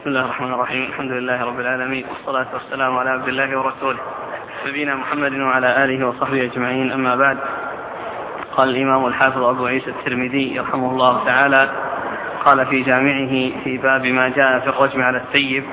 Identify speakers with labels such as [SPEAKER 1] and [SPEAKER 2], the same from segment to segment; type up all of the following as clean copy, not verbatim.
[SPEAKER 1] بسم الله الرحمن الرحيم. الحمد لله رب العالمين، والصلاة والسلام على عبد الله ورسوله نبينا محمد وعلى آله وصحبه أجمعين. أما بعد، قال الإمام الحافظ أبو عيسى الترمذي رحمه الله تعالى قال في جامعه في باب ما جاء في الرجم على السيب: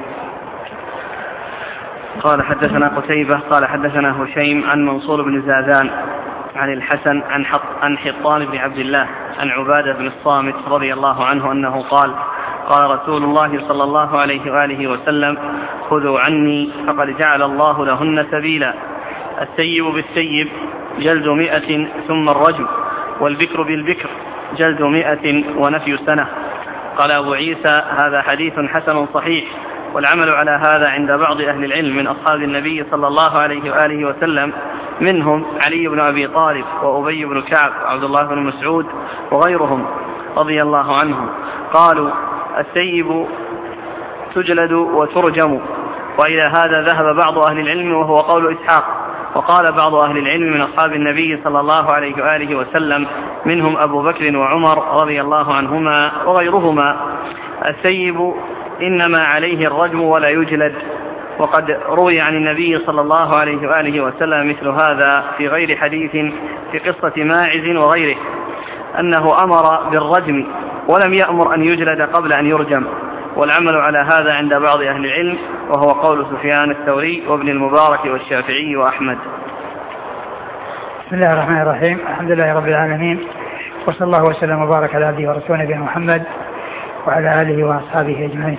[SPEAKER 1] قال حدثنا قتيبة قال حدثنا هشيم عن منصور بن زادان عن الحسن عن حطان بن عبد الله عن عبادة بن الصامت رضي الله عنه أنه قال: قال رسول الله صلى الله عليه وآله وسلم: خذوا عني فقد جعل الله لهن سبيلا. السيب بالسيب جلد 100 ثم الرجم، والبكر بالبكر جلد 100 ونفي سنة. قال أبو عيسى: هذا حديث حسن صحيح، والعمل على هذا عند بعض أهل العلم من أصحاب النبي صلى الله عليه وآله وسلم، منهم علي بن أبي طالب وأبي بن كعب وعبد الله بن مسعود وغيرهم رضي الله عنهم. قالوا: السيب تجلد وترجم. وإلى هذا ذهب بعض أهل العلم وهو قول إسحاق. وقال بعض أهل العلم من أصحاب النبي صلى الله عليه وآله وسلم، منهم أبو بكر وعمر رضي الله عنهما وغيرهما: السيب إنما عليه الرجم ولا يجلد. وقد روي عن النبي صلى الله عليه وآله وسلم مثل هذا في غير حديث في قصة ماعز وغيره، أنه أمر بالرجم ولم يأمر أن يجلد قبل أن يرجم. والعمل على هذا عند بعض أهل العلم وهو قول سفيان الثوري وابن المبارك والشافعي وأحمد.
[SPEAKER 2] بسم الله الرحمن الرحيم. الحمد لله رب العالمين، وصلى الله وسلم وبارك على عبده ورسوله نبينا محمد وعلى آله وأصحابه أجمعين.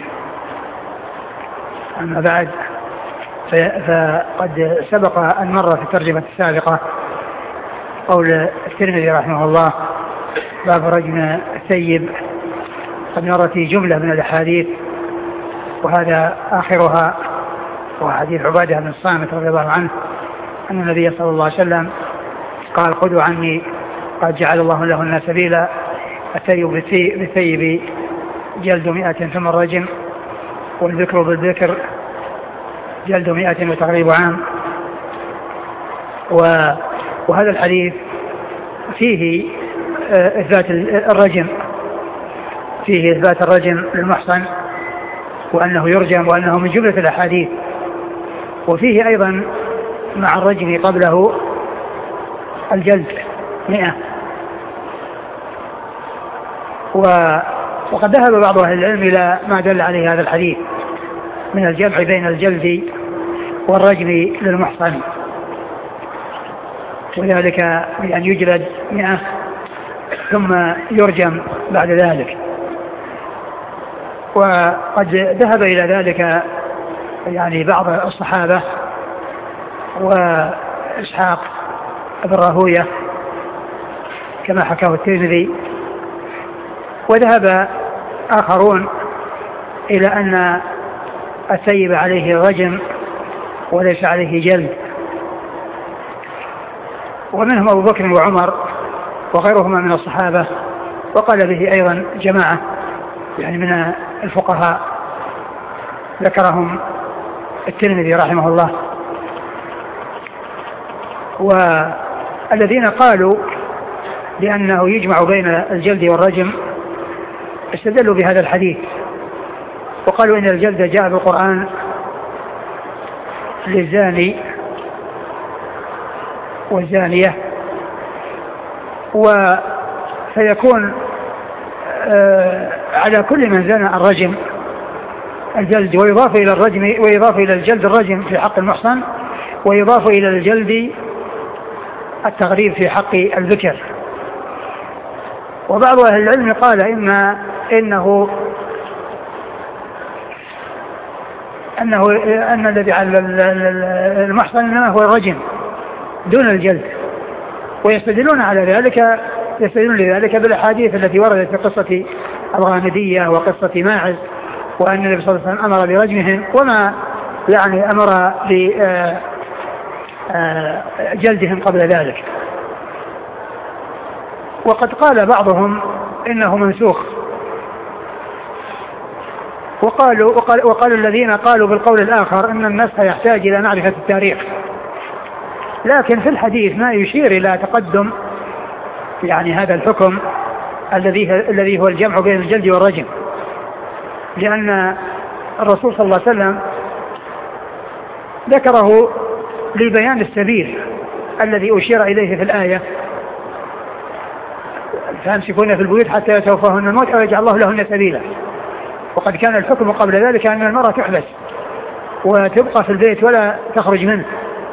[SPEAKER 2] أما بعد، فقد سبق أن مر في الترجمة السابقة قول الترمذي رحمه الله: باب رجم السيب. قد مر في جملة من الأحاديث، وهذا آخرها وحديث عبادة بن الصامت رضي الله عنه أن النبي صلى الله عليه وسلم قال: خذوا عني قد جعل الله لهن سبيلا. السيب بالسيب جلد 100 ثم الرجم، والذكر بالذكر جلد 100 وتغريب عام. وهذا الحديث فيه إثبات الرجم، فيه إثبات الرجم للمحصن وأنه يرجم وأنه من جملة الأحاديث. وفيه أيضا مع الرجم قبله الجلد 100. وقد ذهب بعض أهل العلم إلى ما دل عليه هذا الحديث من الجمع بين الجلد والرجم للمحصن، وذلك بأن يجلد 100 ثم يرجم بعد ذلك. وقد ذهب إلى ذلك يعني بعض الصحابة وإسحاق بن راهوية كما حكاه الترمذي، وذهب آخرون إلى أن السيب عليه الرجم وليس عليه جلد، ومنهم أبو بكر وعمر وغيرهما من الصحابة. وقال به أيضا جماعة يعني من الفقهاء ذكرهم الترمذي رحمه الله. والذين قالوا بأنه يجمع بين الجلد والرجم استدلوا بهذا الحديث، وقالوا إن الجلد جاء بالقرآن للزاني والزانية، فيكون على كل من زنى الرجم الجلد، ويضاف إلى الرجم ويضاف إلى الجلد الرجم في حق المحصن، ويضاف إلى الجلد التغريب في حق الذكر. وبعض أهل العلم قال إنه أن الذي على المحصن إنما هو الرجم دون الجلد، ويستدلون على ذلك لذلك بالأحاديث التي وردت في قصة الغامدية وقصة ماعز، وأن النبي صلى الله عليه وسلم أمر برجمهم وما يعني أمر بجلدهم قبل ذلك. وقد قال بعضهم إنه منسوخ، وقالوا الذين قالوا بالقول الآخر إن النسخ يحتاج إلى معرفة التاريخ، لكن في الحديث ما يشير إلى تقدم يعني هذا الحكم الذي هو الجمع بين الجلد والرجم، لأن الرسول صلى الله عليه وسلم ذكره لبيان السبيل الذي أشير إليه في الآية: فامسكون في البيوت حتى يتوفاهن الموت أو يجعل الله لهن سبيلا. وقد كان الحكم قبل ذلك أن المرأة تحبس وتبقى في البيت ولا تخرج منه،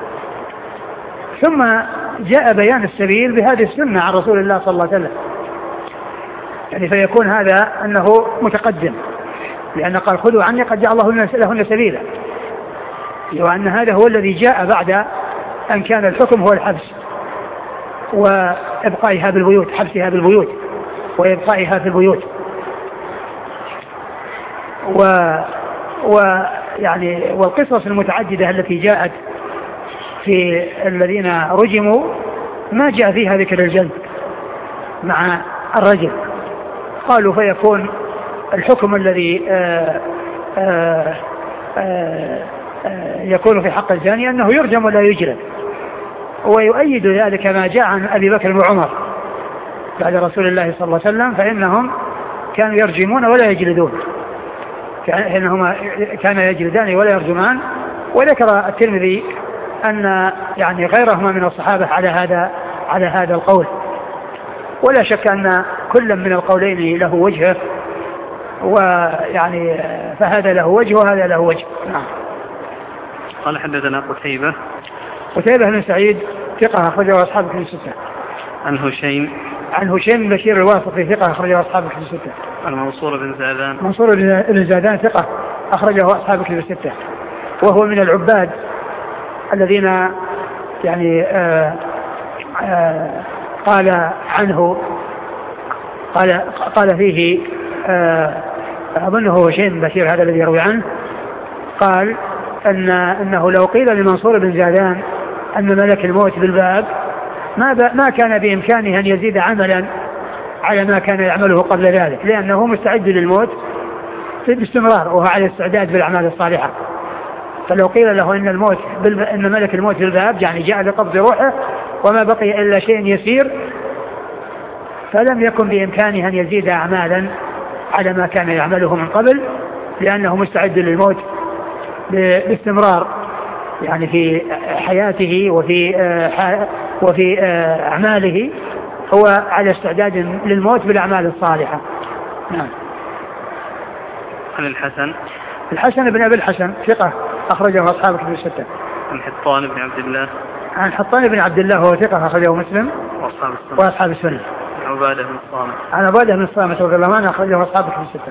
[SPEAKER 2] ثم جاء بيان السبيل بهذه السنة عن رسول الله صلى الله عليه وسلم، يعني فيكون هذا أنه متقدم، لأن قال: خذوا عني قد جعل الله لهن سبيلا، وأن هذا هو الذي جاء بعد أن كان الحكم هو الحبس وإبقائها بالبيوت، حبسها بالبيوت وإبقائها في البيوت. ويعني والقصص المتعددة التي جاءت في الذين رجموا ما جاء فيها ذكر الجلد مع الرجل، قالوا فيكون الحكم الذي يكون في حق الزاني أنه يرجم ولا يجلد. ويؤيد ذلك ما جاء عن أبي بكر وعمر بعد رسول الله صلى الله عليه وسلم، فإنهم كانوا يرجمون ولا يجلدون، إنهما كان يجلدان ولا يرجمان. وذكر الترمذي أن يعني غيرهما من الصحابة على هذا القول، ولا شك أن كل من القولين له وجهه، ويعني فهذا له وجه وهذا له وجه. نعم.
[SPEAKER 1] قال حدثنا
[SPEAKER 2] قتيبة بن سعيد ثقة أخرجه أصحاب الكتب الستة.
[SPEAKER 1] عن
[SPEAKER 2] هشيم بن بشير الواسطي ثقة أخرجه أصحاب الكتب الستة.
[SPEAKER 1] عن منصور
[SPEAKER 2] بن زادان ثقة أخرجه أصحاب الكتب الستة، وهو من العباد الذين يعني قال عنه قال فيه أظنه هشيم بن بشير هذا الذي يروي عنه، قال أنه لو قيل لمنصور بن زادان أن ملك الموت بالباب ما كان بإمكانه أن يزيد عملا على ما كان يعمله قبل ذلك، لأنه مستعد للموت باستمرار وهو على استعداد بالأعمال الصالحة. فلو قيل له أن ملك الموت بالباب يعني جاء لقبض روحه وما بقي إلا شيء يسير، فلم يكن بإمكانه أن يزيد أعمالا على ما كان يعمله من قبل، لأنه مستعد للموت باستمرار يعني في حياته وفي أعماله، هو على استعداد للموت بالأعمال الصالحة. نعم.
[SPEAKER 1] عن
[SPEAKER 2] الحسن بن أبي الحسن ثقة أخرجه أصحاب الكتب الستة.
[SPEAKER 1] عن حطان
[SPEAKER 2] بن عبد الله وهو ثقة أخرجه مسلم وأصحاب السنة. عن عبادة بن الصامت رضي الله عنه أخرجه أصحاب الكتب الستة.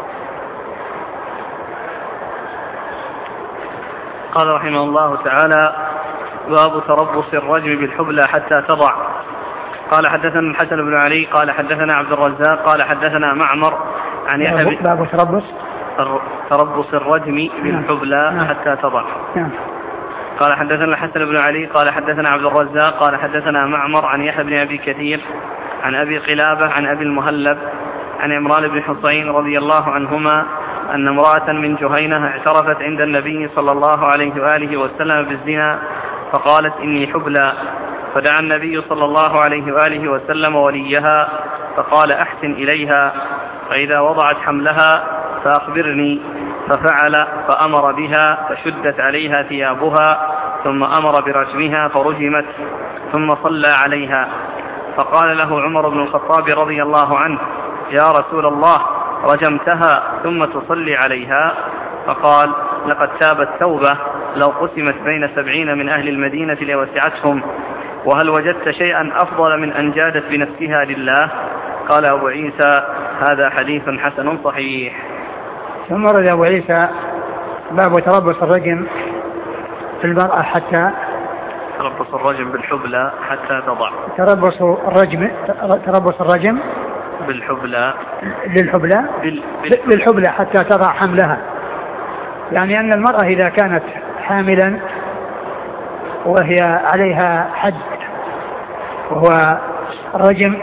[SPEAKER 1] قال رحمه الله تعالى: باب تربص الرجم بالحبلى حتى تضع. قال حدثنا الحسن بن علي قال حدثنا عبد الرزاق قال حدثنا معمر عن يحيى.
[SPEAKER 2] باب
[SPEAKER 1] تربص الرجم بالحبلى حتى تضع. قال حدثنا الحسن بن علي قال حدثنا عبد الرزاق قال حدثنا معمر عن يحيى بن أبي كثير عن أبي قلابة عن أبي المهلب عن عمران بن حصين رضي الله عنهما أن امرأة من جهينة اعترفت عند النبي صلى الله عليه وآله وسلم بالزنا فقالت: إني حبلى. فدعا النبي صلى الله عليه وآله وسلم وليها فقال: أحسن إليها، فإذا وضعت حملها فأخبرني. ففعل فأمر بها فشدت عليها ثيابها ثم أمر برجمها فرجمت ثم صلى عليها. فقال له عمر بن الخطاب رضي الله عنه: يا رسول الله، رجمتها ثم تصلي عليها؟ فقال: لقد تابت توبة لو قسمت بين 70 من أهل المدينة لوسعتهم، وهل وجدت شيئا أفضل من أن جادت بنفسها لله؟ قال أبو عيسى: هذا حديث حسن صحيح.
[SPEAKER 2] ثم ورد أبو عيسى باب تربص الرجم في المرأة حتى
[SPEAKER 1] تربص الرجم بالحبلى حتى تضع.
[SPEAKER 2] تربص الرجم للحبلى حتى تضع حملها، يعني أن المرأة إذا كانت حاملا وهي عليها حد وهو الرجم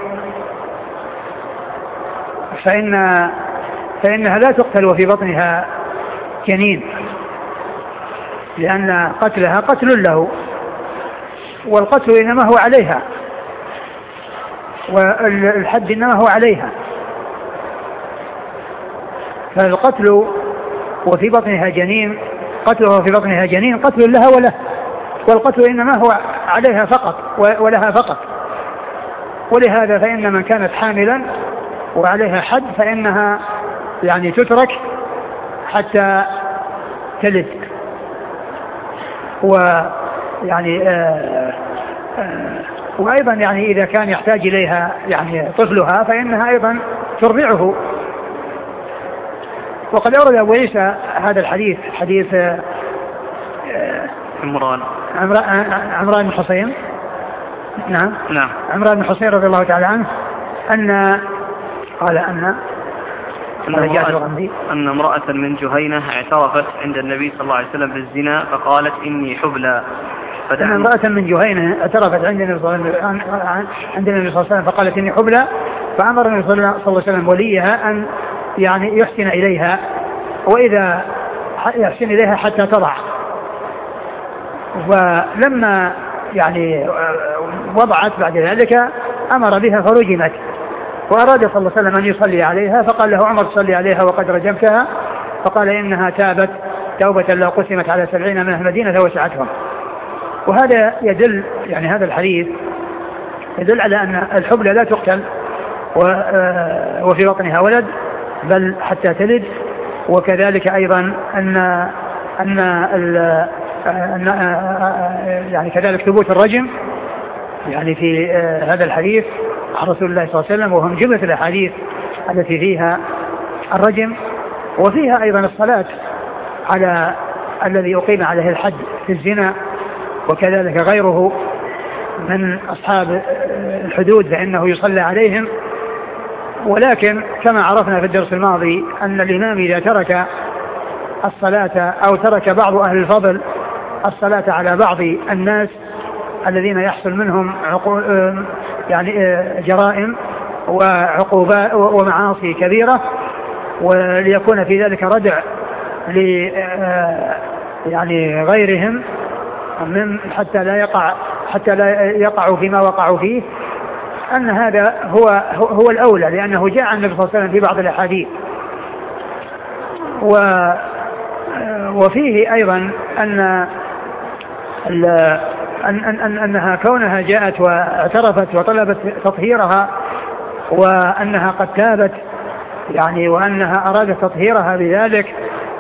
[SPEAKER 2] فإنها لا تقتل وفي بطنها جنين، لأن قتلها قتل له، والقتل إنما هو عليها والحد إنما هو عليها، فالقتل وفي بطنها جنين، قتلها في بطنها جنين قتل لها وله، والقتل إنما هو عليها فقط ولها فقط. ولهذا فإن من كانت حاملا وعليها حد فإنها يعني تترك حتى تلد. ويعني وأيضا يعني إذا كان يحتاج إليها يعني طفلها فإنها أيضا ترضعه. وقد أورد أبو عيسى هذا الحديث، حديث عمران بن حصين، نعم عمران بن حصين رضي الله تعالى عنه، أن قال
[SPEAKER 1] أن امرأة من جهينة اعترفت عند النبي صلى الله عليه وسلم بالزنا فقالت إني حبلى.
[SPEAKER 2] أن امرأة من جهينة اعترفت عند النبي صلى الله عليه وسلم فقالت إني حبلى، فأمر النبي صلى الله عليه وسلم وليها أن يعني يحسن إليها، وإذا يحسن إليها حتى تضع. ولما يعني وضعت بعد ذلك أمر بها فرجمت، وأراد صلى الله عليه وسلم أن يصلي عليها، فقال له عمر صلي عليها وقد رجمتها، فقال إنها تابت توبة لو قسمت على 70 من المدينة وسعتهم. وهذا يدل يعني هذا الحديث يدل على أن الحبلى لا تقتل وفي بطنها ولد بل حتى تلد. وكذلك أيضا أن يعني كذلك ثبوت الرجم يعني في هذا الحديث عن رسول الله صلى الله عليه وسلم، وهم جملة الأحاديث التي فيها الرجم. وفيها أيضا الصلاة على الذي أقيم عليه الحد في الزنا، وكذلك غيره من أصحاب الحدود فإنه يصلى عليهم. ولكن كما عرفنا في الدرس الماضي أن الإمام إذا ترك الصلاة أو ترك بعض أهل الفضل الصلاة على بعض الناس الذين يحصل منهم يعني جرائم وعقوبات ومعاصي كبيرة، وليكون في ذلك ردع يعني غيرهم من حتى لا يقعوا فيما وقعوا فيه، أن هذا هو الأولى، لأنه جاء عن النبي صلى الله عليه وسلم في بعض الأحاديث. وفيه أيضا أنها كونها جاءت واعترفت وطلبت تطهيرها وأنها قد تابت يعني وأنها أرادت تطهيرها بذلك،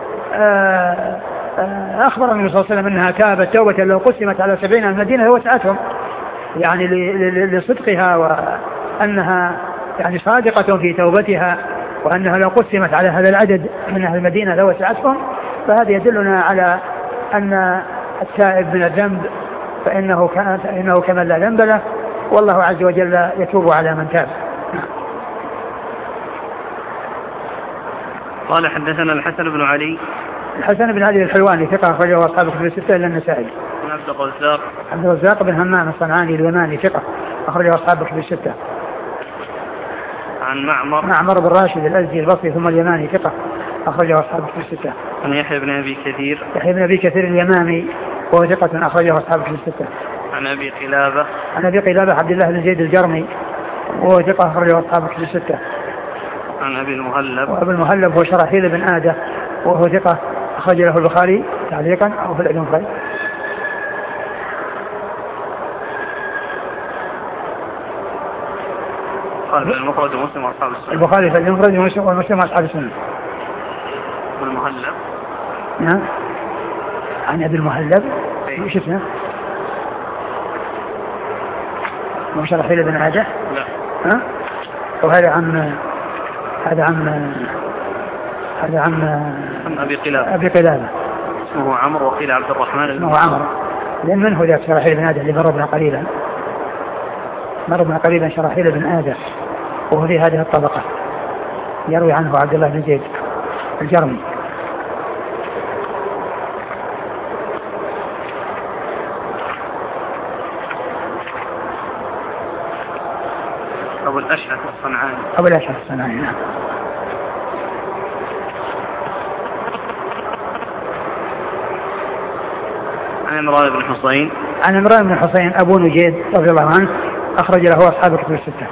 [SPEAKER 2] أخبر النبي صلى الله عليه وسلم أنها تابت توبة لو قسمت على 70 من المدينة وسعتهم، يعني لصدقها وأنها يعني صادقة في توبتها، وأنها لو قسمت على هذا العدد من أهل المدينة لوسعتهم. فهذا يدلنا على أن التائب من الذنب فإنه كمن لا ذنب له، والله عز وجل يتوب على من تاب.
[SPEAKER 1] قال حدثنا الحسن بن علي.
[SPEAKER 2] الحسن بن علي الحلواني ثقة أخرجه أصحاب الكتب الستة إلا النسائي. عبد الرزاق بن همام الصنعاني اليماني ثقة أخرجه أصحاب الكتب الستة.
[SPEAKER 1] عن
[SPEAKER 2] معمر بن راشد الأزدي البصري ثم اليماني ثقة أخرجه أصحاب الكتب الستة.
[SPEAKER 1] عن يحيى بن أبي كثير
[SPEAKER 2] اليمامي وهو ثقة أخرجه أصحاب الكتب الستة.
[SPEAKER 1] عن أبي قلابة
[SPEAKER 2] عبد الله بن زيد الجرمي وهو ثقة أخرجه أصحاب الكتب الستة.
[SPEAKER 1] عن أبي المهلب.
[SPEAKER 2] وأبي المهلب هو شراحيل بن آدة وهو ثقة أخرج له البخاري تعليقا أو في الأدب المفرد.
[SPEAKER 1] قال المفرد ومسلم وأصحاب السنة.
[SPEAKER 2] البخاري في المفرد ومسلم وأصحاب السنة.
[SPEAKER 1] والمهلب.
[SPEAKER 2] نعم. عن أبي المهلب. شفنا. مو شراحيل بن آدة.
[SPEAKER 1] لا.
[SPEAKER 2] ها؟ وهذا عن أبي قلابة
[SPEAKER 1] اسمه عمرو وقيل عبد الرحمن.
[SPEAKER 2] اسمه عمرو لأن من هو ذاك شراحيل بن آدة اللي مر بنا قريبا شراحيل بن آدة وهو في هذه الطبقة يروي عنه عبد الله بن زيد الجرمي.
[SPEAKER 1] أبو الأشعث الصنعاني
[SPEAKER 2] نعم.
[SPEAKER 1] عن عمران
[SPEAKER 2] بن حصين أبو نجيد رضي الله عنه أخرج له أصحاب الكتب الستة.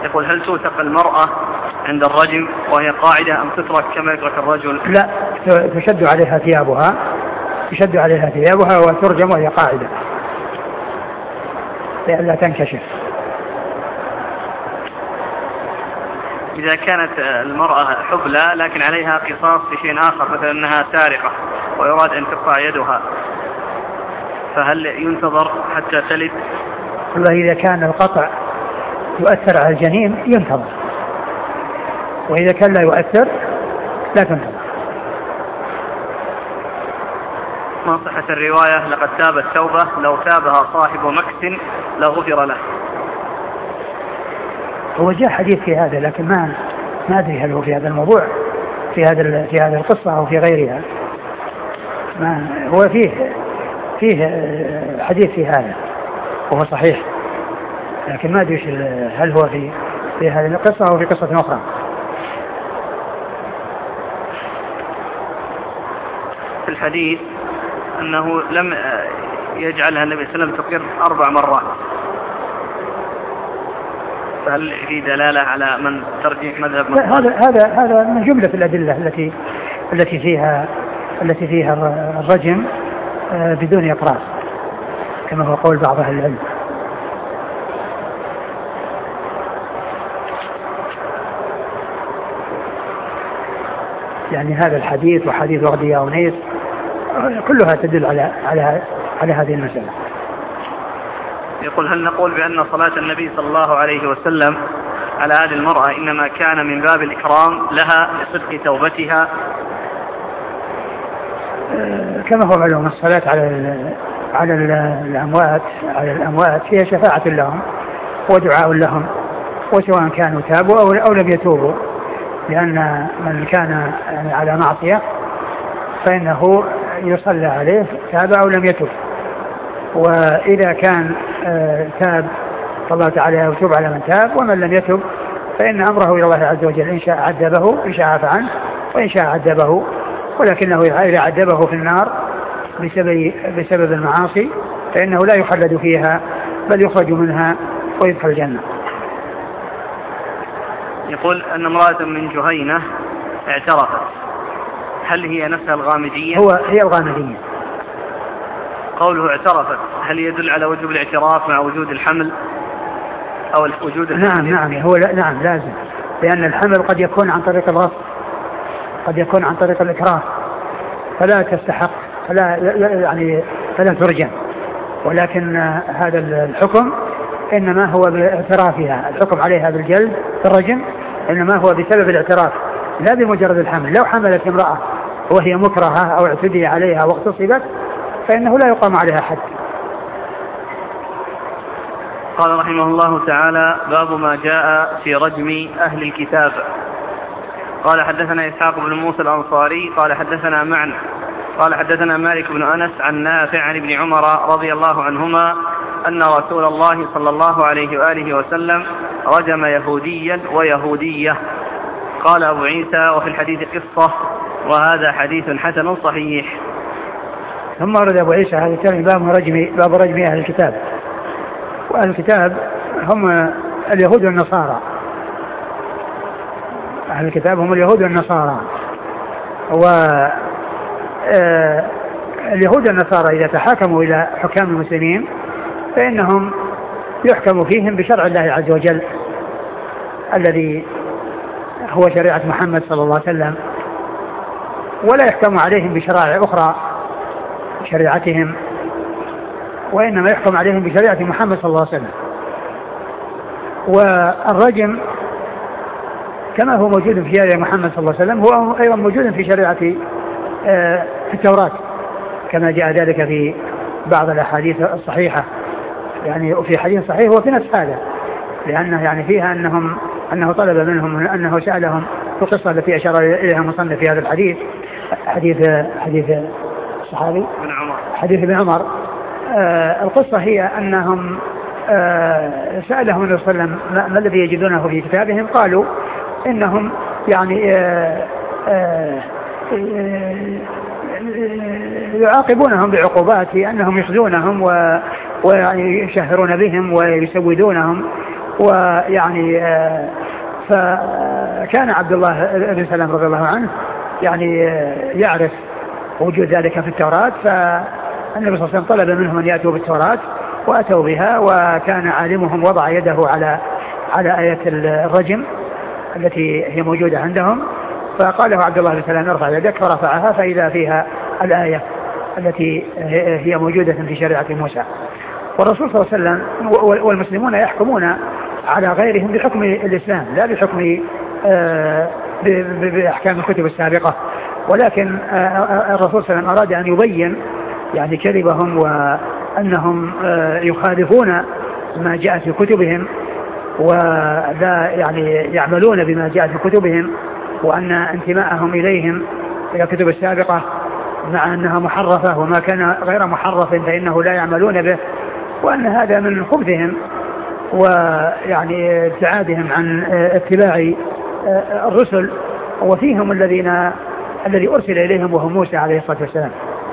[SPEAKER 1] يقول هل توثق المرأة عند الرجم وهي قاعدة أم تترك كما يترك الرجل؟
[SPEAKER 2] لا، تشد عليها ثيابها وترجم وهي قاعدة لئلا تنكشف.
[SPEAKER 1] إذا كانت المرأة حبلى لكن عليها قصاص في شيء آخر، مثلا أنها سارقة ويراد أن تقطع يدها، فهل ينتظر حتى تلد؟
[SPEAKER 2] والله إذا كان القطع يؤثر على الجنين ينتظر، وإذا كان لا يؤثر لا تنتظر.
[SPEAKER 1] ما صحة الرواية لقد تاب التوبة لو تابها صاحب مكس لغفر له؟
[SPEAKER 2] هو جاء حديث في هذا، لكن ما أدري هل هو في هذا الموضوع في هذه القصة أو في غيرها. ما هو فيه حديث في هذا وهو صحيح، لكن ما أدري هل هو في هذه القصة أو في قصة أخرى.
[SPEAKER 1] في الحديث أنه لم يجعلها النبي صلى الله عليه وسلم تقر 4 مرات، فهل في دلالة على من ترجيح مذهب
[SPEAKER 2] هذا من جملة الأدلة التي فيها الرجم بدون إقرار كما هو قول بعض أهل العلم. يعني هذا الحديث وحديث وغدية ونيس كلها تدل على هذه المسألة.
[SPEAKER 1] يقول هل نقول بأن صلاة النبي صلى الله عليه وسلم على هذه المرأة إنما كان من باب الإكرام لها لصدق توبتها؟
[SPEAKER 2] كما هو معلوم الصلاة على الأموات هي شفاعة لهم ودعاء لهم، وسواء كانوا تابوا أو لم يتوبوا، لأن من كان على معصية فإنه يصلى عليه تاب أو لم يتوب، وإذا كان تاب فالله تعالى يتوب على من تاب، ومن لم يتب فإن أمره إلى الله عز وجل، إن شاء عذبه إن شاء عفى عنه وإن شاء عذبه، ولكنه إذا عذبه في النار بسبب المعاصي فإنه لا يخلد فيها بل يخرج منها ويدخل الجنة.
[SPEAKER 1] يقول أن امرأة من جهينة اعترفت، هل هي نفسها الغامدية؟
[SPEAKER 2] هي الغامدية.
[SPEAKER 1] قوله اعترفت هل يدل على وجوب الاعتراف مع وجود الحمل أو وجود الحمل؟
[SPEAKER 2] نعم لازم، لأن الحمل قد يكون عن طريق الغصب، قد يكون عن طريق الإكراه، فلا تستحق فلا ترجم، ولكن هذا الحكم إنما هو باعترافها، الحكم عليها بالجلد الرجم إنما هو بسبب الاعتراف لا بمجرد الحمل. لو حملت امرأة وهي مكرهة أو اعتدي عليها واغتصبت فإنه لا يقام عليها حد.
[SPEAKER 1] قال رحمه الله تعالى باب ما جاء في رجم أهل الكتاب. قال حدثنا إسحاق بن موسى الأنصاري قال حدثنا معن قال حدثنا مالك بن أنس عن نافع عن ابن عمر رضي الله عنهما أن رسول الله صلى الله عليه وآله وسلم رجم يهوديا ويهودية. قال أبو عيسى وفي الحديث قصة وهذا حديث حسن صحيح.
[SPEAKER 2] ثم ورد أبو عيسى هذا الترجمة باب رجم أهل الكتاب. وأهل الكتاب هم اليهود والنصارى، أهل الكتاب هم اليهود والنصارى. واليهود والنصارى إذا تحاكموا إلى حكام المسلمين فإنهم يحكم فيهم بشرع الله عز وجل الذي هو شريعة محمد صلى الله عليه وسلم، ولا يحكم عليهم بشرائع أخرى شريعتهم، وإنما يحكم عليهم بشريعة محمد صلى الله عليه وسلم. والرجم كما هو موجود في شريعة محمد صلى الله عليه وسلم هو أيضا موجود في شريعة في التوراة كما جاء ذلك في بعض الأحاديث الصحيحة، يعني في حديث صحيح هو في نفس هذا، لأنه يعني فيها أنه طلب منهم أنه سألهم في القصة التي أشار إليها مصنف في هذا الحديث، حديث الصحابي حديث ابن عمر. القصة هي أنهم سألهم النبي صلى الله عليه وسلم ما الذي يجدونه في كتابهم، قالوا إنهم يعني يعاقبونهم بعقوبات أنهم يخزونهم ويشهرون بهم ويسودونهم ويعني فكان عبد الله بن سلام رضي الله عنه يعني يعرف وجود ذلك في التوراة، فالنبي صلى الله عليه وسلم طلب منهم أن يأتوا بالتوراة وأتوا بها، وكان عالمهم وضع يده على آية الرجم التي هي موجودة عندهم، فقال له عبد الله بن سلام ارفع يدك، فرفعها فإذا فيها الآية التي هي موجودة في شريعة موسى. والرسول صلى الله عليه وسلم والمسلمون يحكمون على غيرهم بحكم الإسلام لا بحكم بأحكام الكتب السابقة، ولكن الرسول صلى الله عليه وسلم أراد أن يبين يعني كذبهم وأنهم يخالفون ما جاء في كتبهم ولا يعني يعملون بما جاء في كتبهم، وأن انتماءهم إليهم إلى الكتب السابقة مع أنها محرفة وما كان غير محرف فإنه لا يعملون به، وأن هذا من خبثهم ويعني ابتعادهم عن اتباع الرسل، وفيهم الذي أرسل إليهم وهم موسى عليه الصلاة والسلام.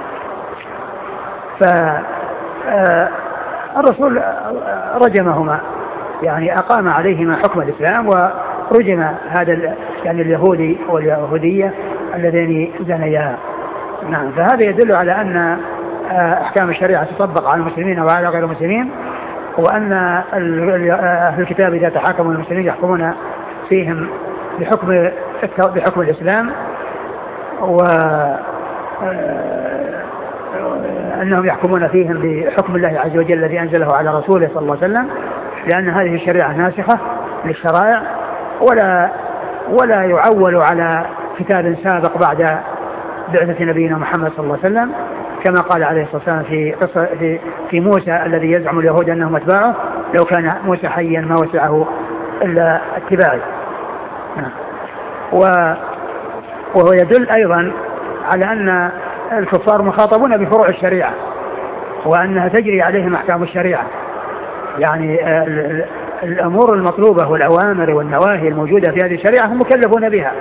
[SPEAKER 2] فالرسول رجمهما يعني أقام عليهما حكم الإسلام، ورجم هذا يعني اليهودي واليهودية اللذين زنيا. نعم، فهذا يدل على أن أحكام الشريعة تطبق على المسلمين وعلى غير المسلمين، وأن أهل الكتاب إذا تحاكموا المسلمين يحكمون فيهم بحكم الإسلام، وأنهم يحكمون فيهم بحكم الله عز وجل الذي أنزله على رسوله صلى الله عليه وسلم، لأن هذه الشريعة ناسخة للشرائع ولا يعول على كتاب سابق بعد بعثة نبينا محمد صلى الله عليه وسلم، كما قال عليه الصلاة والسلام في موسى الذي يزعم اليهود أنهم اتباعه، لو كان موسى حيا ما وسعه إلا اتباعه. وهو يدل أيضا على أن الكفار مخاطبون بفروع الشريعة وأنها تجري عليهم أحكام الشريعة، يعني الأمور المطلوبة والأوامر والنواهي الموجودة في هذه الشريعة هم مكلفون بها،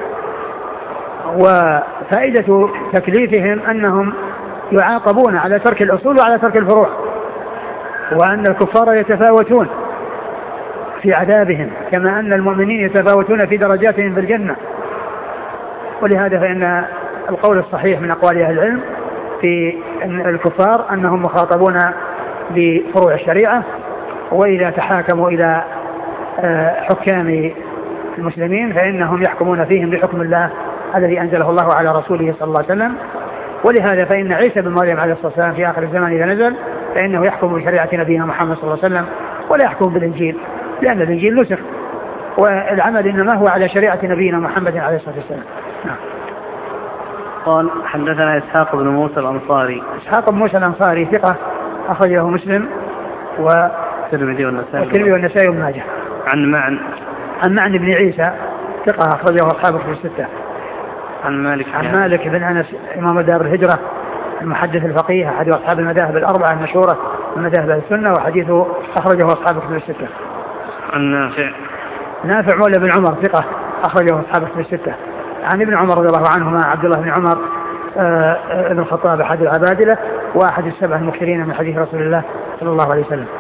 [SPEAKER 2] وفائدة تكليفهم أنهم يعاقبون على ترك الأصول وعلى ترك الفروع، وأن الكفار يتفاوتون في عذابهم كما أن المؤمنين يتفاوتون في درجاتهم في الجنة. ولهذا فإن القول الصحيح من أقوال أهل العلم في الكفار أنهم مخاطبون بفروع الشريعة، وإذا تحاكموا إلى حكام المسلمين فإنهم يحكمون فيهم بحكم الله الذي أنزله الله على رسوله صلى الله عليه وسلم. ولهذا فإن عيسى بن مريم عليه الصلاة والسلام في آخر الزمان إذا نزل فإنه يحكم بشريعة نبينا محمد صلى الله عليه وسلم ولا يحكم بالإنجيل، لأن الإنجيل نسخ، والعمل إنما هو على شريعة نبينا محمد عليه الصلاة والسلام.
[SPEAKER 1] قال حدثنا إسحاق بن موسى الأنصاري.
[SPEAKER 2] إسحاق بن موسى الأنصاري ثقة أخرجه مسلم
[SPEAKER 1] والترمذي
[SPEAKER 2] والنسائي وابن ماجه. عن معن بن عيسى ثقة أخرجه أصحاب الكتب الستة.
[SPEAKER 1] عن
[SPEAKER 2] مالك بن أنس إمام دار الهجرة المحدث الفقيه أحد أصحاب المذاهب الأربعة المشهورة من مذاهب السنة، وحديثه أخرجه أصحاب الكتب الستة.
[SPEAKER 1] عن
[SPEAKER 2] نافع مولى بن عمر ثقة أخرجه أصحاب الكتب الستة. عن ابن عمر رضي الله عنهما عبد الله بن عمر ابن الخطاب أحد العبادلة وأحد السبع المكثرين من حديث رسول الله صلى الله عليه وسلم.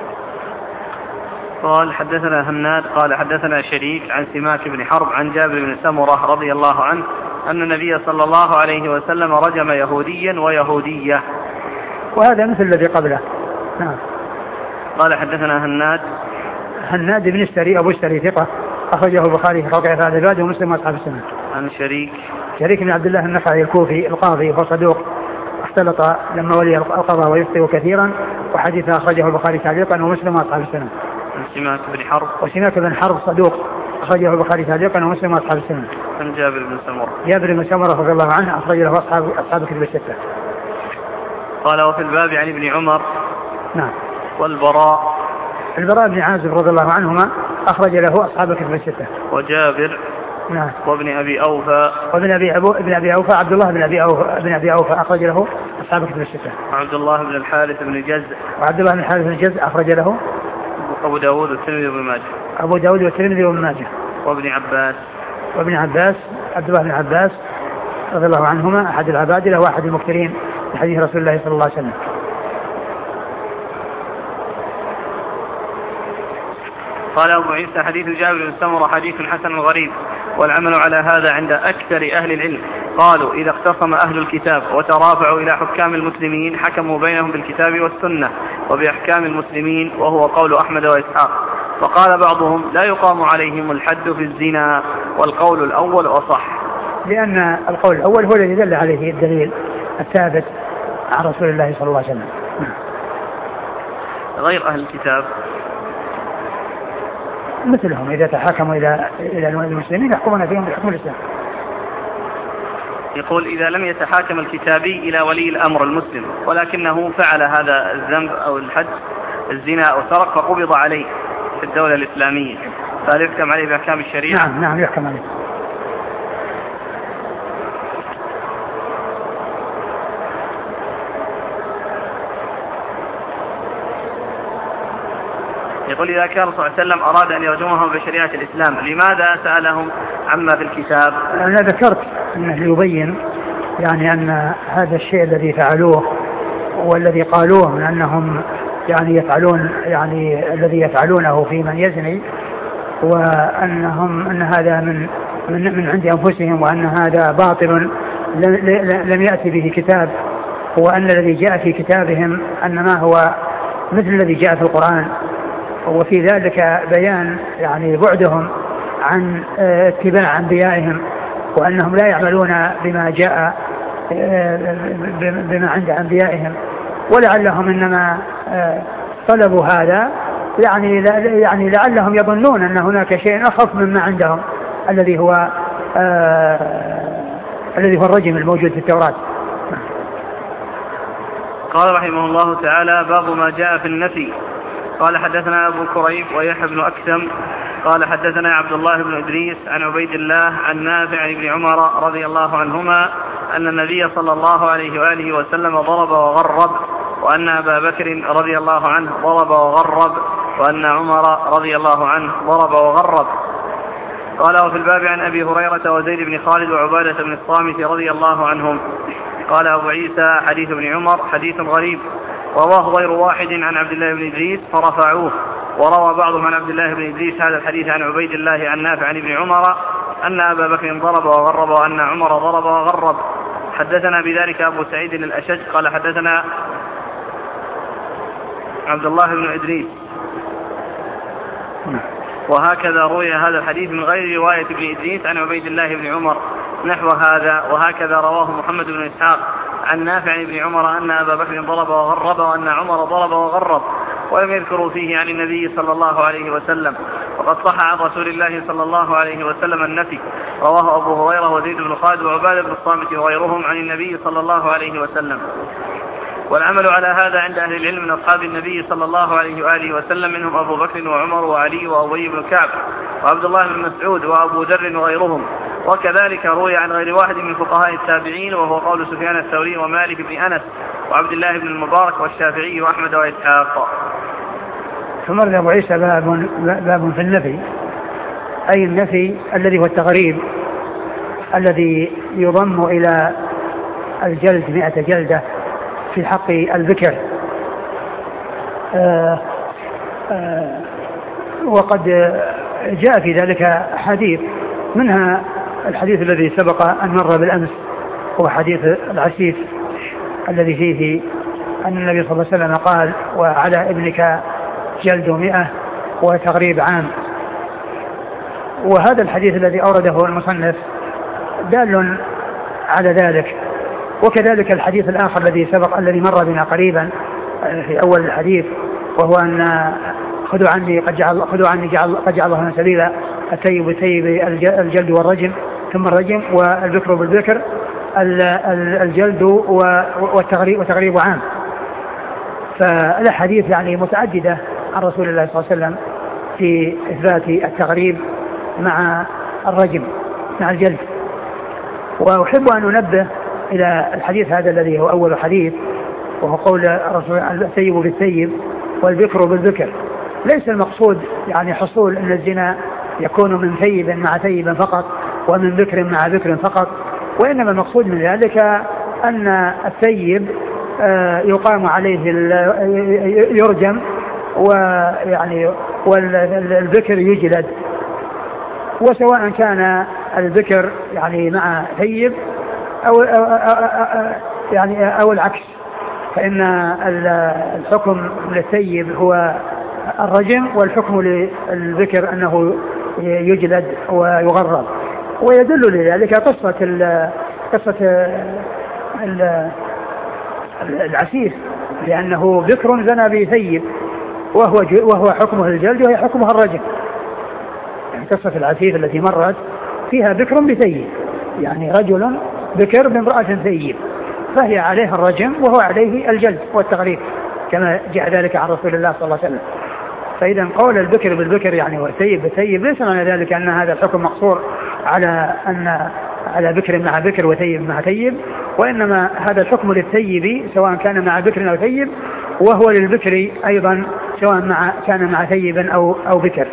[SPEAKER 1] قال حدثنا هناد قال حدثنا شريك عن سماك بن حرب عن جابر بن سمرة رضي الله عنه أن النبي صلى الله عليه وسلم رجم يهوديا ويهودية،
[SPEAKER 2] وهذا مثل الذي قبله. نعم.
[SPEAKER 1] قال حدثنا
[SPEAKER 2] هناد بن السري أبو السري ثقة أخرجه البخاري في خلق أفعال العباد ومسلم وأصحاب السنة.
[SPEAKER 1] عن
[SPEAKER 2] شريك بن عبد الله النخعي الكوفي القاضي وهو صدوق اختلط لما ولي القضاء ويخطئ كثيرا، وحديثه أخرجه البخاري تعليقا ومسلم وأصحاب السنة. وسماك بن حرب صدوق أخرجه البخاري تعليقا ومسلم وأصحاب السنة.
[SPEAKER 1] عن جابر بن
[SPEAKER 2] سمرة رضي الله عنه أخرج له أصحاب الكتب الستة.
[SPEAKER 1] قال وفي الباب عن ابن عمر.
[SPEAKER 2] نعم.
[SPEAKER 1] والبراء
[SPEAKER 2] بن عازب رضي الله عنهما أخرج له أصحاب الكتب الستة.
[SPEAKER 1] وجابر.
[SPEAKER 2] نعم.
[SPEAKER 1] وابن أبي أوفى.
[SPEAKER 2] ابن أبي أوفى عبد الله بن أبي أوفى أخرج له أصحاب الكتب الستة.
[SPEAKER 1] وعبد الله بن الحارث بن جزء
[SPEAKER 2] أخرج له
[SPEAKER 1] أبو داود والترمذي وابن ماجه. وابن
[SPEAKER 2] عباس عبد الله بن عباس رضي الله عنهما أحد العبادلة واحد المكثرين من حديث رسول الله صلى الله عليه وسلم.
[SPEAKER 1] قال أبو عيسى حديث جابر بن سمرة حديث حسن غريب، والعمل على هذا عند أكثر أهل العلم. قالوا إذا اختصم أهل الكتاب وترافعوا إلى حكام المسلمين حكموا بينهم بالكتاب والسنة وبأحكام المسلمين، وهو قول أحمد وإسحاق. وقال بعضهم لا يقام عليهم الحد في الزنا، والقول الأول أصح،
[SPEAKER 2] لأن القول الأول هو الذي دل عليه الدليل الثابت عن رسول الله صلى الله عليه وسلم.
[SPEAKER 1] غير أهل الكتاب
[SPEAKER 2] مثلهم إذا تحاكموا إلى المسلمين يحكمون فيهم بحكم الإسلام.
[SPEAKER 1] يقول إذا لم يتحاكم الكتابي إلى ولي الأمر المسلم ولكنه فعل هذا الذنب أو الحد الزنا أو سرق فقبض عليه في الدولة الإسلامية، فهل يحكم عليه بأحكام الشريعة؟
[SPEAKER 2] نعم يحكم عليه.
[SPEAKER 1] يقول إذا كان صلى الله عليه وسلم أراد أن يرجمهم بشريعة الإسلام لماذا سألهم عما في الكتاب؟
[SPEAKER 2] أنا ذكرت أنه يبين يعني أن هذا الشيء الذي فعلوه والذي قالوه من أنهم يعني يفعلون يعني الذي يفعلونه في من يزني، وأنهم أن هذا من عند أنفسهم، وأن هذا باطل لم يأتي به كتاب، وأن الذي جاء في كتابهم أن ما هو مثل الذي جاء في القرآن. وفي ذلك بيان يعني بعدهم عن اتباع أنبيائهم، وأنهم لا يعملون بما جاء بما عند أنبيائهم، ولعلهم إنما طلبوا هذا يعني لعلهم يظنون أن هناك شيء أخف مما عندهم الذي هو الرجم الموجود في التوراة.
[SPEAKER 1] قال رحمه الله تعالى باب ما جاء في النفي. قال حدثنا أبو كريب ويحيى بن أكثم قال حدثنا عبد الله بن إدريس عن عبيد الله عن نافع عن ابن عمر رضي الله عنهما أن النبي صلى الله عليه وآله وسلم ضرب وغرب، وأن أبا بكر رضي الله عنه ضرب وغرب، وأن عمر رضي الله عنه ضرب وغرب. قال وفي الباب عن أبي هريرة وزيد بن خالد وعبادة بن الصامت رضي الله عنهم. قال أبو عيسى حديث ابن عمر حديث غريب، رواه غير واحد عن عبد الله بن إدريس فرفعوه، وروى بعضهم عن عبد الله بن إدريس هذا الحديث عن عبيد الله عن نافع عن ابن عمر أن أبا بكر ضرب وغرب وأن عمر ضرب وغرب. حدثنا بذلك أبو سعيد الأشج قال حدثنا عبد الله بن إدريس، وهكذا روي هذا الحديث من غير رواية ابن إدريس عن عبيد الله بن عمر نحو هذا، وهكذا رواه محمد بن إسحاق عن نافع عن ابن عمر أن أبا بكر ضرب وغرب وأن عمر ضرب وغرب، ولم يذكروا فيه عن النبي صلى الله عليه وسلم. وقد صح عن رسول الله صلى الله عليه وسلم النفي، رواه أبو هريرة وزيد بن خالد وعبادة بن الصامت وغيرهم عن النبي صلى الله عليه وسلم. والعمل على هذا عند أهل العلم من أصحاب النبي صلى الله عليه وآله وسلم منهم أبو بكر وعمر وعلي وأبي بن كعب وعبد الله بن مسعود وأبو ذر وغيرهم. وكذلك روي عن غير واحد من فقهاء التابعين، وهو قول سفيان الثوري ومالك بن أنس وعبد الله بن المبارك والشافعي وأحمد وإسحاق.
[SPEAKER 2] ثم رد أبو عيسى باب في النفي، أي النفي الذي هو التغريب الذي يضم إلى الجلد 100 جلدة في حق البكر. وقد جاء في ذلك حديث، منها الحديث الذي سبق أن مر بالأمس، هو حديث العسيف الذي فيه أن النبي صلى الله عليه وسلم قال وعلى ابنك جلد 100 وتغريب عام. وهذا الحديث الذي أورده المصنف دال على ذلك. وكذلك الحديث الآخر الذي سبق الذي مر بنا قريبا في أول الحديث، وهو أن خذوا عني قد جعل الله سبيلا الثيب بالثيب الجلد والرجم، ثم الرجم والبكر بالبكر الجلد وتغريب عام. فالحديث يعني متعددة عن رسول الله صلى الله عليه وسلم في إثبات التغريب مع الرجم مع الجلد. وأحب أن أنبه إلى الحديث هذا الذي هو أول حديث، وهو قول الرسول الثيب بالثيب والبكر بالبكر. ليس المقصود يعني حصول أن الزنا يكون من ثيب مع ثيب فقط ومن بكر مع بكر فقط، وإنما المقصود من ذلك أن الثيب يقام عليه يرجم ويعني والبكر يجلد. وسواء كان البكر يعني مع ثيب أو العكس، فإن الحكم للثيب هو الرجم، والحكم للبكر أنه يجلد ويغرب. ويدل لذلك قصة العسيس، لأنه بكر زنى بثيب وهو حكمه الجلد وهي حكمها الرجم. يعني قصة العسيس التي مرت فيها بكر بثيب، يعني رجل بكر بامرأة ثيب، فهي عليها الرجم وهو عليه الجلد والتغريب كما جاء ذلك عن رسول الله صلى الله عليه وسلم. فإذا قول البكر بالبكر يعني والثيب بالثيب ليس معنى ذلك أن هذا الحكم مقصور على بكر مع بكر وثيب مع ثيب، وإنما هذا الحكم للثيب سواء كان مع بكر أو ثيب، وهو للبكر أيضا سواء كان مع ثيب أو بكر.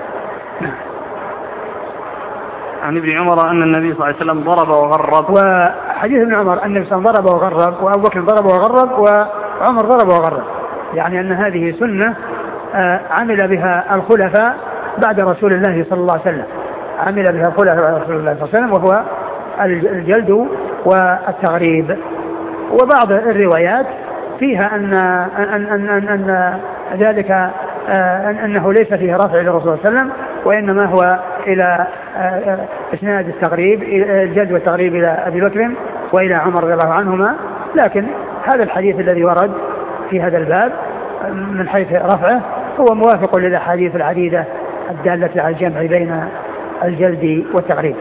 [SPEAKER 1] عن ابن عمر أن النبي صلى الله عليه وسلم ضرب وغرب.
[SPEAKER 2] وحديث ابن عمر أن النبي صلى الله عليه وسلم ضرب وغرب، وأبو بكر ضرب وغرب، وعمر ضرب وغرب، يعني أن هذه سنة عمل بها الخلفاء بعد رسول الله صلى الله عليه وسلم، عمل بها الخلفاء بعد رسول الله صلى الله عليه وسلم، وهو الجلد والتغريب. وبعض الروايات فيها أن ذلك أنه ليس فيه رفع للرسول صلى الله عليه وسلم، وإنما هو إلى إسناد التغريب، الجلد والتغريب إلى أبي بكر وإلى عمر رضي الله عنهما. لكن هذا الحديث الذي ورد في هذا الباب من حيث رفعه هو موافق للأحاديث العديدة الدالة على الجمع بين الجلد والتغريب.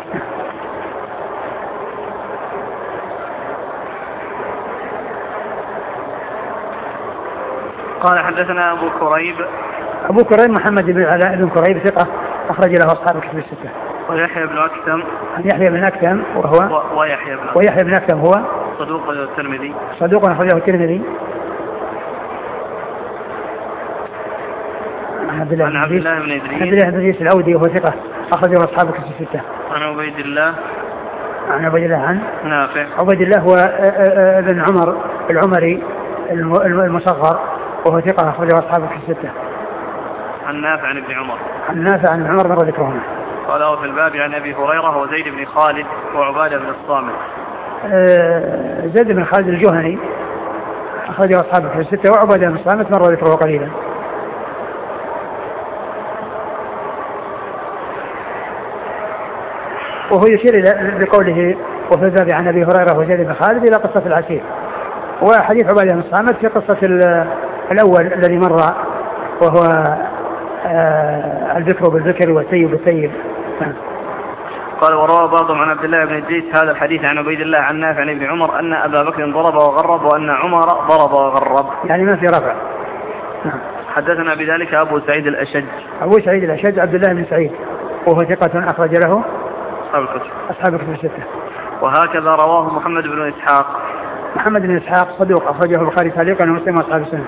[SPEAKER 1] قال حدثنا أبو كريب
[SPEAKER 2] محمد بن علاء بن كريب ثقة أخرج له أصحاب الكتب الستة.
[SPEAKER 1] ويحيى بن أكثم
[SPEAKER 2] ويحيى بن أكثم هو صدوق أخرجه الترمذي. عن عبد الله بن إدريس العودي وهو ثقة أخرجه أصحاب الكتب الستة.
[SPEAKER 1] عن عبيد الله عن
[SPEAKER 2] نافع. عبيد الله هو ابن عمر العمري المصغر وهو ثقة أخرجه أصحاب الكتب الستة.
[SPEAKER 1] عن نافع عن ابن
[SPEAKER 2] عمر مر ذكرهما.
[SPEAKER 1] قال في الباب عن أبي هريرة وزيد بن خالد وعبادة بن الصامت.
[SPEAKER 2] زيد بن خالد الجهني أخرجه أصحاب الكتب الستة، وعبادة بن الصامت مر ذكره قليلا. وهو يشير بقوله وفي الباب عن أبي هريرة وزيد بن خالد إلى قصة العسير. وحديث عبادة بن الصامت في قصة الأول الذي مر، وهو البكر بالبكر والثيب بالثيب.
[SPEAKER 1] قال وروى بعضهم عن عبد الله بن إدريس هذا الحديث عن عبيد الله عن نافع عن ابن عمر أن أبا بكر ضرب وغرب وأن عمر ضرب وغرب،
[SPEAKER 2] يعني ما في رفع.
[SPEAKER 1] حدثنا بذلك أبو سعيد
[SPEAKER 2] الأشج عبد الله بن سعيد وهو ثقة أخرج له أصحاب الكتب الستة.
[SPEAKER 1] وهكذا رواه محمد بن إسحاق
[SPEAKER 2] صدوق أخرجه البخاري تعليقا ومسلم وأصحاب السنة.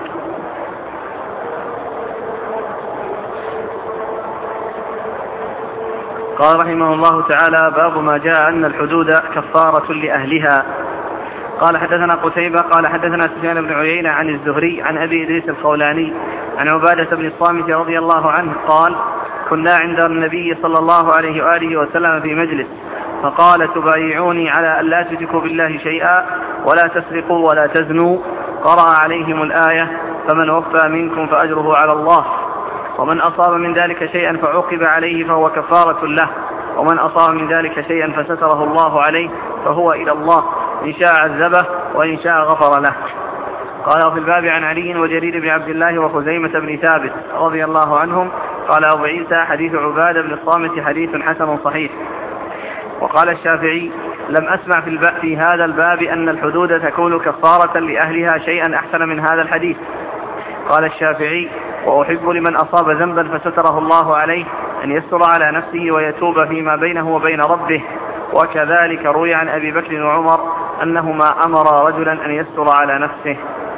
[SPEAKER 1] قال رحمه الله تعالى باب ما جاء أن الحدود كفارة لأهلها. قال حدثنا قتيبة قال حدثنا سفيان بن عيينة عن الزهري عن أبي إدريس الخولاني عن عبادة بن الصامت رضي الله عنه قال كنا عند النبي صلى الله عليه وآله وسلم في مجلس فقال تبايعوني على أن لا تشركوا بالله شيئا ولا تسرقوا ولا تزنوا. قرأ عليهم الآية فمن وفى منكم فأجره على الله، ومن أصاب من ذلك شيئا فعوقب عليه فهو كفارة له، ومن أصاب من ذلك شيئا فستره الله عليه فهو إلى الله، إن شاء عذبه وإن شاء غفر له. قال في الباب عن علي وجرير بن عبد الله وخزيمة بن ثابت رضي الله عنهم. قال أبو عيسى حديث عبادة بن الصامت حديث حسن صحيح. وقال الشافعي لم أسمع في هذا الباب أن الحدود تكون كفارة لأهلها شيئا أحسن من هذا الحديث. قال الشافعي وأحب لمن أصاب ذنبا فستره الله عليه أن يستر على نفسه ويتوب فيما بينه وبين ربه. وكذلك روي عن أبي بكر وعمر أنهما أمر رجلا أن يستر على نفسه.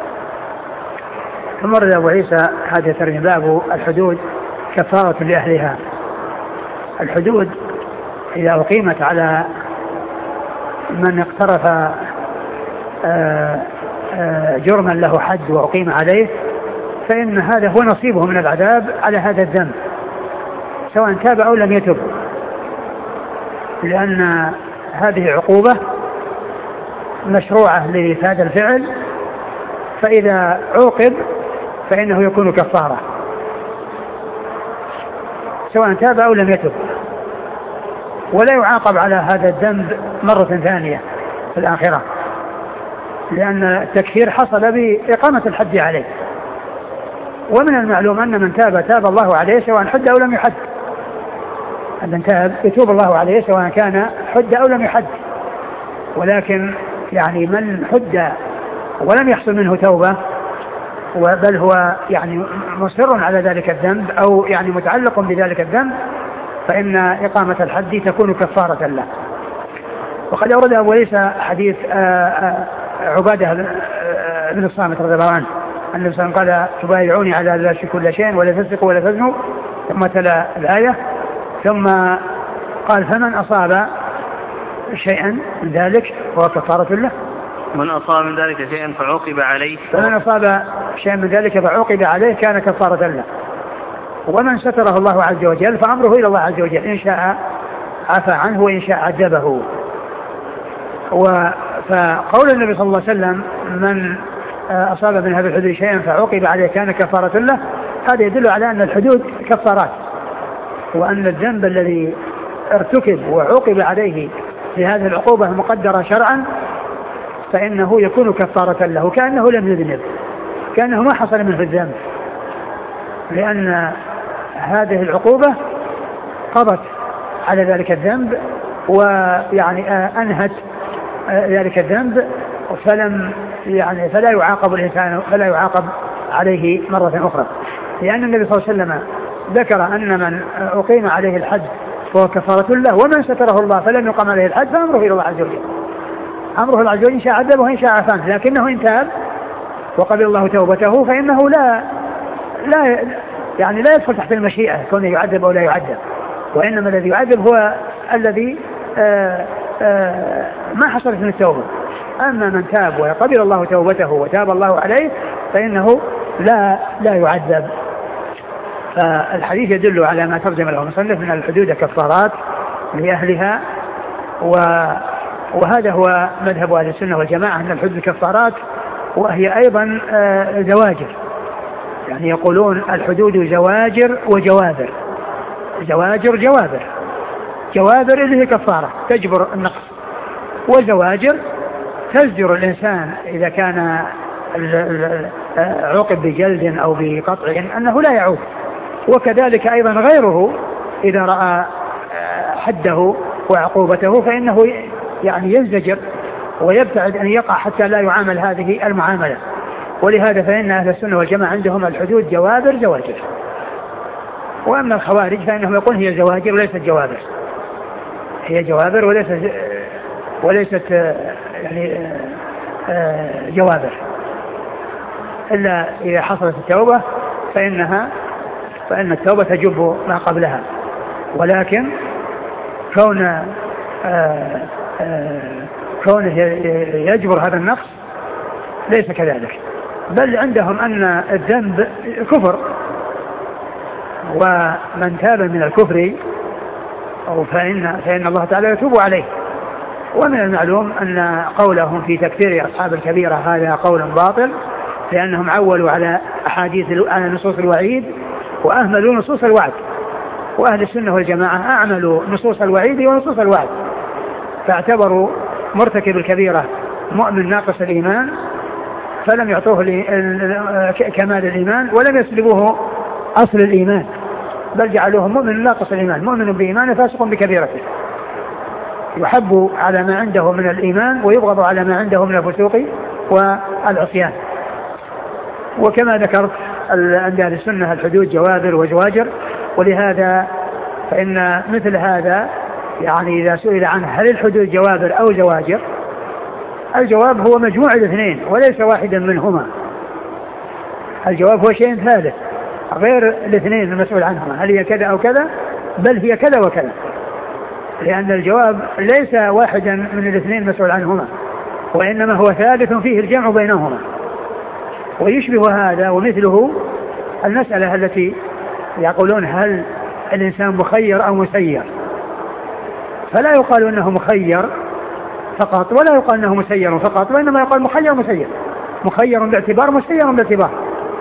[SPEAKER 2] ثم رد أبو عيسى هذا ترجم باب الحدود كفارة لأهلها. الحدود إذا أقيمت على من اقترف جرما له حد وأقيم عليه فإن هذا هو نصيبه من العذاب على هذا الذنب سواء تاب أو لم يتب، لأن هذه عقوبة مشروعة لهذا الفعل، فإذا عوقب فإنه يكون كفارة سواء تاب أو لم يتب، ولا يعاقب على هذا الذنب مرة ثانية في الآخرة، لأن التكفير حصل بإقامة الحد عليه. ومن المعلوم أن من تاب الله عليه سواء حد أو لم يحد، من تاب يتوب الله عليه سواء كان حد أو لم يحد. ولكن يعني من حد ولم يحصل منه توبة بل هو يعني مصر على ذلك الذنب أو يعني متعلق بذلك الذنب، فإن إقامة الحد تكون كفارة له. وقد أورد أبو عيسى حديث عبادة بن الصامت رضي الله عنه أن النبي صلى الله عليه وسلم قال تبايعوني على لا تشركوا كل شيء ولا تسرقوا ولا تزنوا، ثم تلا الآية، ثم قال فمن أصاب شيئا من ذلك فهو كفارة له.
[SPEAKER 1] من أصاب من ذلك شيئا فعوقب عليه،
[SPEAKER 2] فمن أصاب شيئا من ذلك فعوقب عليه كان كفارة له. ومن ستره الله عز وجل فأمره إلى الله عز وجل، إن شاء عفى عنه وإن شاء عذبه. فقول النبي صلى الله عليه وسلم من أصاب من هذا الحدود شيئا فعوقب عليه كان كفارة له، هذا يدل على أن الحدود كفارات، وأن الذنب الذي ارتكب وعوقب عليه في هذه العقوبة المقدرة شرعا فإنه يكون كفارة له، كأنه لم يذنب، كأنه ما حصل منه الذنب، لأن هذه العقوبة قضت على ذلك الذنب ويعني أنهت ذلك الذنب، فلا يعاقب الإنسان، فلا يعاقب عليه مرة أخرى، لأن النبي صلى الله عليه وسلم ذكر أن من أقيم عليه الحد فهو كفارة له، ومن ستره الله فلم يقم عليه الحد فأمره إلى الله عز وجل، أمره الله عز وجل إن شاء عذبه وإن شاء عفاه، لكنه إن تاب وقبل الله توبته فإنه لا يدخل تحت المشيئة كونه يعذب أو لا يعذب، وإنما الذي يعذب هو الذي ما حصلت من التوبة. أما من تاب وقبل الله توبته وتاب الله عليه فإنه لا يعذب. فالحديث يدل على ما ترجم له المصنف من الحدود كفارات لأهلها، وهذا هو مذهب أهل السنة والجماعة أن الحدود كفارات، وهي أيضا زواجر، يعني يقولون الحدود زواجر وجوابر، زواجر جوابر اللي هي كفارة تجبر النقص، وزواجر تزجر الإنسان إذا كان عوقب بجلد أو بقطع أنه لا يعود، وكذلك أيضا غيره إذا رأى حده وعقوبته فإنه يعني ينزجر ويبتعد أن يقع حتى لا يعامل هذه المعاملة. ولهذا فإن أهل السنة والجماعة عندهم الحدود جوابر زواجر، وأما الخوارج فإنهم يقول هي زواجر وليست جوابر، هي جوابر وليست يعني جوابر، إلا إذا حصلت التوبة فإن التوبة تجب ما قبلها. ولكن كونه يجبر هذا النقص ليس كذلك، بل عندهم أن الذنب كفر، ومن تاب من الكفر فإن الله تعالى يتوب عليه. ومن المعلوم أن قولهم في تكفير أصحاب الكبيرة هذا قول باطل، لأنهم عولوا على على نصوص الوعيد وأهملوا نصوص الوعد، وأهل السنة والجماعة أعملوا نصوص الوعيد ونصوص الوعد، فاعتبروا مرتكب الكبيرة مؤمن ناقص الإيمان فلم يعطوه كمال الإيمان ولم يسلبوه أصل الإيمان، بل جعلوه مؤمن ناقص الإيمان، مؤمن بإيمانه فاسق بكبيرته، يحب على ما عنده من الإيمان ويبغض على ما عنده من الفسوق والعصيان. وكما ذكرت عند أهل السنة الحدود جوابر وزواجر، ولهذا فإن مثل هذا يعني إذا سئل عنه هل الحدود جوابر أو زواجر، الجواب هو مجموع الاثنين وليس واحدا منهما، الجواب هو شيء ثالث غير الاثنين المسؤول عنهما، هل هي كذا أو كذا، بل هي كذا وكذا، لأن الجواب ليس واحدا من الاثنين المسؤول عنهما، وإنما هو ثالث فيه الجمع بينهما. ويشبه هذا ومثله المسألة التي يقولون هل الإنسان مخير أو مسير، فلا يقال أنه مخير فقط ولا يقال أنه مسير فقط، وإنما يقال مخير مسير، مخير باعتبار مسير باعتبار.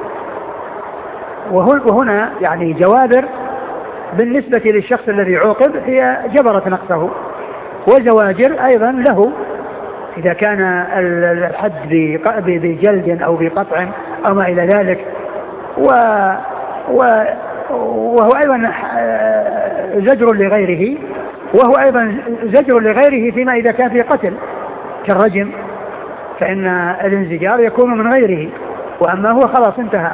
[SPEAKER 2] وهنا يعني جوابر بالنسبة للشخص الذي عوقب هي جبرت نقصه، وزواجر أيضا له إذا كان الحد بجلد أو بقطع أو ما إلى ذلك، وهو أيضا زجر لغيره، وهو أيضا زجر لغيره فيما إذا كان في قتل كالرجم، فإن الانزجار يكون من غيره، وأما هو خلاص انتهى.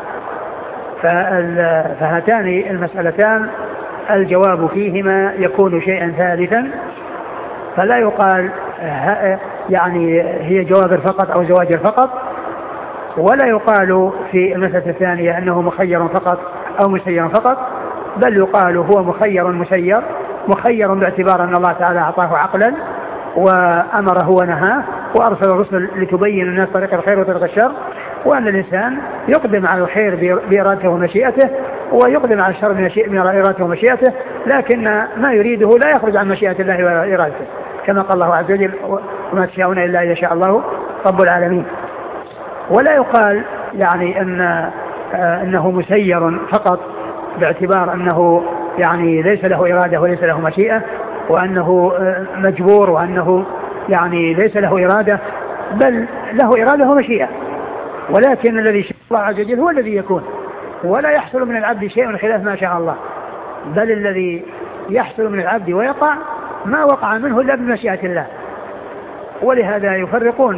[SPEAKER 2] فهاتان المسألتان الجواب فيهما يكون شيئا ثالثا، فلا يقال يعني هي جوابر فقط أو زواجر فقط، ولا يقال في المسألة الثانية أنه مخير فقط أو مسير فقط، بل يقال هو مخير مسير، مخير باعتبار أن الله تعالى أعطاه عقلا وأمره ونهاه وأرسل الرسل لتبين الناس طريق الخير وطريق الشر، وأن الإنسان يقدم على الخير بإرادته ومشيئته، ويقدم على الشر من إرادته ومشيئته، لكن ما يريده لا يخرج عن مشيئة الله وإرادته، كما قال الله عز وجل وما تشاءون إلا إذا شاء الله رب العالمين. ولا يقال يعني أنه مسير فقط باعتبار أنه يعني ليس له إرادة وليس له مشيئة، وأنه مجبور، وأنه يعني ليس له إرادة، بل له إرادة ومشيئة، ولكن الذي شاء الله عز وجل هو الذي يكون، ولا يحصل من العبد شيء خلاف ما شاء الله، بل الذي يحصل من العبد ويقع ما وقع منه إلا بمشيئة الله. ولهذا يفرقون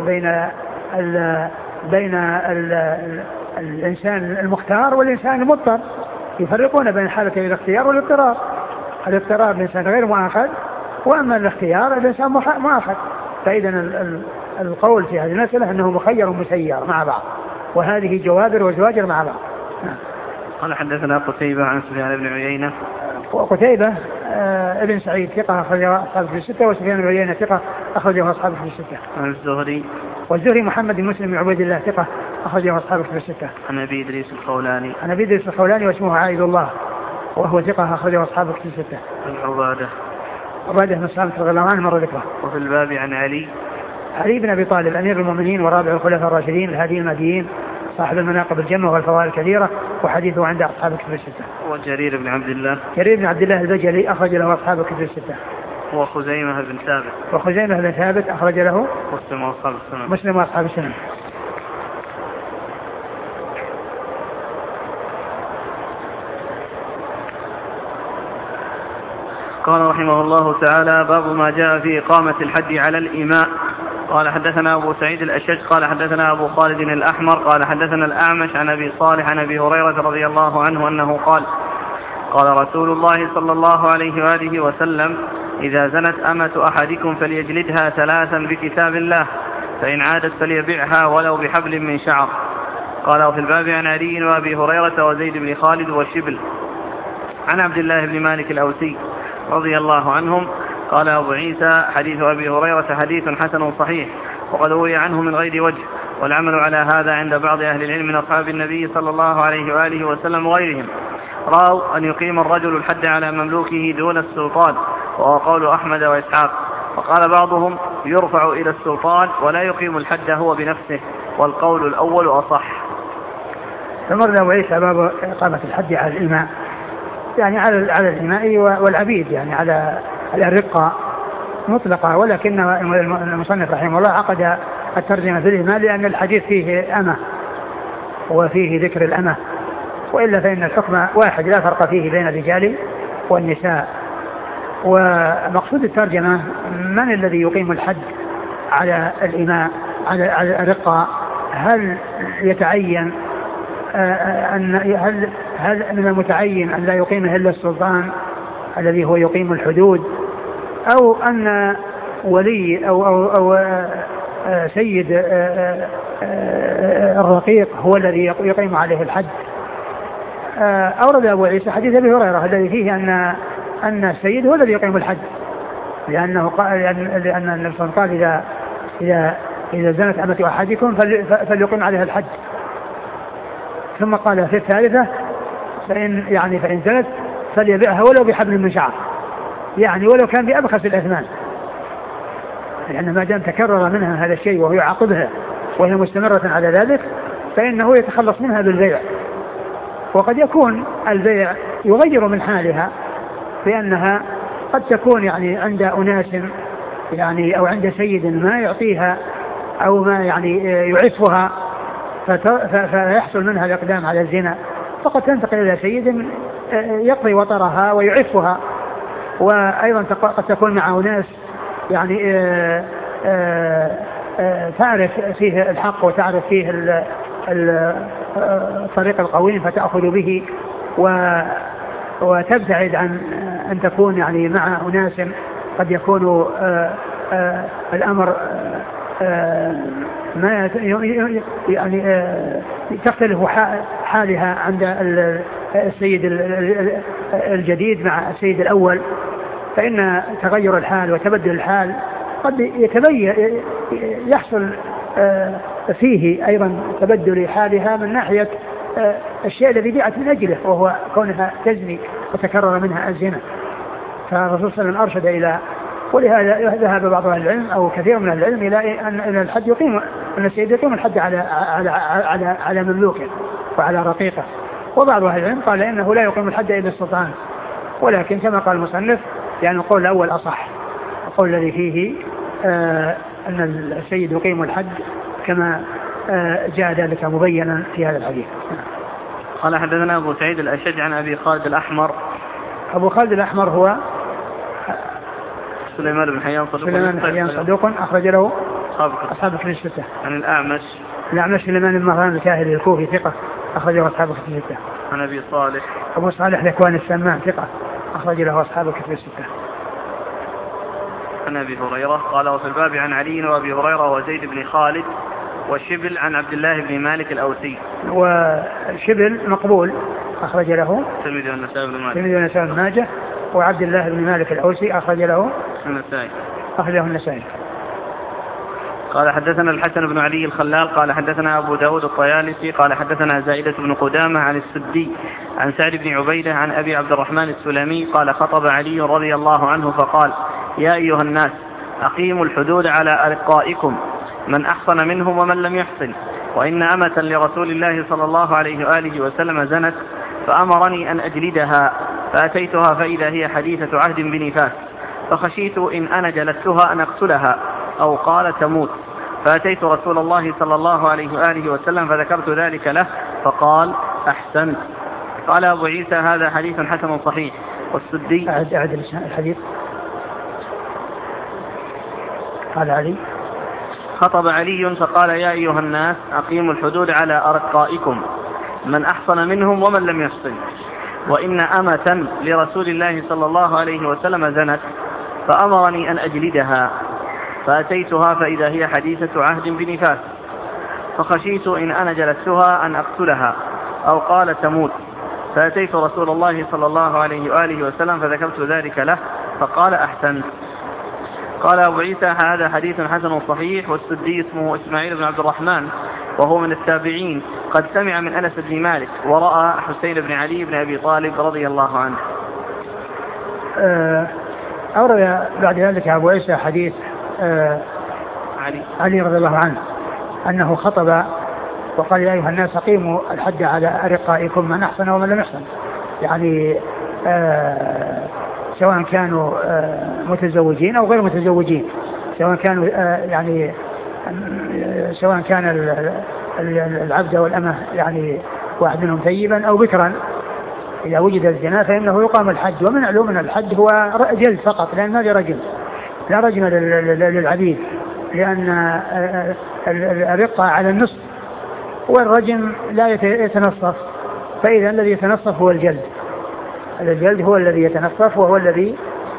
[SPEAKER 2] بين الإنسان المختار والإنسان المضطر، يفرقون بين حالة الاختيار والاضطرار. الاضطرار الإنسان غير مؤاخذ، وأما الاختيار الإنسان مؤاخذ. فإذا القول في هذه المسألة أنه مخير مسير مع بعض، وهذه جوابر وزواجر مع بعض.
[SPEAKER 1] قال حدثنا قتيبة عن سفيان بن عيينة.
[SPEAKER 2] وقتيبة ابن سعيد ثقة أخرجه أصحابه في الستة، وسفيان بن عيينة ثقة أخرجه أصحابه في الستة.
[SPEAKER 1] عن الزهري.
[SPEAKER 2] والزهري محمد بن مسلم بن عبيد الله ثقة أخرجه أصحابه في الستة.
[SPEAKER 1] عن أبي إدريس الخولاني.
[SPEAKER 2] عن أبي إدريس الخولاني واسمه عائد الله، وهو ثقة أخرجه أصحابه في الستة.
[SPEAKER 1] عن
[SPEAKER 2] عبادة بن صامت رضي الله عنه مر ذكره.
[SPEAKER 1] وفي الباب عن علي
[SPEAKER 2] بن أبي طالب أمير المؤمنين ورابع الخلفاء الراشدين الهادي المهديين صاحب المناقب الجمة والفضائل الكثيرة، وحديثه عند أصحاب الكتب الستة.
[SPEAKER 1] وجرير بن عبد الله.
[SPEAKER 2] جرير بن عبد الله البجلي أخرج له أصحاب الكتب الستة.
[SPEAKER 1] وخزيمة بن ثابت.
[SPEAKER 2] وخزيمة بن ثابت أخرج له
[SPEAKER 1] مسلم وأصحاب السنن.
[SPEAKER 2] مسلم وأصحاب السنن.
[SPEAKER 1] قال رحمه الله تعالى: باب ما جاء في إقامة الحد على الإماء. قال حدثنا أبو سعيد الأشج قال حدثنا أبو خالد الأحمر قال حدثنا الأعمش عن أبي صالح عن أبي هريرة رضي الله عنه أنه قال: قال رسول الله صلى الله عليه وآله وسلم: إذا زنت أمة أحدكم فليجلدها 3 بكتاب الله، فإن عادت فليبعها ولو بحبل من شعر. قال: وفي الباب عن علي وأبي هريرة وزيد بن خالد وشبل عن عبد الله بن مالك الأوسي رضي الله عنهم. قال أبو عيسى: حديث أبي هريرة حديث حسن صحيح، وقد روي عنه من غير وجه، والعمل على هذا عند بعض أهل العلم من أصحاب النبي صلى الله عليه وآله وسلم وغيرهم. رأوا أن يقيم الرجل الحد على مملوكه دون السلطان، وهو قول أحمد وإسحاق. وقال بعضهم: يرفع إلى السلطان ولا يقيم الحد هو بنفسه، والقول الأول أصح.
[SPEAKER 2] فمرنا أبو عيسى باب إقامة الحد على الإماء، يعني على الإماء والعبيد، يعني على الرقة مطلقة، ولكن المصنف رحمه الله عقد الترجمة في الإماء لأن الحديث فيه أمة وفيه ذكر الأمة، وإلا فإن الحكم واحد لا فرق فيه بين الرجال والنساء. ومقصود الترجمة: من الذي يقيم الحد على الإماء على الرقة؟ هل يتعين هل من المتعين أن لا يقيمه إلا السلطان الذي هو يقيم الحدود، أو أن ولي أو سيد الرقيق هو الذي يقيم عليه الحد؟ أورد أبو عيسى حديث أبي هريرة الذي فيه أن السيد هو الذي يقيم الحد، لأن النبي صلى الله عليه وسلم قال: إذا زنت أمة أحدكم فليقيم عليها الحد. ثم قال في الثالثة: فإن زنت فليبيعها ولو بحبل من شعر، يعني ولو كان بأبخس الأثمان، لأن ما دام تكرر منها هذا الشيء وهو يعاقبها وهي مستمرة على ذلك فإنه يتخلص منها بالبيع. وقد يكون البيع يغير من حالها، لأنها قد تكون يعني عند أناس يعني أو عند سيد ما يعطيها أو ما يعني يعفها فيحصل منها الإقدام على الزنا، فقد تنتقل إلى سيد يقضي وطرها ويعفها. وأيضا قد تكون مع أناس يعني تعرف فيه الحق وتعرف فيه الطريق القويم فتأخذ به وتبتعد عن أن تكون يعني مع أناس قد يكون الأمر ما يعني تختلف حالها عند السيد الجديد مع السيد الأول، فإن تغير الحال وتبدل الحال قد يحصل فيه أيضا تبدل حالها من ناحية الشيء الذي بيعت من أجله، وهو كونها تزني وتكرر منها الزنا. فالرسول صلى الله عليه وسلم أرشد إلى، ولهذا ذهب بعض أهل العلم أو كثير من أهل العلم إلى أن الحد يقيم، أن السيد يقيم الحد على مملوكه وعلى رقيقه. وبعض أهل العلم قال إنه لا يقيم الحد إلا السلطان، ولكن كما قال المصنف يعني القول الأول أصح، القول الذي فيه أن السيد يقيم الحد كما جاء ذلك مبينا في هذا الحديث.
[SPEAKER 1] قال حدثنا أبو سعيد الأشج عن أبي خالد الأحمر.
[SPEAKER 2] أبو خالد الأحمر هو
[SPEAKER 1] سليمان بن حيان
[SPEAKER 2] صدوق أخرج له أصحاب الكتب الستة.
[SPEAKER 1] عن الأعمش
[SPEAKER 2] سليمان بن مهران الكاهلي الكوفي ثقة أخرج له أصحاب الكتب الستة.
[SPEAKER 1] عن أبي صالح
[SPEAKER 2] أبو صالح ذكوان السمان ثقة أخرج له أصحاب الكتب الستة.
[SPEAKER 1] عن أبي هريرة قال وفي الباب عن علي وأبي هريرة وزيد بن خالد وشبل عن عبد الله بن مالك الأوسي.
[SPEAKER 2] وشبل مقبول أخرج له
[SPEAKER 1] الترمذي
[SPEAKER 2] والنسائي بن ماجه، وعبد الله بن مالك الأوسي أخرج له النسائي.
[SPEAKER 1] قال حدثنا الحسن بن علي الخلال قال حدثنا أبو داود الطيالسي قال حدثنا زائدة بن قدامة عن السدي عن سعد بن عبيدة عن أبي عبد الرحمن السلمي قال خطب علي رضي الله عنه فقال يا أيها الناس أقيموا الحدود على أرقائكم من أحصن منهم ومن لم يحصن، وإن أمة لرسول الله صلى الله عليه وآله وسلم زنت فأمرني أن أجلدها، فأتيتها فإذا هي حديثة عهد بنفاس، فخشيت إن أنا جلدتها أن أقتلها أو قال تموت، فأتيت رسول الله صلى الله عليه وآله وسلم فذكرت ذلك له فقال أحسنت. قال أبو عيسى هذا حديث حسن صحيح. والسدي
[SPEAKER 2] أعد الحديث. قال علي
[SPEAKER 1] خطب علي فقال يا أيها الناس أقيموا الحدود على أرقائكم من أحصن منهم ومن لم يحصن، وإن أمة لرسول الله صلى الله عليه وسلم زنت فأمرني أن أجلدها، فأتيتها فإذا هي حديثة عهد بنفاس، فخشيت إن أنا جلدتها أن أقتلها أو قال تموت، فأتيت رسول الله صلى الله عليه وآله وسلم فذكرت ذلك له فقال أحسنت. قال أبو عيسى هذا حديث حسن صحيح. والسدي اسمه إسماعيل بن عبد الرحمن وهو من التابعين، قد سمع من أنس بن مالك ورأى حسين بن علي بن أبي طالب رضي الله عنه.
[SPEAKER 2] أورد بعد ذلك أبو عيسى حديث علي رضي الله عنه أنه خطب وقال يا أيها الناس أقيموا الحد على أرقائكم من أحسن ومن لم يحسن، يعني سواء كانوا متزوجين أو غير متزوجين، سواء كانوا يعني سواء كان العبد والأمة يعني واحد منهم ثيبا أو بكرا، إذا وجد الزنا فإنه يقام الحد. ومن علومنا الحد هو جلد فقط، لأن ما لرجل لا رجل للعبيد، لأن الرقة على النصف والرجم لا يتنصف، فإذا الذي يتنصف هو الجلد. الجلد هو الذي يتنصف وهو الذي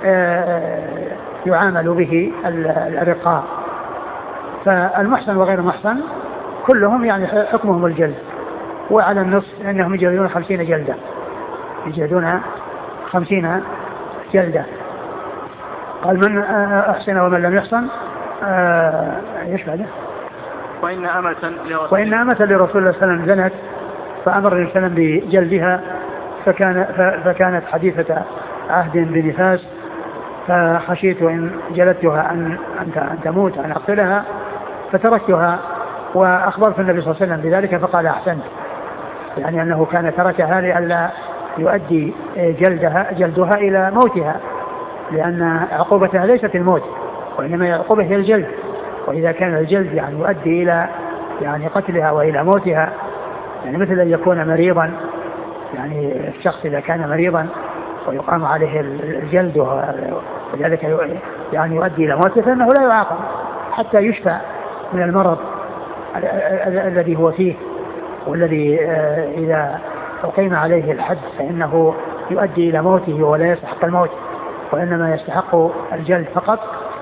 [SPEAKER 2] يعامل به الرقاء. فالمحسن وغير المحسن كلهم يعني حكمهم الجلد، وعلى النصف أنهم يجلدون 50 جلدة، يجلدون 50 جلدة. قال من أحسن ومن لم يحسن ايش بعده؟
[SPEAKER 1] وإن أمة
[SPEAKER 2] لرسول الله صلى الله عليه وسلم زنت فأمر النبي صلى الله عليه وسلم بجلدها، فكانت حديثة عهد بنفاس، فخشيت إن جلدتها أن تموت أن أقتلها، فتركتها وأخبرت النبي صلى الله عليه وسلم بذلك فقال أحسنت، يعني أنه كان تركها لئلا يؤدي جلدها إلى موتها، لأن عقوبتها ليست الموت وإنما عقوبة هي الجلد، وإذا كان الجلد يعني يؤدي إلى يعني قتلها وإلى موتها، يعني مثل أن يكون مريضا، يعني الشخص إذا كان مريضا ويقام عليه الجلد وذلك يعني يؤدي إلى موته فإنه لا يعاقب حتى يشفى من المرض الذي هو فيه، والذي إذا أقيم عليه الحد فإنه يؤدي إلى موته ولا يستحق الموت وإنما يستحق الجلد فقط.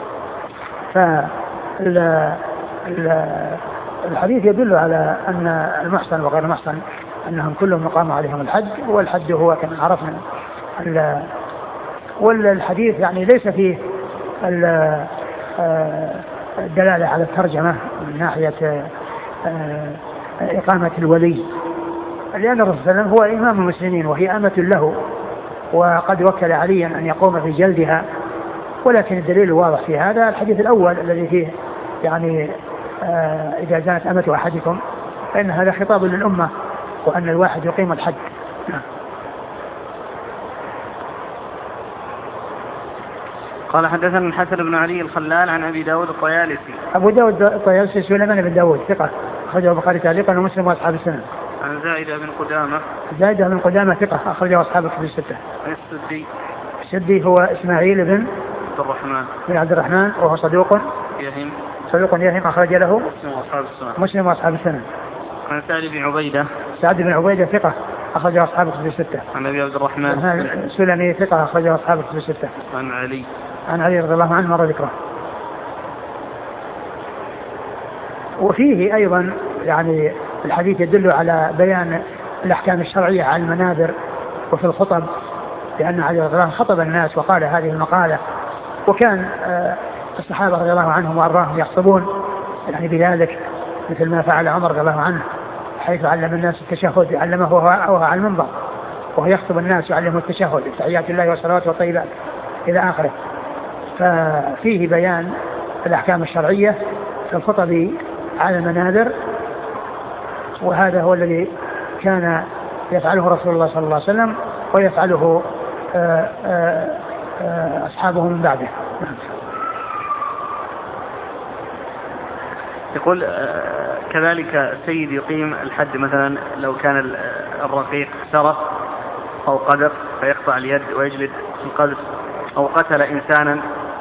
[SPEAKER 2] فالحديث يدل على أن المحصن وغير المحصن أنهم كلهم يقام عليهم الحد، والحد هو كما عرفنا. والحديث يعني ليس فيه الدلالة على الترجمة من ناحية إقامة الولي، لأن الرسول صلى الله عليه وسلم هو إمام المسلمين وهي أمة له، وقد وكل عليا أن يقوم في جلدها، ولكن الدليل الواضح في هذا الحديث الأول الذي فيه يعني إذا زانت أمة أحدكم فإن هذا خطاب للأمة وأن الواحد يقيم الحد.
[SPEAKER 1] قال حدثنا الحسن بن علي الخلال عن أبي داود الطيالسي.
[SPEAKER 2] أبو داود الطيالسي سليمان بن داود ثقة أخرجه البخاري تعليقا ومسلم وأصحاب السنن.
[SPEAKER 1] عن زائدة بن قدامة.
[SPEAKER 2] زائدة بن قدامة ثقة أخرجه أصحاب الكتب الستة.
[SPEAKER 1] عن
[SPEAKER 2] السدي هو إسماعيل بن عبد الرحمن وهو صدوق يهم أخرج له مسلم وأصحاب السنن.
[SPEAKER 1] عن
[SPEAKER 2] سعد بن عبيدة ثقة أخرجه أصحاب الكتب الستة.
[SPEAKER 1] عن أبي عبد الرحمن
[SPEAKER 2] سلمي ثقة أخرجه أصحاب الكتب الستة. عن علي رضي الله عنه مر ذكره. وفيه أيضا يعني الحديث يدل على بيان الأحكام الشرعية على المنابر وفي الخطب، لأن علي رضي الله عنه خطب الناس وقال هذه المقالة، وكان الصحابة رضي الله عنهم وأرضاهم يخطبون يعني بذلك، مثل ما فعل عمر رضي الله عنه حيث علم الناس التشهد، علمه وهو على المنبر وهو يخطب الناس يعلمه التشهد تحيات الله والصلوات والطيبات إلى آخره. ففيه بيان الأحكام الشرعية في الخطب على المنابر، وهذا هو الذي كان يفعله رسول الله صلى الله عليه وسلم ويفعله أصحابه من بعده.
[SPEAKER 1] يقول كذلك السيد يقيم الحد مثلا لو كان الرقيق سرق أو قذف فيقطع اليد ويجلد القذف، أو قتل إنسانا.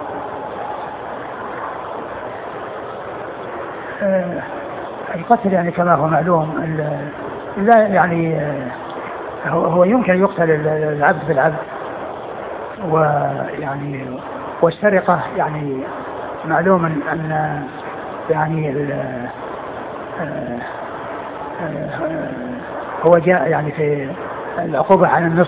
[SPEAKER 2] القتل يعني كما هو معلوم لا يعني هو يمكن يقتل العبد بالعبد، ويعني والسرقة يعني معلوم أن يعني هو جاء يعني في العقوبة على النصف،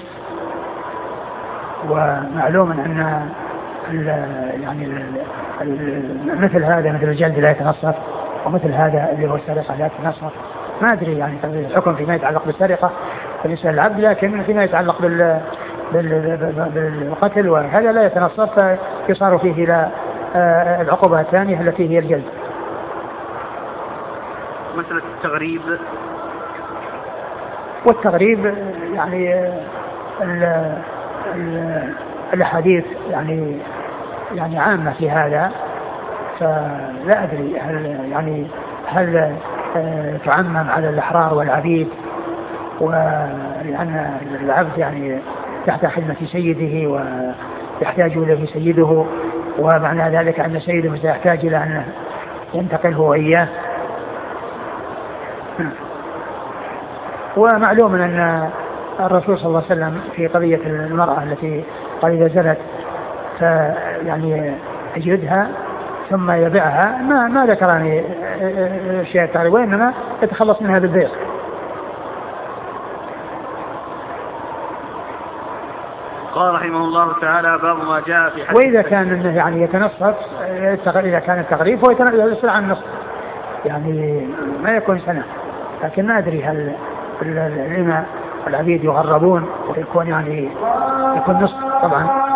[SPEAKER 2] ومعلوم أن يعني مثل هذا مثل الجلد لا يتنصف، ومثل هذا اللي هو السرقة لا تتنصف. ما أدري يعني الحكم فيما يتعلق بالسرقة بالنسبة للعبد، لكن فيما يتعلق بالقتل وهذا لا يتنصف، فيصار فيه إلى العقوبة الثانية التي هي الجلد.
[SPEAKER 1] مسألة التغريب،
[SPEAKER 2] والتغريب يعني الأحاديث يعني عامة في هذا، فلا أدري هل تعمم على الأحرار والعبيد، ولأن العبد يعني تحت خدمة سيده ويحتاج إليه سيده، ومعنى ذلك أن سيده سيحتاج إلى أن ينتقل هو إياه. ومعلوم أن الرسول صلى الله عليه وسلم في قضية المرأة التي قال إذا زنت يعني يجلدها ثم يبيعها، ما ذكرني شيء تعرف، وإنما يتخلص منها بالبيع.
[SPEAKER 1] قال رحمه الله تعالى باب ما جاء في حديث.
[SPEAKER 2] وإذا كان إنه يعني يتنصف، إذا كان التغريف هو يسرع عن النصف، يعني ما يكون سنة، لكن ما أدري هل لما والعبيد يغربون ويكون يعني يكون نصف طبعا.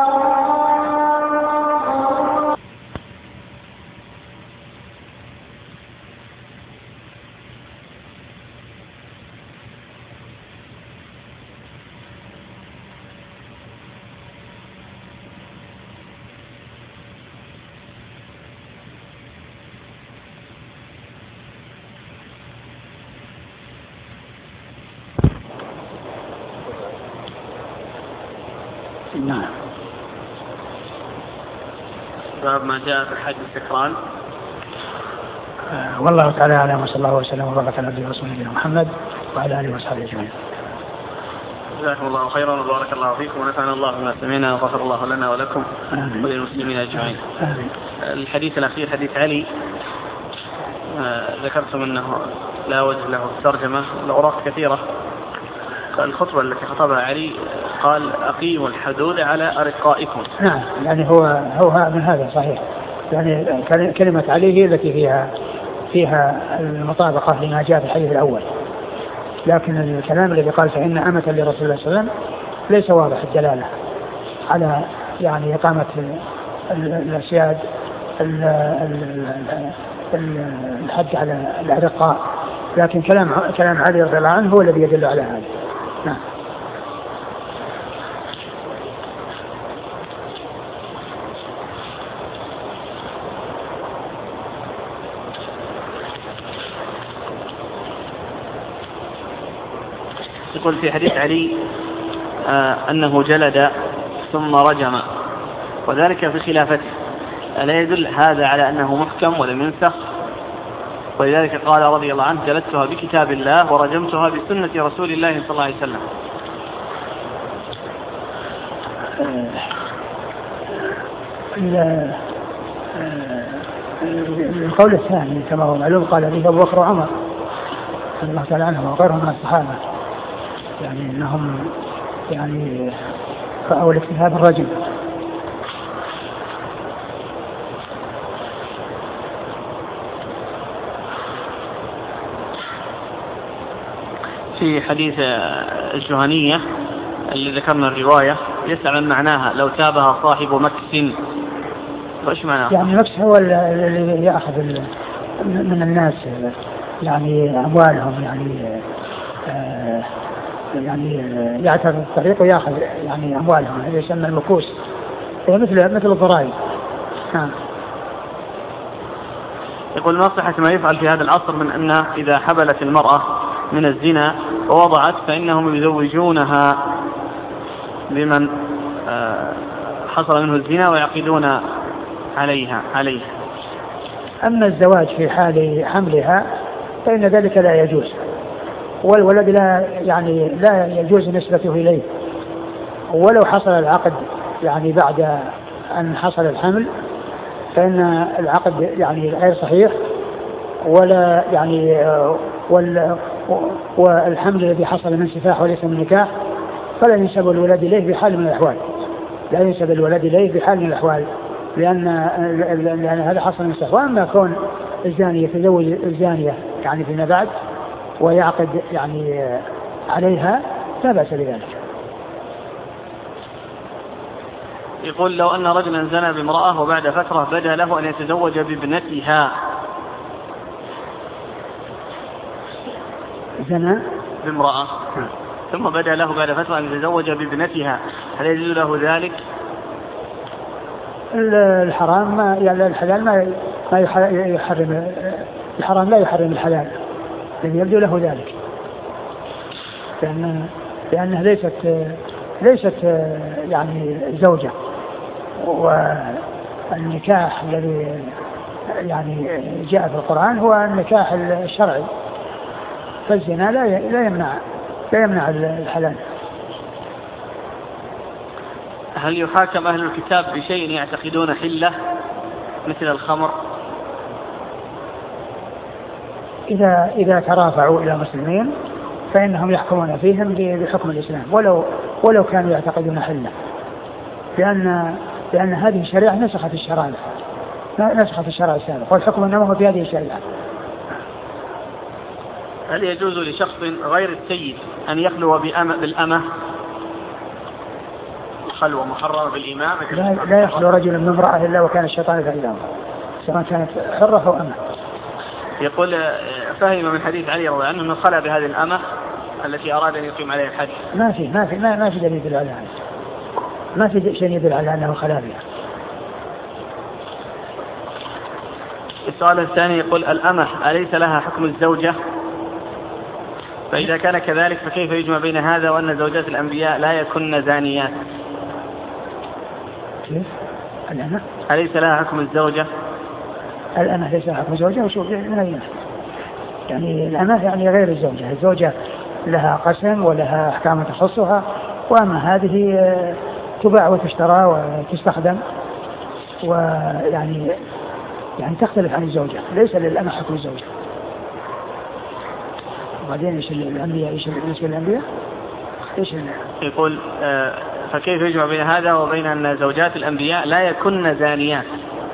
[SPEAKER 1] نعم. باب ما جاء في حد السكران.
[SPEAKER 2] والله تعالى أعلم، وصلى الله وسلم وبارك على عبده ورسوله نبينا محمد وعلى آله وصحبه أجمعين.
[SPEAKER 1] جزاكم الله خيرا وبارك الله فيكم ونفعنا الله بما سمعنا وغفر الله لنا ولكم وللمسلمين أجمعين. الحديث الأخير حديث علي، ذكرتم أنه لا وجه له الترجمة، الأوراق كثيرة. الخطبة التي خطبها علي قال أقيموا الحدود على أرقائكم.
[SPEAKER 2] نعم، يعني هو من هذا صحيح، يعني كلمة علي هي التي فيها المطابقة لما جاء في الحديث الأول، لكن الكلام الذي قال فإن أمة لرسول الله صلى الله عليه وسلم ليس واضح الدلالة على يعني إقامة الأسياد الحد على الأرقاء، لكن كلام علي رضي الله عنه هو الذي يدل على هذا. نعم.
[SPEAKER 1] يقول في حديث علي أنه جلد ثم رجم وذلك في خلافته، ألا يدل هذا على أنه محكم ولم ينسخ؟ ولذلك قال رضي الله عنه جلدتها بكتاب الله ورجمتها بسنة رسول الله صلى الله عليه وسلم.
[SPEAKER 2] القول الثاني كما هو معلوم قال به أبو بكر وعمر رضي الله تعالى عنهم وغيرهم من الصحابة، يعني أنهم يعني رأوا الاكتفاء بالرجم.
[SPEAKER 1] في حديث الجهنية اللي ذكرنا الرواية يسأل عن معناها لو تابها صاحب مكس، وإيش معناها؟
[SPEAKER 2] يعني مكس هو الذي يأخذ من الناس يعني أموالهم، يعني يعترض الطريق ويأخذ يعني أموالهم، هذا يسمى المكوس، هي مثل الضرائب.
[SPEAKER 1] يقول نصيحة ما يفعل في هذا العصر من أن إذا حبلت المرأة من الزنا ووضعت فإنهم يزوجونها بمن حصل منه الزنا ويعقدون عليه.
[SPEAKER 2] أما الزواج في حال حملها فإن ذلك لا يجوز، والولد لا يجوز نسبته إليه، ولو حصل العقد يعني بعد أن حصل الحمل فإن العقد يعني غير صحيح، ولا يعني والحمل الذي حصل من سفاح وليس من نكاح فلا ينسب الولد إليه بحال من الأحوال، لا ينسب الولد إليه بحال من الأحوال، لأن هذا حصل من سفاح. وأما كون الزاني يتزوج الزانية يعني فيما بعد ويعقد يعني عليها لا بأس بذلك.
[SPEAKER 1] يقول لو أن رجلا زنى بامرأة وبعد فترة بدا له أن يتزوج بابنتها،
[SPEAKER 2] زنى
[SPEAKER 1] بامرأة ثم بدا له بعد فترة أن يتزوج بابنتها، هل يجوز له ذلك؟
[SPEAKER 2] الحرام يعني الحلال ما يحرم، الحرام لا يحرم الحلال، لأن يبدو له ذلك، لأنها ليست يعني زوجة. والنكاح الذي يعني جاء في القرآن هو النكاح الشرعي، فالزنا لا يمنع الحلال.
[SPEAKER 1] هل يحاكم أهل الكتاب بشيء يعتقدون حلة مثل الخمر؟
[SPEAKER 2] إذا ترافعوا إلى مسلمين فإنهم يحكمون فيهم بحكم الإسلام ولو كانوا يعتقدون حلة، لأن هذه الشريعة نسخت الشرائع السابقة، والحكم إنما هو في هذه الشريعة،
[SPEAKER 1] هل يجوز لشخص غير السيد أن يخلو بالأمة؟ خلوة محرمة بالإمام؟
[SPEAKER 2] لا يخلو رجل من امرأة إلا وكان الشيطان فإذا سواء كانت حرة أو أمة.
[SPEAKER 1] يقول فهم من حديث علي رضي الله عنه أنه خلى بهذه الأمة التي أراد أن يقيم عليها الحد.
[SPEAKER 2] ما في دليل يدل على هذا، ما في شيء يدل على أنه خلى بها.
[SPEAKER 1] السؤال الثاني يقول الأمة أليس لها حكم الزوجة؟ فإذا كان كذلك فكيف يجمع بين هذا وأن زوجات الأنبياء لا يكن زانيات؟
[SPEAKER 2] كيف؟ الأمة
[SPEAKER 1] أليس لها حكم الزوجة؟
[SPEAKER 2] الأمة ليس لها حكم الزوجة وشوف يعني الأمة يعني غير الزوجة. الزوجة لها قسم ولها أحكام تخصها، وأما هذه تباع وتشترى وتستخدم ويعني تختلف عن الزوجة. ليس للأمة حكم الزوجة. وبعدين ايش الأنبياء؟ ايش بالنسبة للأنبياء؟
[SPEAKER 1] يقول فكيف يجمع بين هذا وبين أن زوجات الأنبياء لا يكن زانيات؟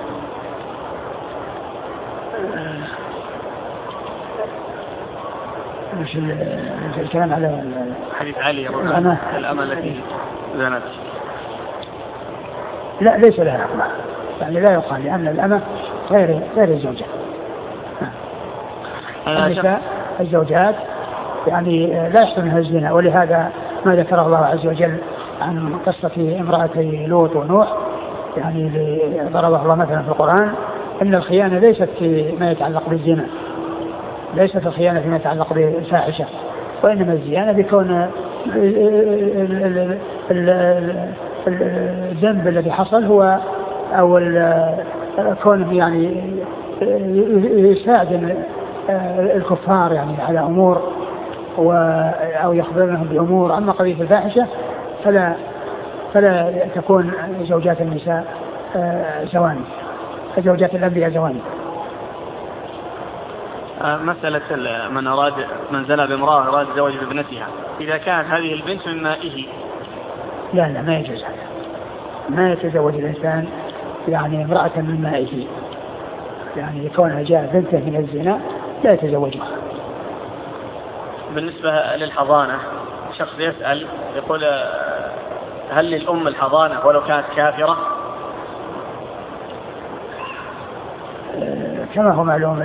[SPEAKER 2] مش الكلام على
[SPEAKER 1] حديث علي الأمة التي زانت.
[SPEAKER 2] لا ليس لها حكم، يعني لا يقال لأن الأمة غير الزوجة. النساء الزوجات يعني لا يحصل منها الزنا، ولهذا ما ذكر الله عز وجل عن قصة امرأتي لوط ونوح يعني ضربه الله مثلا في القرآن إن الخيانة ليست فيما يتعلق بالزنا، ليست الخيانة فيما يتعلق بالفاحشة، وإنما الزيانة بكون الذنب الذي حصل هو أو كونه يعني يساعد الكفار يعني على أمور أو يخبرنهم بأمور. أما قضية الفاحشة فلا تكون زوجات النساء زواني، زوجات الأنبياء زواني.
[SPEAKER 1] مسألة من زنى بامرأة أراد الزواج بابنتها، إذا كانت هذه البنت من مائه؟
[SPEAKER 2] لا ما يجوز هذا، ما يتزوج الإنسان يعني امرأة من مائه، يعني كونها جاء بنته من الزنا لا يتزوجها.
[SPEAKER 1] بالنسبة للحضانة شخص يسأل يقول هل للأم الحضانة ولو كانت كافرة؟
[SPEAKER 2] كما هو معلوم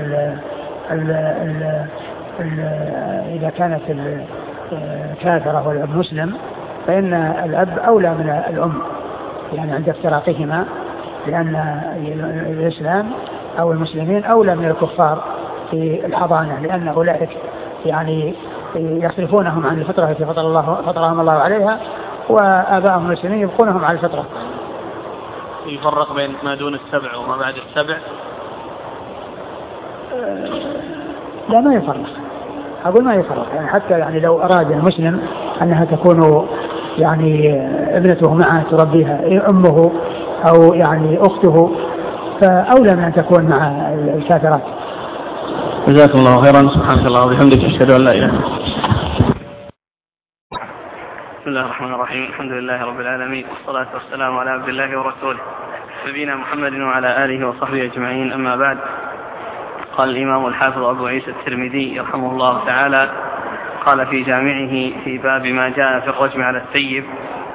[SPEAKER 2] إذا كانت الكافرة والأب مسلم فإن الأب أولى من الأم يعني عند افتراقهما، لأن الإسلام أو المسلمين أولى من الكفار في الحضانة، لأن أولئك يعني يصرفونهم عن الفطرة التي فطرهم الله عليها، وآبائهم المسلمين يبقونهم على الفطرة.
[SPEAKER 1] يفرق بين ما دون السبع وما بعد السبع؟
[SPEAKER 2] لا ما يفرق، أقول ما يفرق يعني حتى يعني لو أراد المسلم أنها تكون يعني ابنته معه تربيها أمه أو يعني أخته فأولى من أن تكون مع الكافرات.
[SPEAKER 1] جزاكم الله خيرا. سبحانك اللهم وبحمدك أشهد أن لا إله إلا أنت. بسم الله الرحمن الرحيم. الحمد لله رب العالمين، والصلاة والسلام على عبد الله ورسوله نبينا محمد وعلى آله وصحبه أجمعين. أما بعد، قال الإمام الحافظ أبو عيسى الترمذي رحمه الله تعالى قال في جامعه في باب ما جاء في الرجم على السيب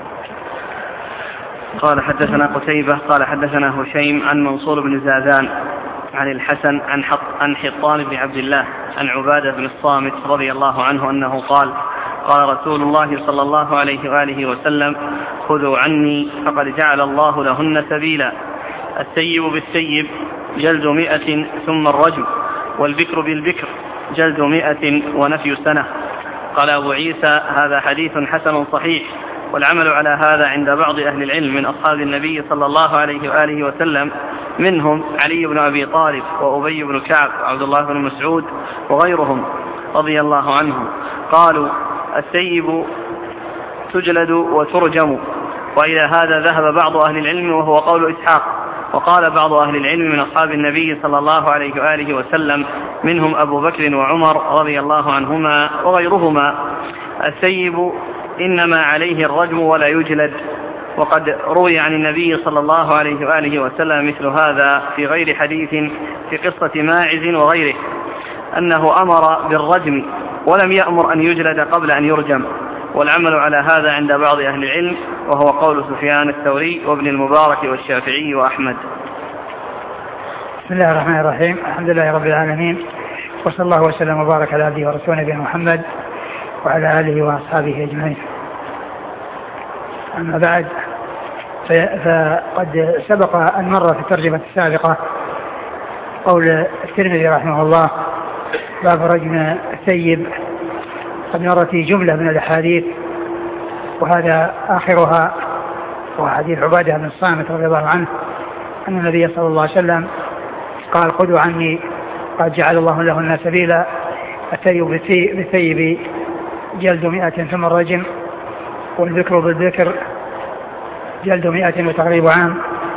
[SPEAKER 1] قال حدثنا قتيبة قال حدثنا هشيم عن منصور بن زادان عن الحسن عن حطان بن عبد الله عن عبادة بن الصامت رضي الله عنه أنه قال قال رسول الله صلى الله عليه وآله وسلم خذوا عني فقد جعل الله لهن سبيلا. السيب بالسيب جلد 100 ثم الرجم، والبكر بالبكر جلد 100 ونفي سنة. قال أبو عيسى هذا حديث حسن صحيح، والعمل على هذا عند بعض أهل العلم من أصحاب النبي صلى الله عليه وآله وسلم، منهم علي بن أبي طالب وأبي بن كعب وعبد الله بن مسعود وغيرهم رضي الله عنهم. قالوا السيب تجلد وترجم، وإلى هذا ذهب بعض أهل العلم وهو قول إسحاق. وقال بعض أهل العلم من أصحاب النبي صلى الله عليه وآله وسلم، منهم أبو بكر وعمر رضي الله عنهما وغيرهما، السيب إنما عليه الرجم ولا يجلد. وقد روي عن النبي صلى الله عليه وآله وسلم مثل هذا في غير حديث في قصة ماعز وغيره، أنه أمر بالرجم ولم يأمر أن يجلد قبل أن يرجم، والعمل على هذا عند بعض أهل العلم، وهو قول سفيان الثوري وابن المبارك والشافعي وأحمد.
[SPEAKER 2] بسم الله الرحمن الرحيم. الحمد لله رب العالمين، وصلى الله وسلم وبارك على عبده ورسوله نبينا محمد وعلى آله وأصحابه أجمعين. أما بعد، فقد سبق أن مر في الترجمة السابقة قول الترمذي رحمه الله باب رجم الثيب. قد مر في جملة من الأحاديث، وهذا آخرها وحديث عبادة بن الصامت رضي الله عنه أن النبي صلى الله عليه وسلم قال: خذوا عني قد جعل الله لهن سبيلا، الثيب بالثيب جلد 100 ثم الرجم، والذكر بالذكر جلد 100 وتغريب عام.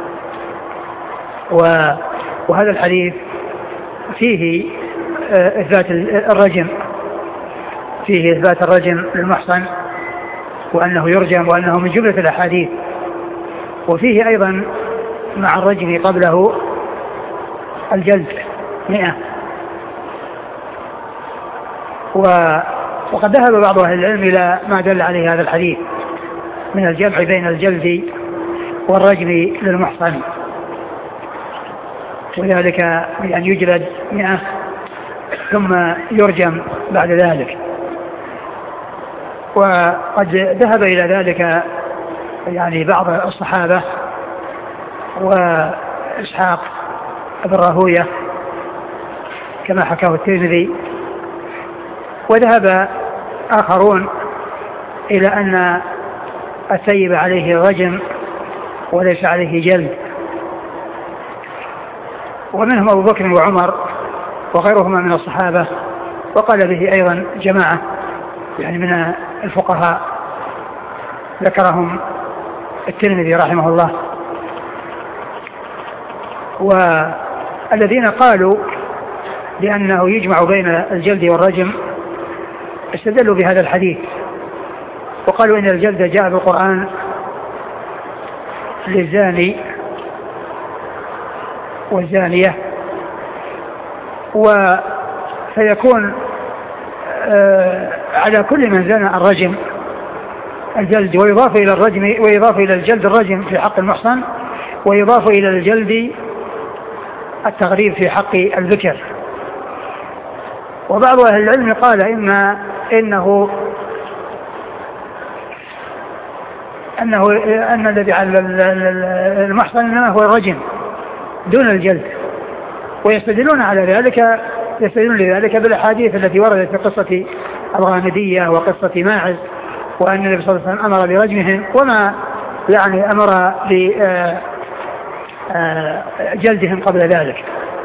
[SPEAKER 2] وهذا الحديث فيه إثبات الرجم، فيه إثبات الرجم للمحصن، وأنه يرجم، وأنه من جملة الأحاديث. وفيه أيضا مع الرجم قبله الجلد 100. وقد ذهب بعض أهل العلم إلى ما دل عليه هذا الحديث من الجمع بين الجلد والرجم للمحصن، وذلك بأن يجلد 100 ثم يرجم بعد ذلك. وقد ذهب إلى ذلك يعني بعض الصحابة وإسحاق بن راهوية كما حكاه الترمذي، وذهب آخرون إلى أن الثيب عليه رجم وليس عليه جلد، ومنهم أبو بكر وعمر وغيرهما من الصحابة، وقال به أيضا جماعة يعني من الفقهاء ذكرهم الترمذي رحمه الله. والذين قالوا بأنه يجمع بين الجلد والرجم استدلوا بهذا الحديث، وقالوا إن الجلد جاء بالقرآن للزاني والزانية، فيكون على كل من زنى الرجم الجلد، ويضاف إلى الرجم ويضاف إلى الجلد الرجم في حق المحصن، ويضاف إلى الجلد التغريب في حق الذكر. وبعض أهل العلم قال أن الذي على المحصن إنما هو الرجم دون الجلد، ويستدلون على ذلك لذلك بالأحاديث التي وردت في قصة الغامدية وقصة ماعز، وأن النبي صلى الله عليه وسلم أمر برجمهم، وما يعني أمر بجلدهم قبل ذلك.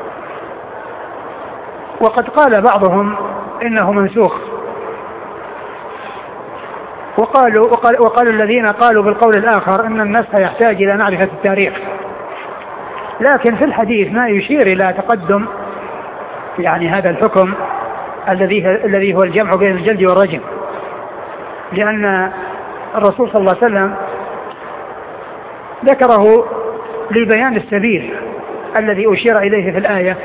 [SPEAKER 2] وقد قال بعضهم إنه منسوخ، وقال الذين قالوا بالقول الآخر إن النسخ يحتاج إلى معرفة التاريخ، لكن في الحديث ما يشير إلى تقدم يعني هذا الحكم الذي هو الجمع بين الجلد والرجم، لأن الرسول صلى الله عليه وسلم ذكره لبيان السبيل الذي أشير إليه في الآية: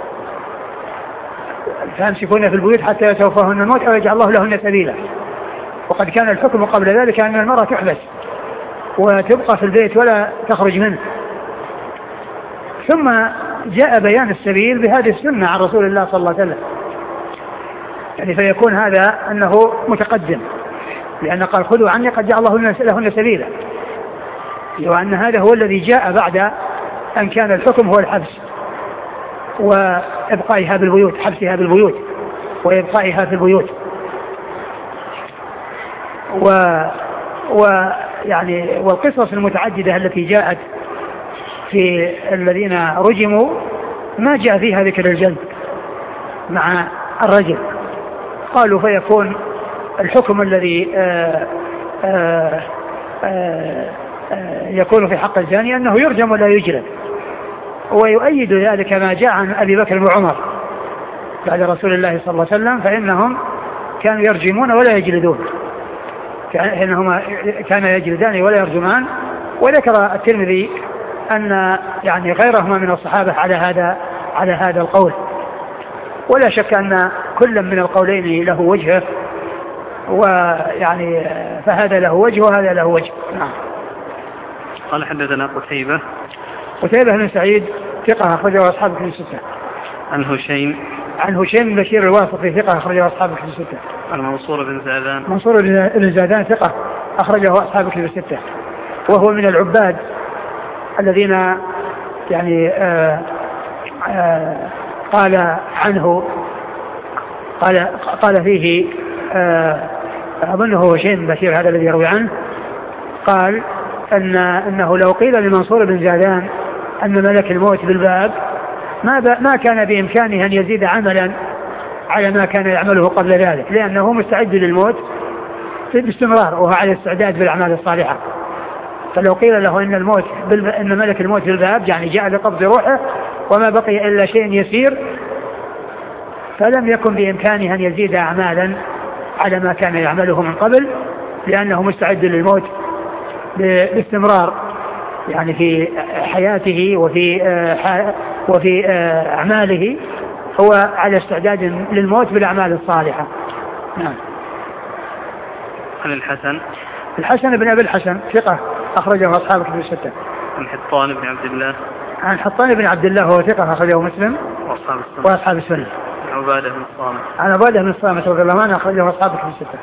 [SPEAKER 2] فامسكون في البيوت حتى يتوفاهن الموت أو يجعل الله لهن سبيلا. وقد كان الحكم قبل ذلك أن المرأة تحبس وتبقى في البيت ولا تخرج منه، ثم جاء بيان السبيل بهذه السنة عن رسول الله صلى الله عليه وسلم، يعني فيكون هذا أنه متقدم، لأن قال: خذوا عني قد جعل الله لهن سبيلا، وأن هذا هو الذي جاء بعد أن كان الحكم هو الحبس وإبقائها بالبيوت، حبسها بالبيوت وإبقائها في البيوت. ويعني والقصص المتعددة التي جاءت في الذين رجموا ما جاء فيها ذكر الجلد مع الرجل، قالوا فيكون الحكم الذي يكون في حق الزاني أنه يرجم ولا يجلد. ويؤيد ذلك ما جاء عن أبي بكر وعمر بعد رسول الله صلى الله عليه وسلم، فإنهم كانوا يرجمون ولا يجلدون، إنهما كان يجلدان ولا يرجمان. وذكر الترمذي أن يعني غيرهما من الصحابة على هذا القول. ولا شك أن كل من القولين له وجهه، ويعني فهذا له وجه وهذا له وجه. نعم.
[SPEAKER 1] قال حدثنا
[SPEAKER 2] قتيبة بن سعيد ثقة أخرجه أصحاب الكتب الستة.
[SPEAKER 1] عن
[SPEAKER 2] هشيم بن بشير الواسطي ثقة أخرجه أصحاب الكتب الستة.
[SPEAKER 1] عن منصور
[SPEAKER 2] بن زادان ثقة أخرجه أصحاب الكتب الستة، وهو من العباد الذين يعني قال عنه قال فيه أظنه هشيم بن بشير هذا الذي يروي عنه، قال أنه لو قيل لمنصور بن زادان أن ملك الموت بالباب ما كان بإمكانه أن يزيد عملا على ما كان يعمله قبل ذلك، لأنه مستعد للموت باستمرار وهو على استعداد بالأعمال الصالحة. فلو قيل له إن ملك الموت بالباب يعني جاء لقبض روحه وما بقي إلا شيء يسير، فلم يكن بإمكانه أن يزيد أعمالا على ما كان يعمله من قبل، لأنه مستعد للموت باستمرار يعني في حياته وفي أعماله، هو على استعداد للموت بالأعمال الصالحة. نعم.
[SPEAKER 1] عن
[SPEAKER 2] الحسن بن أبي الحسن ثقة أخرجه أصحاب الكتب الستة.
[SPEAKER 1] عن حطان
[SPEAKER 2] بن عبد الله وهو ثقة أخرجه مسلم وأصحاب السنة. عن عبادة بن الصامت رضي الله عنه أخرجه أصحاب الكتب الستة.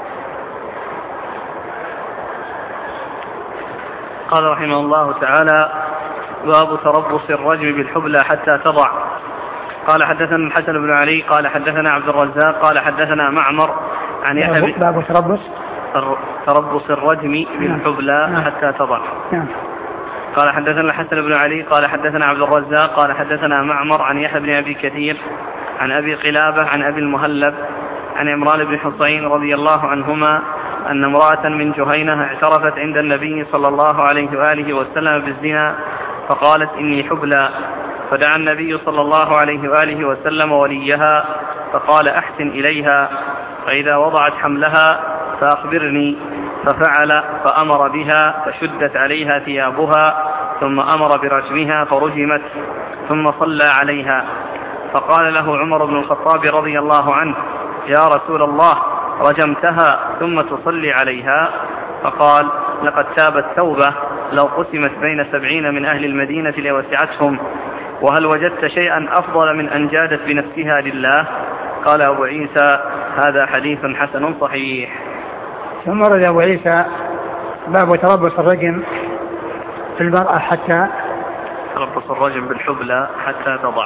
[SPEAKER 1] قال رحمه الله تعالى: باب تربص الرجم بالحبلى حتى تضع. قال حدثنا الحسن بن علي قال حدثنا عبد الرزاق قال حدثنا معمر عن يحيى.
[SPEAKER 2] باب
[SPEAKER 1] تربص الرجم بالحبلى حتى تضع. قال حدثنا الحسن بن علي قال حدثنا عبد الرزاق قال حدثنا معمر عن يحيى بن أبي كثير عن أبي قلابة عن أبي المهلب عن عمران بن حصين رضي الله عنهما أن امرأة من جهينة اعترفت عند النبي صلى الله عليه وآله وسلم بالزنا فقالت إني حبلى، فدعا النبي صلى الله عليه وآله وسلم وليها فقال أحسن إليها، فإذا وضعت حملها فأخبرني، ففعل فأمر بها فشدت عليها ثيابها ثم أمر برجمها فرجمت ثم صلى عليها. فقال له عمر بن الخطاب رضي الله عنه: يا رسول الله، رجمتها ثم تصلي عليها؟ فقال: لقد تابت توبة لو قسمت بين 70 من أهل المدينة لوسعتهم، وهل وجدت شيئا أفضل من أن جادت بنفسها لله؟ قال أبو عيسى: هذا حديث حسن صحيح.
[SPEAKER 2] ثم ورد أبو عيسى باب تربص الرجم في المرأة حتى
[SPEAKER 1] تربص الرجم بالحبلى حتى تضع.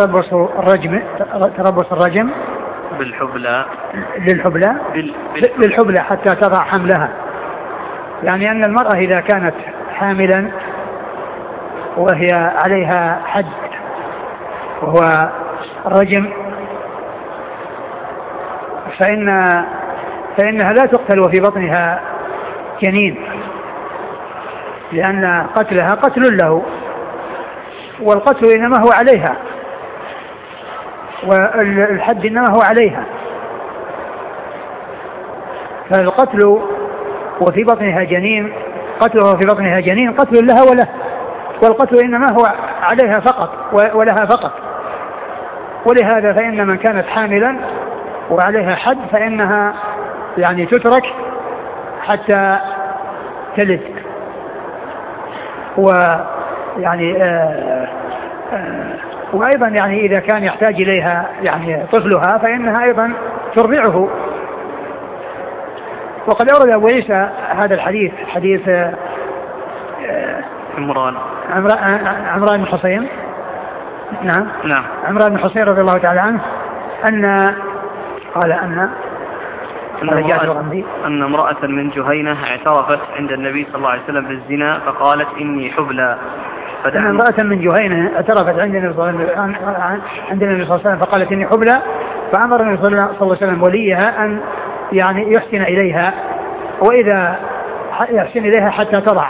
[SPEAKER 2] تربص الرجم للحبلى حتى تضع حملها، يعني أن المرأة إذا كانت حاملا وهي عليها حد وهو الرجم فإنها لا تقتل وفي بطنها جنين، لأن قتلها قتل له، والقتل إنما هو عليها والحد إنما هو عليها، فالقتل وفي بطنها جنين قتلها في بطنها جنين قتل لها وله، والقتل إنما هو عليها فقط ولها فقط. ولهذا فإن من كانت حاملا وعليها حد فإنها يعني تترك حتى تلد، ويعني وأيضا يعني إذا كان يحتاج إليها يعني طفلها فإنها أيضا ترضعه. وقد أورد أبو عيسى هذا الحديث، حديث عمران بن حصين. نعم. عمران بن حصين رضي الله تعالى عنه
[SPEAKER 1] أن امرأة من جهينة اعترفت عند النبي صلى الله عليه وسلم بالزنا فقالت إني حبلى.
[SPEAKER 2] أن امرأة من جهينة اعترفت عند النبي صلى الله عليه وسلم فقالت إني حبلى، فأمر النبي صلى الله عليه وسلم وليها أن يعني يحسن إليها، وإذا يحسن إليها حتى تضع.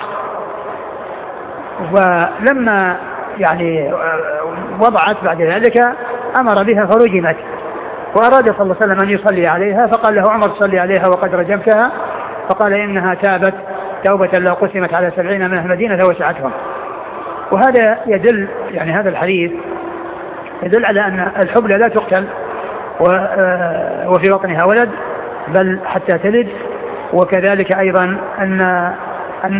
[SPEAKER 2] ولما يعني وضعت بعد ذلك أمر بها فرجمت، وأراد صلى الله عليه وسلم أن يصلي عليها فقال له عمر: صلي عليها وقد رجمتها. فقال: إنها تابت توبة لو قسمت على 70 من المدينة وسعتهم. وهذا يدل، يعني هذا الحديث يدل على أن الحبلى لا تقتل وفي بطنها ولد بل حتى تلد. وكذلك أيضا أن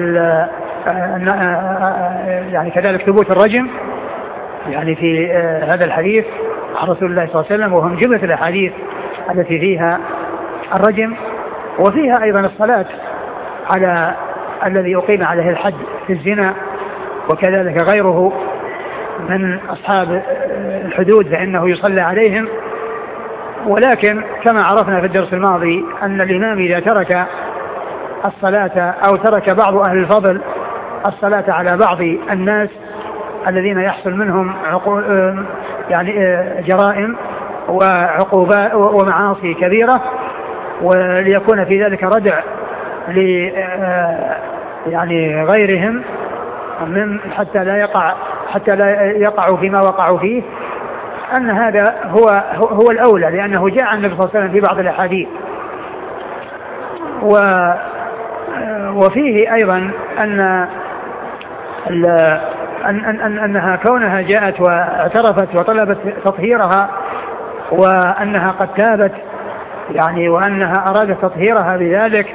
[SPEAKER 2] يعني كذلك ثبوت الرجم يعني في هذا الحديث عن رسول الله صلى الله عليه وسلم، وهم جملة الأحاديث التي فيها الرجم. وفيها أيضا الصلاة على الذي أقيم عليه الحد في الزنا، وكذلك غيره من أصحاب الحدود فإنه يصلى عليهم. ولكن كما عرفنا في الدرس الماضي أن الإمام إذا ترك الصلاة أو ترك بعض أهل الفضل الصلاة على بعض الناس الذين يحصل منهم يعني جرائم وعقوبات ومعاصي كبيرة، وليكون في ذلك ردع يعني غيرهم من حتى لا يقعوا فيما وقعوا فيه، أن هذا هو الأولى، لأنه جاء عن النبي صلى الله عليه وسلم في بعض الأحاديث. وفيه أيضا أنها كونها جاءت واعترفت وطلبت تطهيرها وأنها قد تابت يعني وأنها أرادت تطهيرها بذلك،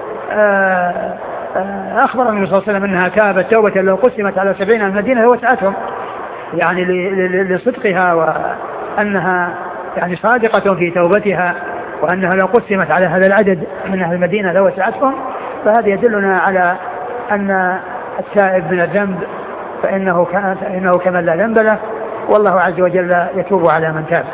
[SPEAKER 2] أخبر النبي صلى الله عليه وسلم أنها تابت توبة لو قسمت على 70 المدينة لوسعتهم، يعني لصدقها وأنها يعني صادقة في توبتها، وأنها لو قسمت على هذا العدد من أهل المدينة لوسعتهم. فهذا يدلنا على أن التائب من الذنب فإنه كمن لا ذنب له، والله عز وجل يتوب على من تاب.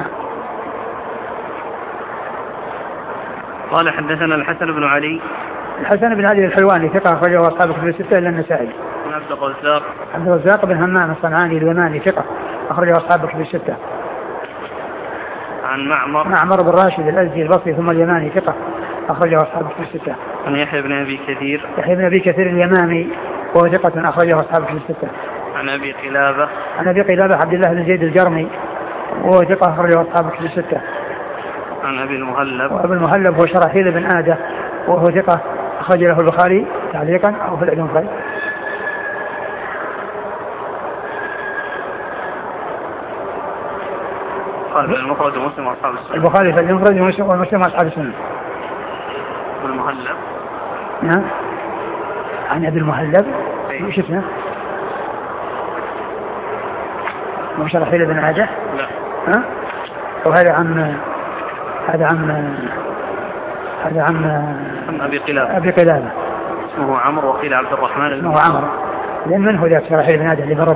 [SPEAKER 1] قال حدثنا الحسن بن علي.
[SPEAKER 2] الحسن بن علي الحلواني ثقة أخرجه أصحاب الكتب الستة إلا النسائي. عبد الرزاق بن همام الصنعاني اليماني ثقة أخرجه أصحاب الكتب الستة.
[SPEAKER 1] عن
[SPEAKER 2] معمر بن راشد الأزدي البصري ثم اليماني ثقة أخرجه أصحاب الكتب الستة.
[SPEAKER 1] عن يحيى بن أبي كثير
[SPEAKER 2] اليمامي وهو ثقة أخرجه أصحاب الكتب الستة.
[SPEAKER 1] عن أبي قلابة
[SPEAKER 2] عبد الله بن زيد الجرمي وهو ثقة أخرجه أصحاب الكتب الستة.
[SPEAKER 1] عن أبي المهلب.
[SPEAKER 2] وأبي المهلب هو شراحيل بن آدة وهو ثقة أخرج له البخاري تعليقا أو في الأدب البخاري.
[SPEAKER 1] قال في المفرد ومسلم وأصحاب السنة.
[SPEAKER 2] البخاري في المفرد ومسلم وأصحاب السنة.
[SPEAKER 1] والمهلب.
[SPEAKER 2] نعم. عن أبي المهلب. شفنا. وشراحيل بن آدة.
[SPEAKER 1] لا.
[SPEAKER 2] ها؟ وهذا عن أبي قلابة
[SPEAKER 1] اسمه عمرو وقيل عبد الرحمن.
[SPEAKER 2] اسمه عمرو لأن من هو ذاك شراحيل بن آدة اللي مر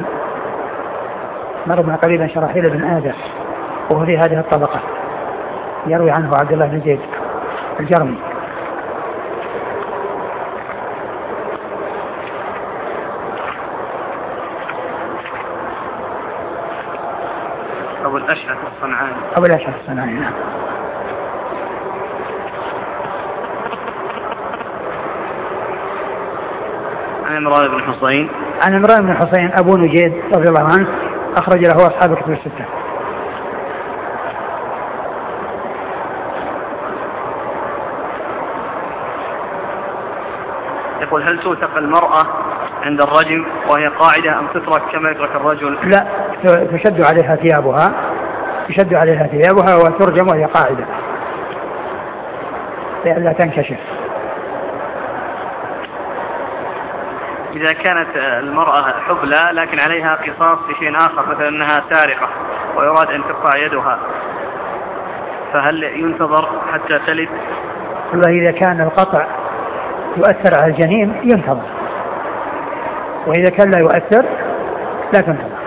[SPEAKER 2] بنا قريبا شراحيل بن آدة وهو في هذه الطبقة يروي عنه عبد الله بن زيد الجرمي.
[SPEAKER 1] أبو الأشعث الصنعاني
[SPEAKER 2] نعم.
[SPEAKER 1] عن عمران
[SPEAKER 2] بن حصين أبو نجيد رضي الله عنه أخرج له أصحاب الكتب الستة.
[SPEAKER 1] يقول هل توثق المرأة عند الرجم وهي قاعدة أم تترك كما يترك الرجل؟
[SPEAKER 2] لا، تشد عليها ثيابها وترجم وهي قاعدة لئلا تنكشف.
[SPEAKER 1] إذا كانت المرأة حبلى لكن عليها قصاص في شيء آخر مثلا أنها سارقة ويراد أن تقطع يدها فهل ينتظر حتى تلد؟
[SPEAKER 2] والله إذا كان القطع يؤثر على الجنين ينتظر، وإذا كان لا يؤثر لا تنتظر.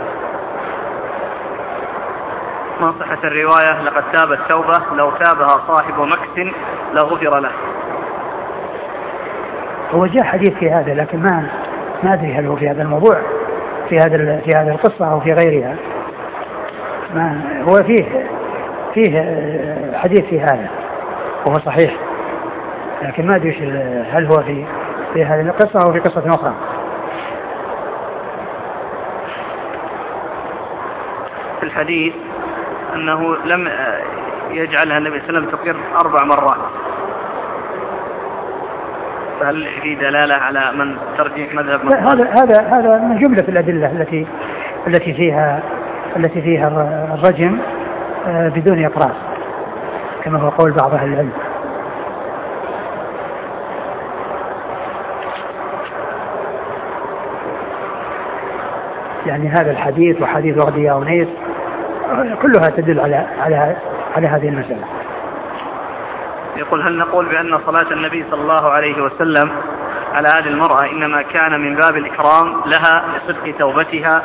[SPEAKER 1] ما صحة الرواية لقد تاب التوبة لو تابها صاحب مكس لغفر له؟
[SPEAKER 2] هو جاء حديث في هذا لكن ما أدري هل هو في هذا الموضوع في هذه القصة أو في غيرها. ما هو فيه حديث في هذا وهو صحيح، لكن ما أدري هل هو في هذه القصة أو في قصة أخرى.
[SPEAKER 1] في الحديث أنه لم يجعلها النبي صلى الله عليه وسلم تقر 4 مرات، فهل في دلالة على من ترجيح مذهب
[SPEAKER 2] هذا من جملة الأدلة التي فيها الرجم بدون إقرار كما هو قول بعض أهل العلم. يعني هذا الحديث وحديث وغدي يا أنيس كلها تدل على هذه المسألة.
[SPEAKER 1] يقول هل نقول بأن صلاة النبي صلى الله عليه وسلم على هذه المرأة إنما كان من باب الإكرام لها لصدق توبتها؟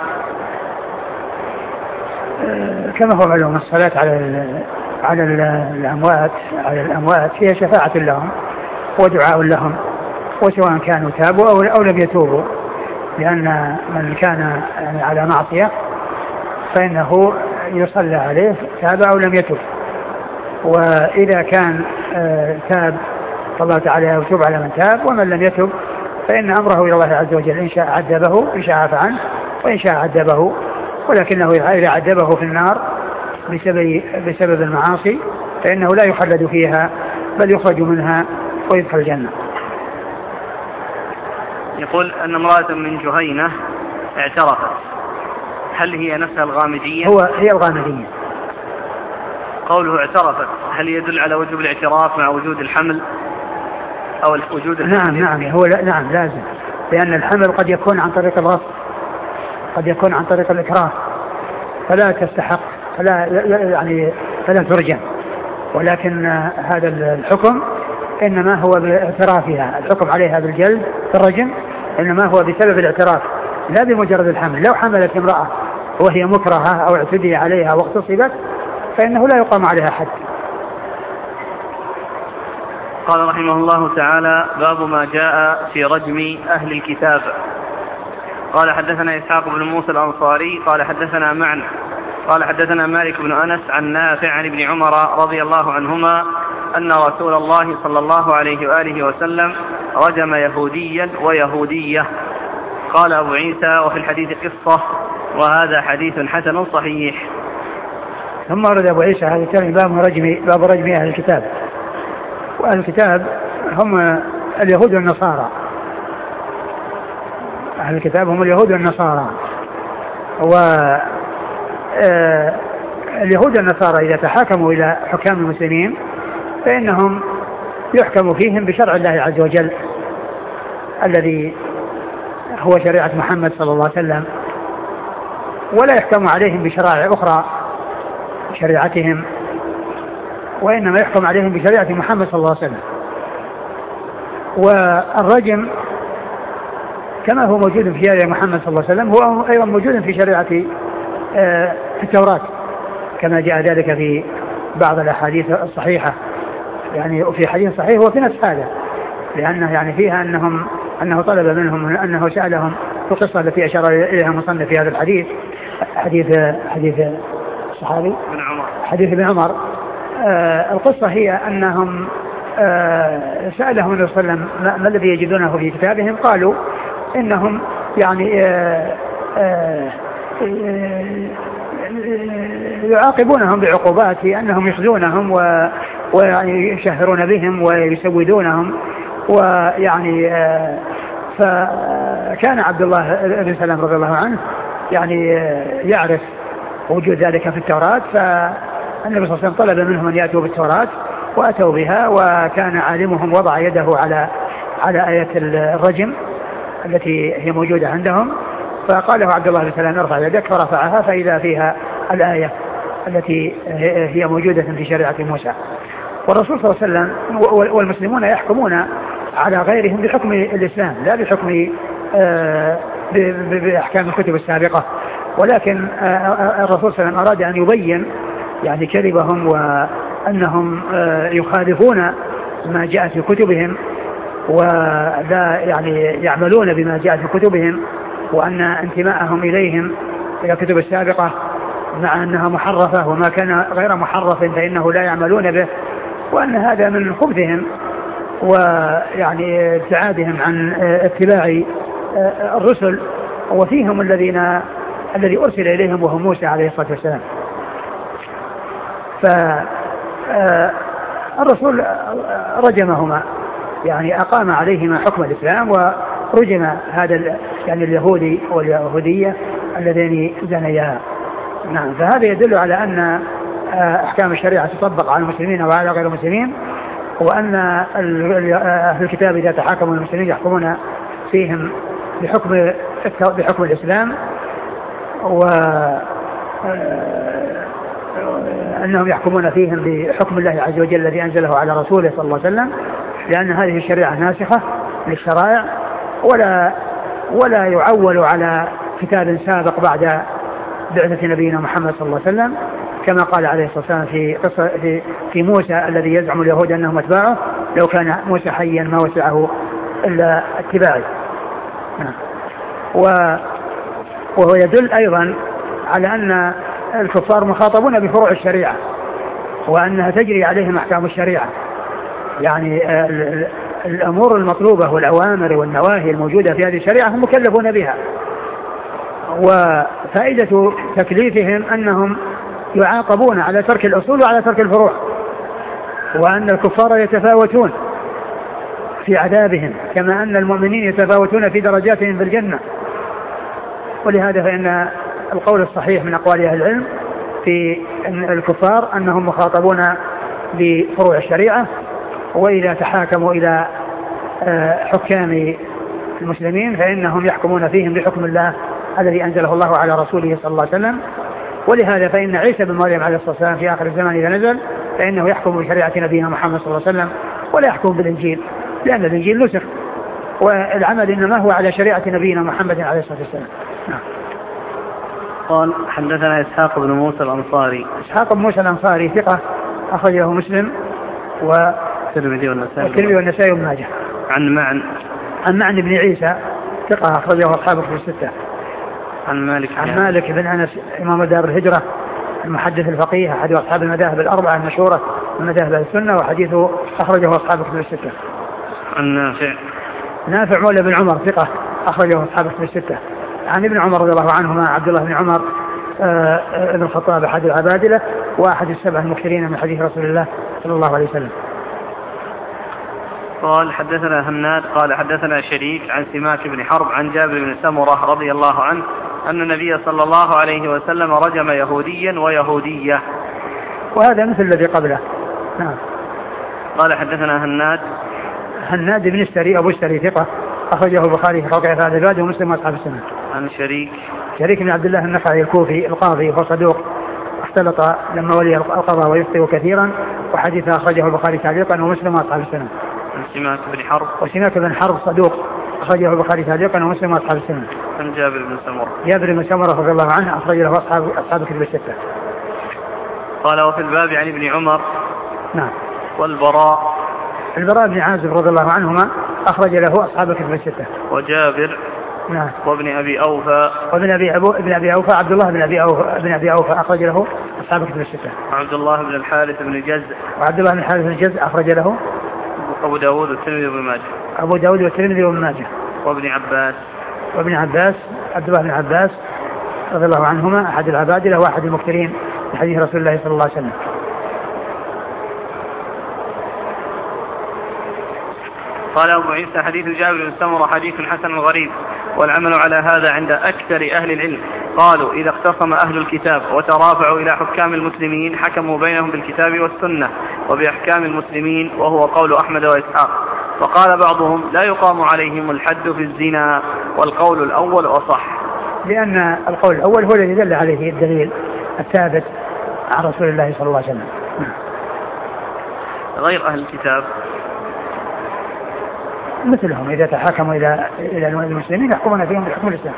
[SPEAKER 2] كما هو معلوم الصلاة على الأموات هي شفاعة لهم ودعاء لهم، وسواء كانوا تابوا أو لم يتوبوا، لأن من كان على معصية فإنه يصلى عليه تاب أو لم يتوب، وإذا كان تاب فالله تعالى يتوب على من تاب، ومن لم يتب فإن أمره إلى الله عز وجل، إن شاء عذبه إن شاء عفى عنه وإن شاء عذبه، ولكنه إذا عذبه في النار بسبب المعاصي فإنه لا يخلد فيها بل يخرج منها ويدخل الجنة.
[SPEAKER 1] يقول أن امرأة من جهينة اعترفت، هل هي نفسها الغامدية؟
[SPEAKER 2] هي الغامدية.
[SPEAKER 1] قوله اعترفت هل يدل على وجوب الاعتراف مع وجود الحمل أو وجود الحمل؟
[SPEAKER 2] نعم لازم، لأن الحمل قد يكون عن طريق الغصب، قد يكون عن طريق الإكراه، فلا تستحق فلا ترجم، ولكن هذا الحكم إنما هو باعترافها، الحكم عليها بالجلد بالرجم إنما هو بسبب الاعتراف لا بمجرد الحمل. لو حملت امرأة وهي مكرهة أو اعتدي عليها واغتصبت فإنه لا يقام عليها حد.
[SPEAKER 1] قال رحمه الله تعالى: باب ما جاء في رجم أهل الكتاب. قال حدثنا إسحاق بن موسى الأنصاري قال حدثنا معن قال حدثنا مالك بن أنس عن نافع عن ابن عمر رضي الله عنهما أن رسول الله صلى الله عليه وآله وسلم رجم يهوديا ويهودية. قال أبو عيسى: وفي الحديث قصة، وهذا حديث حسن صحيح.
[SPEAKER 2] ثم ورد أبو عيسى هذا الترمذي باب رجم أهل الكتاب. وأهل الكتاب هم اليهود والنصارى، أهل الكتاب هم اليهود والنصارى. واليهود والنصارى إذا تحاكموا إلى حكام المسلمين فإنهم يحكم فيهم بشرع الله عز وجل الذي هو شريعة محمد صلى الله عليه وسلم، ولا يحكم عليهم بشرائع أخرى شريعتهم، وإنما يحكم عليهم بشريعة محمد صلى الله عليه وسلم. والرجم كما هو موجود في شريعة محمد صلى الله عليه وسلم هو أيضا موجود في شريعة في التوراة، كما جاء ذلك في بعض الأحاديث الصحيحة، يعني في حديث صحيح وفي نفس هذا، لأنه يعني فيها أنه طلب منهم أنه سألهم في القصة التي أشار إليها المصنف في هذا الحديث، حديث الصحابي حديث ابن عمر. القصة هي أنهم سألهم النبي صلى الله عليه وسلم ما الذي يجدونه في كتابهم، قالوا إنهم يعني يعاقبونهم بعقوبات أنهم يخزونهم ويشهرون بهم ويسودونهم، ويعني فكان عبد الله بن سلام رضي الله عنه يعني يعرف وجود ذلك في التوراة، فالنبي صلى الله عليه وسلم طلب منهم أن يأتوا بالتوراة وأتوا بها، وكان عالمهم وضع يده على آية الرجم التي هي موجودة عندهم، فقال له عبد الله بن سلام ارفع يدك، فرفعها فإذا فيها الآية التي هي موجودة في شريعة موسى. والرسول صلى الله عليه وسلم والمسلمون يحكمون على غيرهم بحكم الإسلام لا بحكم بأحكام الكتب السابقة، ولكن الرسول صلى الله عليه وسلم أراد أن يبين يعني كذبهم وأنهم يخالفون ما جاء في كتبهم ولا يعني يعملون بما جاء في كتبهم، وأن انتماءهم إليهم إلى الكتب السابقة مع أنها محرفة وما كان غير محرف فإنه لا يعملون به، وأن هذا من خبثهم ويعني ابتعادهم عن اتباع الرسل، وفيهم الذي أرسل إليهم وهو موسى عليه الصلاة والسلام. فالرسول رجمهما، يعني أقام عليهما حكم الإسلام، ورجم هذا يعني اليهودي واليهودية اللذين زنيا. نعم، فهذا يدل على أن أحكام الشريعة تطبق على المسلمين وعلى غير المسلمين، وأن أهل الكتاب إذا تحاكموا المسلمين يحكمون فيهم بحكم الإسلام، وأنهم يحكمون فيهم بحكم الله عز وجل الذي أنزله على رسوله صلى الله عليه وسلم، لأن هذه الشريعة ناسخة للشرائع، ولا يعول على كتاب سابق بعد بعثة نبينا محمد صلى الله عليه وسلم، كما قال عليه الصلاة والسلام في موسى الذي يزعم اليهود أنهم أتباعه: لو كان موسى حيا ما وسعه إلا اتباعي. وهو يدل أيضا على أن الكفار مخاطبون بفروع الشريعة، وأنها تجري عليهم أحكام الشريعة، يعني الأمور المطلوبة والأوامر والنواهي الموجودة في هذه الشريعة هم مكلفون بها، وفائدة تكليفهم أنهم يعاقبون على ترك الأصول وعلى ترك الفروع، وأن الكفار يتفاوتون في عذابهم كما أن المؤمنين يتفاوتون في درجاتهم في الجنة. ولهذا فإن القول الصحيح من أقوال أهل العلم في الكفار أنهم مخاطبون بفروع الشريعة، وإذا تحاكموا إلى حكام المسلمين فإنهم يحكمون فيهم بحكم الله الذي أنزله الله على رسوله صلى الله عليه وسلم. ولهذا فإن عيسى بن مريم عليه الصلاة والسلام في آخر الزمان إذا نزل فإنه يحكم بشريعة نبينا محمد صلى الله عليه وسلم ولا يحكم بالإنجيل، لأن الإنجيل نسخ، والعمل إنما هو على شريعة نبينا محمد عليه الصلاة والسلام.
[SPEAKER 1] قال حدثنا إسحاق بن موسى الأنصاري.
[SPEAKER 2] إسحاق بن موسى الأنصاري ثقة أخرجه مسلم
[SPEAKER 1] والترمذي
[SPEAKER 2] والنسائي وابن ماجه. عن معن بن عيسى ثقة أخرجه أصحاب الكتب الستة.
[SPEAKER 1] عن
[SPEAKER 2] مالك بن أنس إمام دار الهجرة المحدث الفقيه أحد أصحاب المذاهب الأربعة المشهورة من مذاهب السنة، وحديثه أخرجه أصحاب الكتب الستة.
[SPEAKER 1] عن
[SPEAKER 2] نافع مولى بن عمر ثقة أخرجه أصحاب الكتب الستة. عن ابن عمر رضي الله عنهما عبد الله بن عمر ابن الخطاب أحد العبادلة وأحد السبع المكثرين من حديث رسول الله صلى الله عليه وسلم.
[SPEAKER 1] قال حدثنا هناد قال حدثنا شريك عن سماك بن حرب عن جابر بن سمرة رضي الله عنه أن النبي صلى الله عليه وسلم رجم يهوديا ويهودية،
[SPEAKER 2] وهذا مثل الذي قبله. نعم.
[SPEAKER 1] قال حدثنا
[SPEAKER 2] هناد بن السري أبو السري ثقة أخرجه البخاري في خلق أفعال العباد ومسلم وأصحاب السنة.
[SPEAKER 1] عن
[SPEAKER 2] شريك بن عبد الله النخعي الكوفي القاضي وهو صدوق اختلط لما ولي القضاء ويخطئ كثيرا، وحديثه أخرجه البخاري تعليقا ومسلم وأصحاب السنة.
[SPEAKER 1] عن سماك بن حرب
[SPEAKER 2] صدوق أخرجه البخاري تعليقا ومسلم وأصحاب السنة.
[SPEAKER 1] عن جابر بن سمرة
[SPEAKER 2] رضي الله عنه أخرج له أصحاب الكتب الستة.
[SPEAKER 1] قال وفي الباب عن ابن عمر.
[SPEAKER 2] نعم.
[SPEAKER 1] والبراء
[SPEAKER 2] بن عازب رضي الله عنهما أخرج له أصحاب الكتب الستة.
[SPEAKER 1] وجابر.
[SPEAKER 2] نعم.
[SPEAKER 1] وابن أبي أوفى.
[SPEAKER 2] عبد الله بن أبي أوفى أخرج له أصحاب الكتب الستة.
[SPEAKER 1] وعبد الله بن الحارث بن جزء
[SPEAKER 2] أخرج له
[SPEAKER 1] أبو داود والترمذي وابن ماجه. وابن
[SPEAKER 2] عباس عبد الله بن عباس رضي الله عنهما أحد العبادلة وأحد المكثرين من حديث رسول الله صلى الله عليه وسلم.
[SPEAKER 1] قال أبو عيسى حديث جابر بن سمرة حديث حسن غريب، والعمل على هذا عند أكثر أهل العلم. قالوا إذا اختصم أهل الكتاب وترافعوا إلى حكام المسلمين حكموا بينهم بالكتاب والسنة وبأحكام المسلمين، وهو قول أحمد وإسحاق. وقال بعضهم لا يقام عليهم الحد في الزنا، والقول الأول أصح،
[SPEAKER 2] لأن القول الأول هو الذي دل عليه الدليل الثابت عن رسول الله صلى الله عليه وسلم.
[SPEAKER 1] غير أهل الكتاب
[SPEAKER 2] مثلهم إذا تحاكموا إلى المسلمين يحكمون فيهم بحكم الإسلام.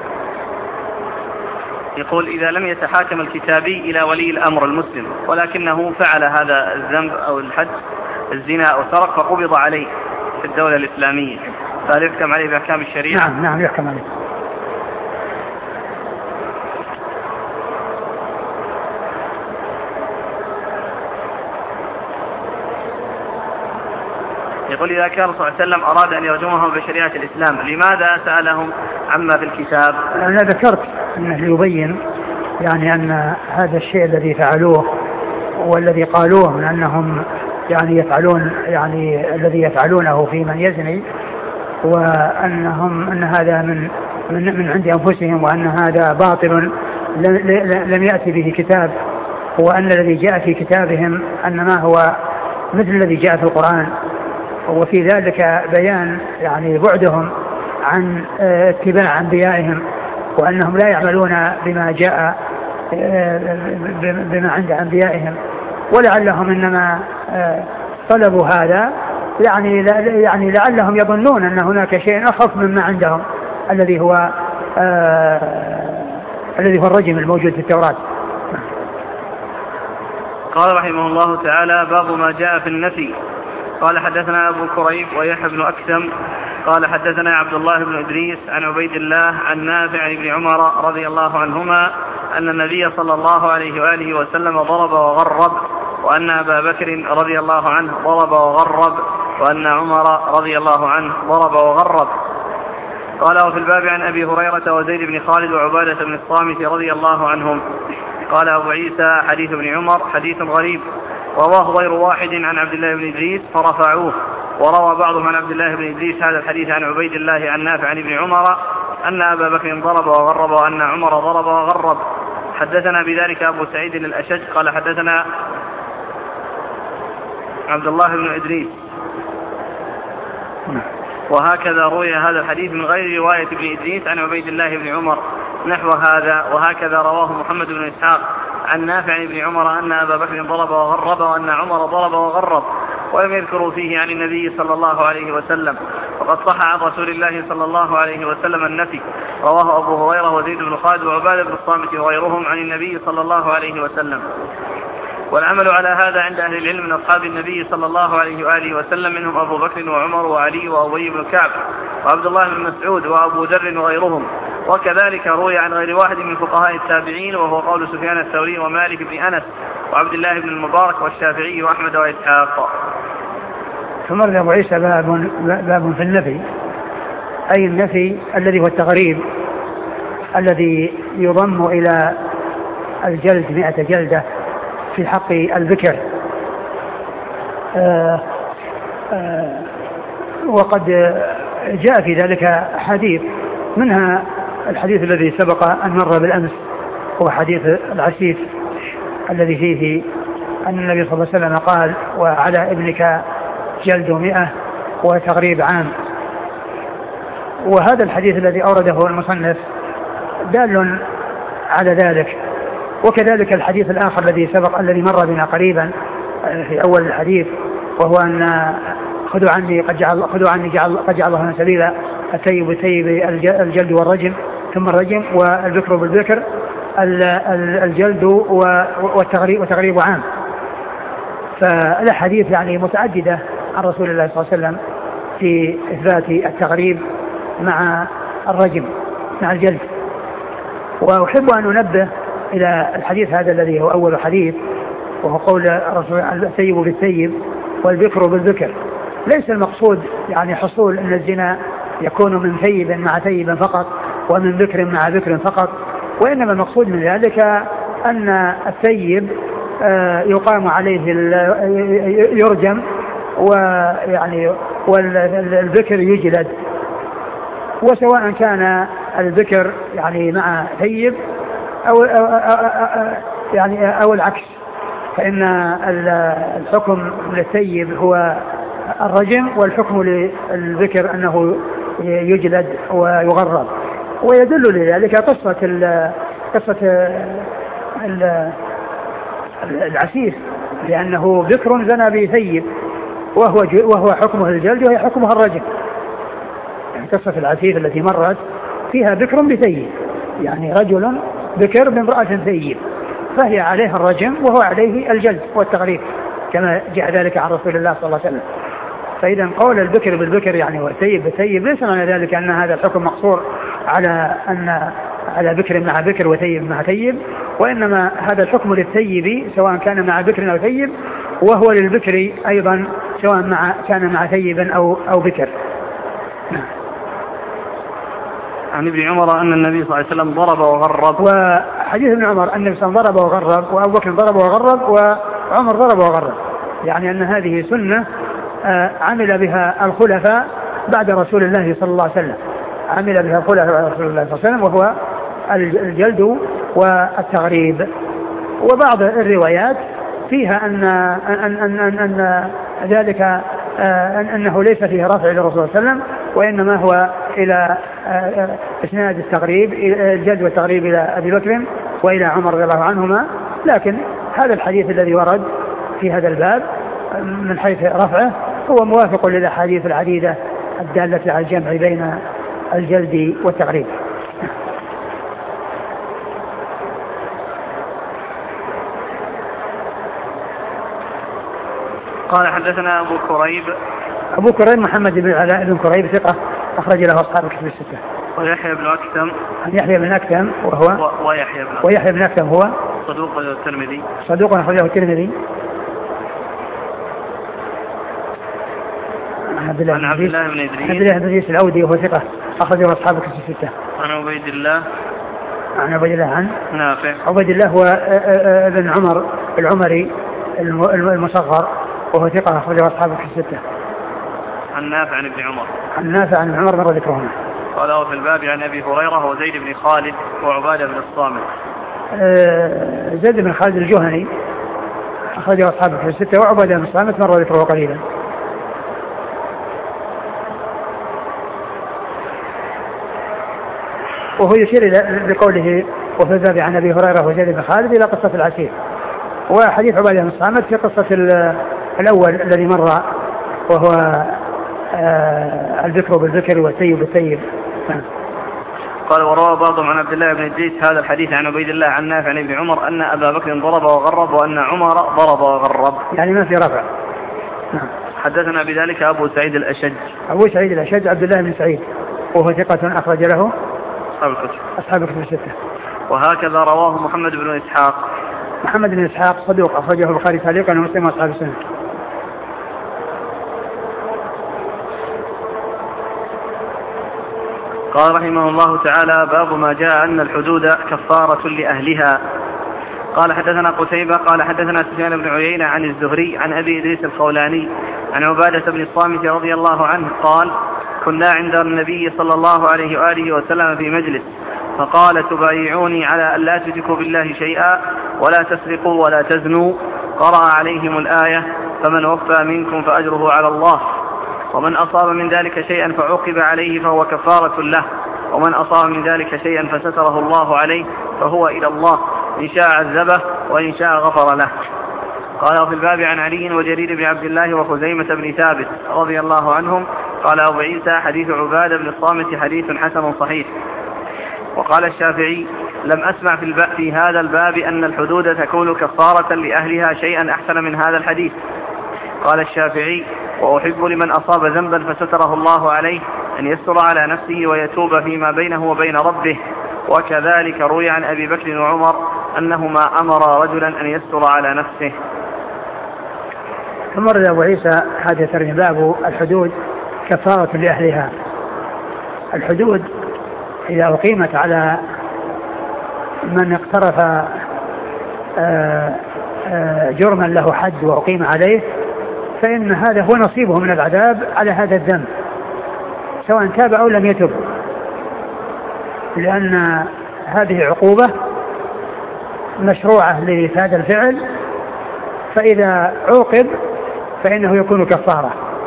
[SPEAKER 1] يقول إذا لم يتحاكم الكتابي إلى ولي الأمر المسلم ولكنه فعل هذا الذنب أو الحد الزنا أو سرق فقبض عليه في الدولة الإسلامية، فهل يحكم عليه بأحكام الشريعة؟
[SPEAKER 2] نعم يحكم عليه.
[SPEAKER 1] يقول إذا كان صلى الله عليه وسلم أراد أن يرجمهم بشريعة الإسلام لماذا سألهم عما في الكتاب؟
[SPEAKER 2] أنا ذكرت أنه يبين يعني أن هذا الشيء الذي فعلوه والذي قالوه من أنهم يعني يفعلون يعني الذي يفعلونه في من يزني، أن هذا من عند أنفسهم، وأن هذا باطل لم يأتي به كتاب هو أن الذي جاء في كتابهم أنما هو مثل الذي جاء في القرآن، وفي ذلك بيان يعني بعدهم عن اتباع أنبيائهم، وأنهم لا يعملون بما جاء بما عند أنبيائهم، ولعلهم إنما طلبوا هذا يعني لعلهم يظنون أن هناك شيء أخف مما عندهم الذي هو الرجم الموجود في التوراة.
[SPEAKER 1] قال رحمه الله تعالى: باب ما جاء في النفي. قال حدثنا أبو كريب ويحيى بن أكثم قال حدثنا عبد الله بن إدريس عن عبيد الله عن نافع عن ابن عمر رضي الله عنهما أن النبي صلى الله عليه وآله وسلم ضرب وغرب، وأن أبا بكر رضي الله عنه ضرب وغرب، وأن عمر رضي الله عنه ضرب وغرب. قال: وفي الباب عن أبي هريرة وزيد بن خالد وعبادة بن الصامت رضي الله عنهم. قال أبو عيسى: حديث ابن عمر حديث غريب، رواه غير واحد عن عبد الله بن إدريس فرفعوه، وروى بعضهم عن عبد الله بن إدريس هذا الحديث عن عبيد الله عن نافع عن ابن عمر أن أبا بكر ضرب وغرب وأن عمر ضرب وغرب. حدثنا بذلك أبو سعيد الأشج قال حدثنا عبد الله بن إدريس، وهكذا روي هذا الحديث من غير رواية ابن إدريس عن عبيد الله بن عمر نحو هذا، وهكذا رواه محمد بن إسحاق عن نافع عن ابن عمر أن أبا بكر ضرب وغرب وأن عمر ضرب وغرب، ولم يذكروا فيه عن النبي صلى الله عليه وسلم، وقد صح عن رسول الله صلى الله عليه وسلم النفي. رواه أبو هريرة وزيد بن خالد وعبادة بن الصامت وغيرهم عن النبي صلى الله عليه وسلم. والعمل على هذا عند أهل العلم من أصحاب النبي صلى الله عليه وآله وسلم، منهم أبو بكر وعمر وعلي وأبي بن كعب وعبد الله بن مسعود وأبو ذر وغيرهم. وكذلك روي عن غير واحد من فقهاء التابعين، وهو قول سفيان الثوري ومالك بن أنس وعبد الله بن المبارك والشافعي وأحمد وإسحاق.
[SPEAKER 2] ثم أبو عيسى باب في النفي، أي النفي الذي هو التغريب الذي يضم إلى الجلد 100 جلدة في حق البكر. وقد جاء في ذلك حديث، منها الحديث الذي سبق أن مر بالأمس، هو حديث العسيف الذي فيه أن النبي صلى الله عليه وسلم قال: وعلى ابنك جلد 100 وتغريب عام. وهذا الحديث الذي أورده المصنف دال على ذلك، وكذلك الحديث الآخر الذي سبق الذي مر بنا قريبا في أول الحديث، وهو أن خذوا عني قد جعل الله سبيلا الثيب بالثيب الجلد والرجم، ثم الرجم، والبكر بالبكر الجلد وتغريب عام. فالحديث يعني متعددة عن رسول الله صلى الله عليه وسلم في إثبات التغريب مع الرجم مع الجلد. وأحب أن أنبه إلى الحديث هذا الذي هو أول حديث، وهو قول الرسول: الثيب بالثيب والبكر بالبكر. ليس المقصود يعني حصول أن الزنا يكون من ثيب مع ثيب فقط ومن بكر مع بكر فقط، وإنما المقصود من ذلك أن الثيب يقام عليه يرجم، ويعني والبكر يجلد. وسواء كان البكر يعني مع ثيب أو العكس، فإن الحكم للثيب هو الرجم، والحكم للبكر أنه يجلد ويغرب. ويدل لذلك قصة العسيف، لأنه بكر زنى بثيب وهو حكمه الجلد وهي حكمها الرجم. يعني قصة العسيف التي مرت فيها بكر بثيب، يعني رجل بكر بامرأة ثيب، فهي عليها الرجم وهو عليه الجلد والتغريب، كما جاء ذلك عن رسول الله صلى الله عليه وسلم. فإذا قول البكر بالبكر يعني والثيب بالثيب ليس معنى ذلك أن هذا الحكم مقصور على بكر مع بكر وثيب مع ثيب، وإنما هذا الحكم للثيب سواء كان مع بكر أو ثيب، وهو للبكر أيضا سواء كان مع ثيب أو بكر.
[SPEAKER 1] عن ابن عمر أن النبي صلى الله عليه وسلم ضرب وغرب.
[SPEAKER 2] وحديث ابن عمر أن النبي صلى الله عليه وسلم ضرب وغرب، وأبو بكر ضرب وغرب، وعمر ضرب وغرب، يعني أن هذه سنة عمل بها الخلفاء بعد رسول الله صلى الله عليه وسلم، عمل بها الخلفاء بعد رسول الله صلى الله عليه وسلم، وهو الجلد والتغريب. وبعض الروايات فيها أن ذلك أنه ليس فيه رفع للرسول صلى الله عليه وسلم، وإنما هو إلى إسناد التقريب، الجد والتقريب إلى أبي بكر وإلى عمر رضي الله عنهما. لكن هذا الحديث الذي ورد في هذا الباب من حيث رفعه هو موافق للأحاديث العديدة الدالة على الجمع بين الجلد والتقريب.
[SPEAKER 1] قال حدثنا أبو كريب
[SPEAKER 2] محمد بن علاء بن كريب ثقة أخرج له أصحاب الكتب الستة.
[SPEAKER 1] ويحيى بن أكثم
[SPEAKER 2] يحيى بن أكثم ويحيى بن أكثم هو صدوق أخرجه الترمذي. عن عبد الله بن إدريس العودي وهو ثقة أخرجه أصحاب الكتب الستة.
[SPEAKER 1] عن عبيد الله عن
[SPEAKER 2] نافع. عبيد الله هو ابن عمر العمري المصغر وهو ثقة أخرجه أصحاب الكتب الستة.
[SPEAKER 1] عن نافع عن ابن عمر.
[SPEAKER 2] عن نافع عن عمر مر ذكرهما.
[SPEAKER 1] قال في الباب عن أبي هريرة وزيد بن خالد وعبادة بن الصامت.
[SPEAKER 2] زيد بن خالد الجهني أخرجه أصحاب الكتب الستة، وعبادة بن الصامت مر ذكره قليلا. وهو يشير بقوله وفي الباب عن أبي هريرة وزيد بن خالد إلى قصة العسير، وحديث عبادة بن الصامت في قصة الأول الذي مر وهو الذكر بالذكر والسيب بالسيب.
[SPEAKER 1] قال وروى بعضهم عن عبد الله بن إدريس هذا الحديث عن عبيد الله عن نافع عن ابن عمر أن أبا بكر ضرب وغرب وأن عمر ضرب وغرب،
[SPEAKER 2] يعني ما في رفع.
[SPEAKER 1] حدثنا بذلك أبو سعيد الأشج
[SPEAKER 2] عبد الله بن سعيد وهو ثقة أخرج له
[SPEAKER 1] أصحاب الكتب الستة. وهكذا رواه محمد بن إسحاق
[SPEAKER 2] صدوق أخرجه البخاري تعليقا ومسلم وأصحاب السنة.
[SPEAKER 1] قال رحمه الله تعالى باب ما جاء أن الحدود كفارة لأهلها. قال حدثنا قتيبة قال حدثنا سفيان بن عيينة عن الزهري عن أبي إدريس الخولاني عن عبادة بن الصامت رضي الله عنه قال كنا عند النبي صلى الله عليه وآله وسلم في مجلس فقال تبايعوني على أن لا تشركوا بالله شيئا ولا تسرقوا ولا تزنوا، قرأ عليهم الآية فمن وفى منكم فأجره على الله، ومن أصاب من ذلك شيئا فعوقب عليه فهو كفارة له، ومن أصاب من ذلك شيئا فستره الله عليه فهو إلى الله إن شاء عذبه وإن شاء غفر له. قال في الباب عن علي وجرير بن عبد الله وخزيمة بن ثابت رضي الله عنهم. قال أبو عيسى حديث عبادة بن الصامت حديث حسن صحيح. وقال الشافعي لم أسمع في هذا الباب أن الحدود تكون كفارة لأهلها شيئا أحسن من هذا الحديث. قال الشافعي وأحب لمن أصاب ذنبا فستره الله عليه أن يستر على نفسه ويتوب فيما بينه وبين ربه. وكذلك روي عن أبي بكر وعمر أنهما أمر رجلا أن يستر على نفسه.
[SPEAKER 2] ثم رد أبو عيسى هذا ترجم باب الحدود كفارة لأهلها. الحدود إذا أقيمت على من اقترف جرما له حد وأقيم عليه فإن هذا هو نصيبه من العذاب على هذا الذنب سواء تاب أو لم يتب، لأن هذه عقوبة مشروعة لهذا الفعل، فإذا عوقب فإنه يكون كفارة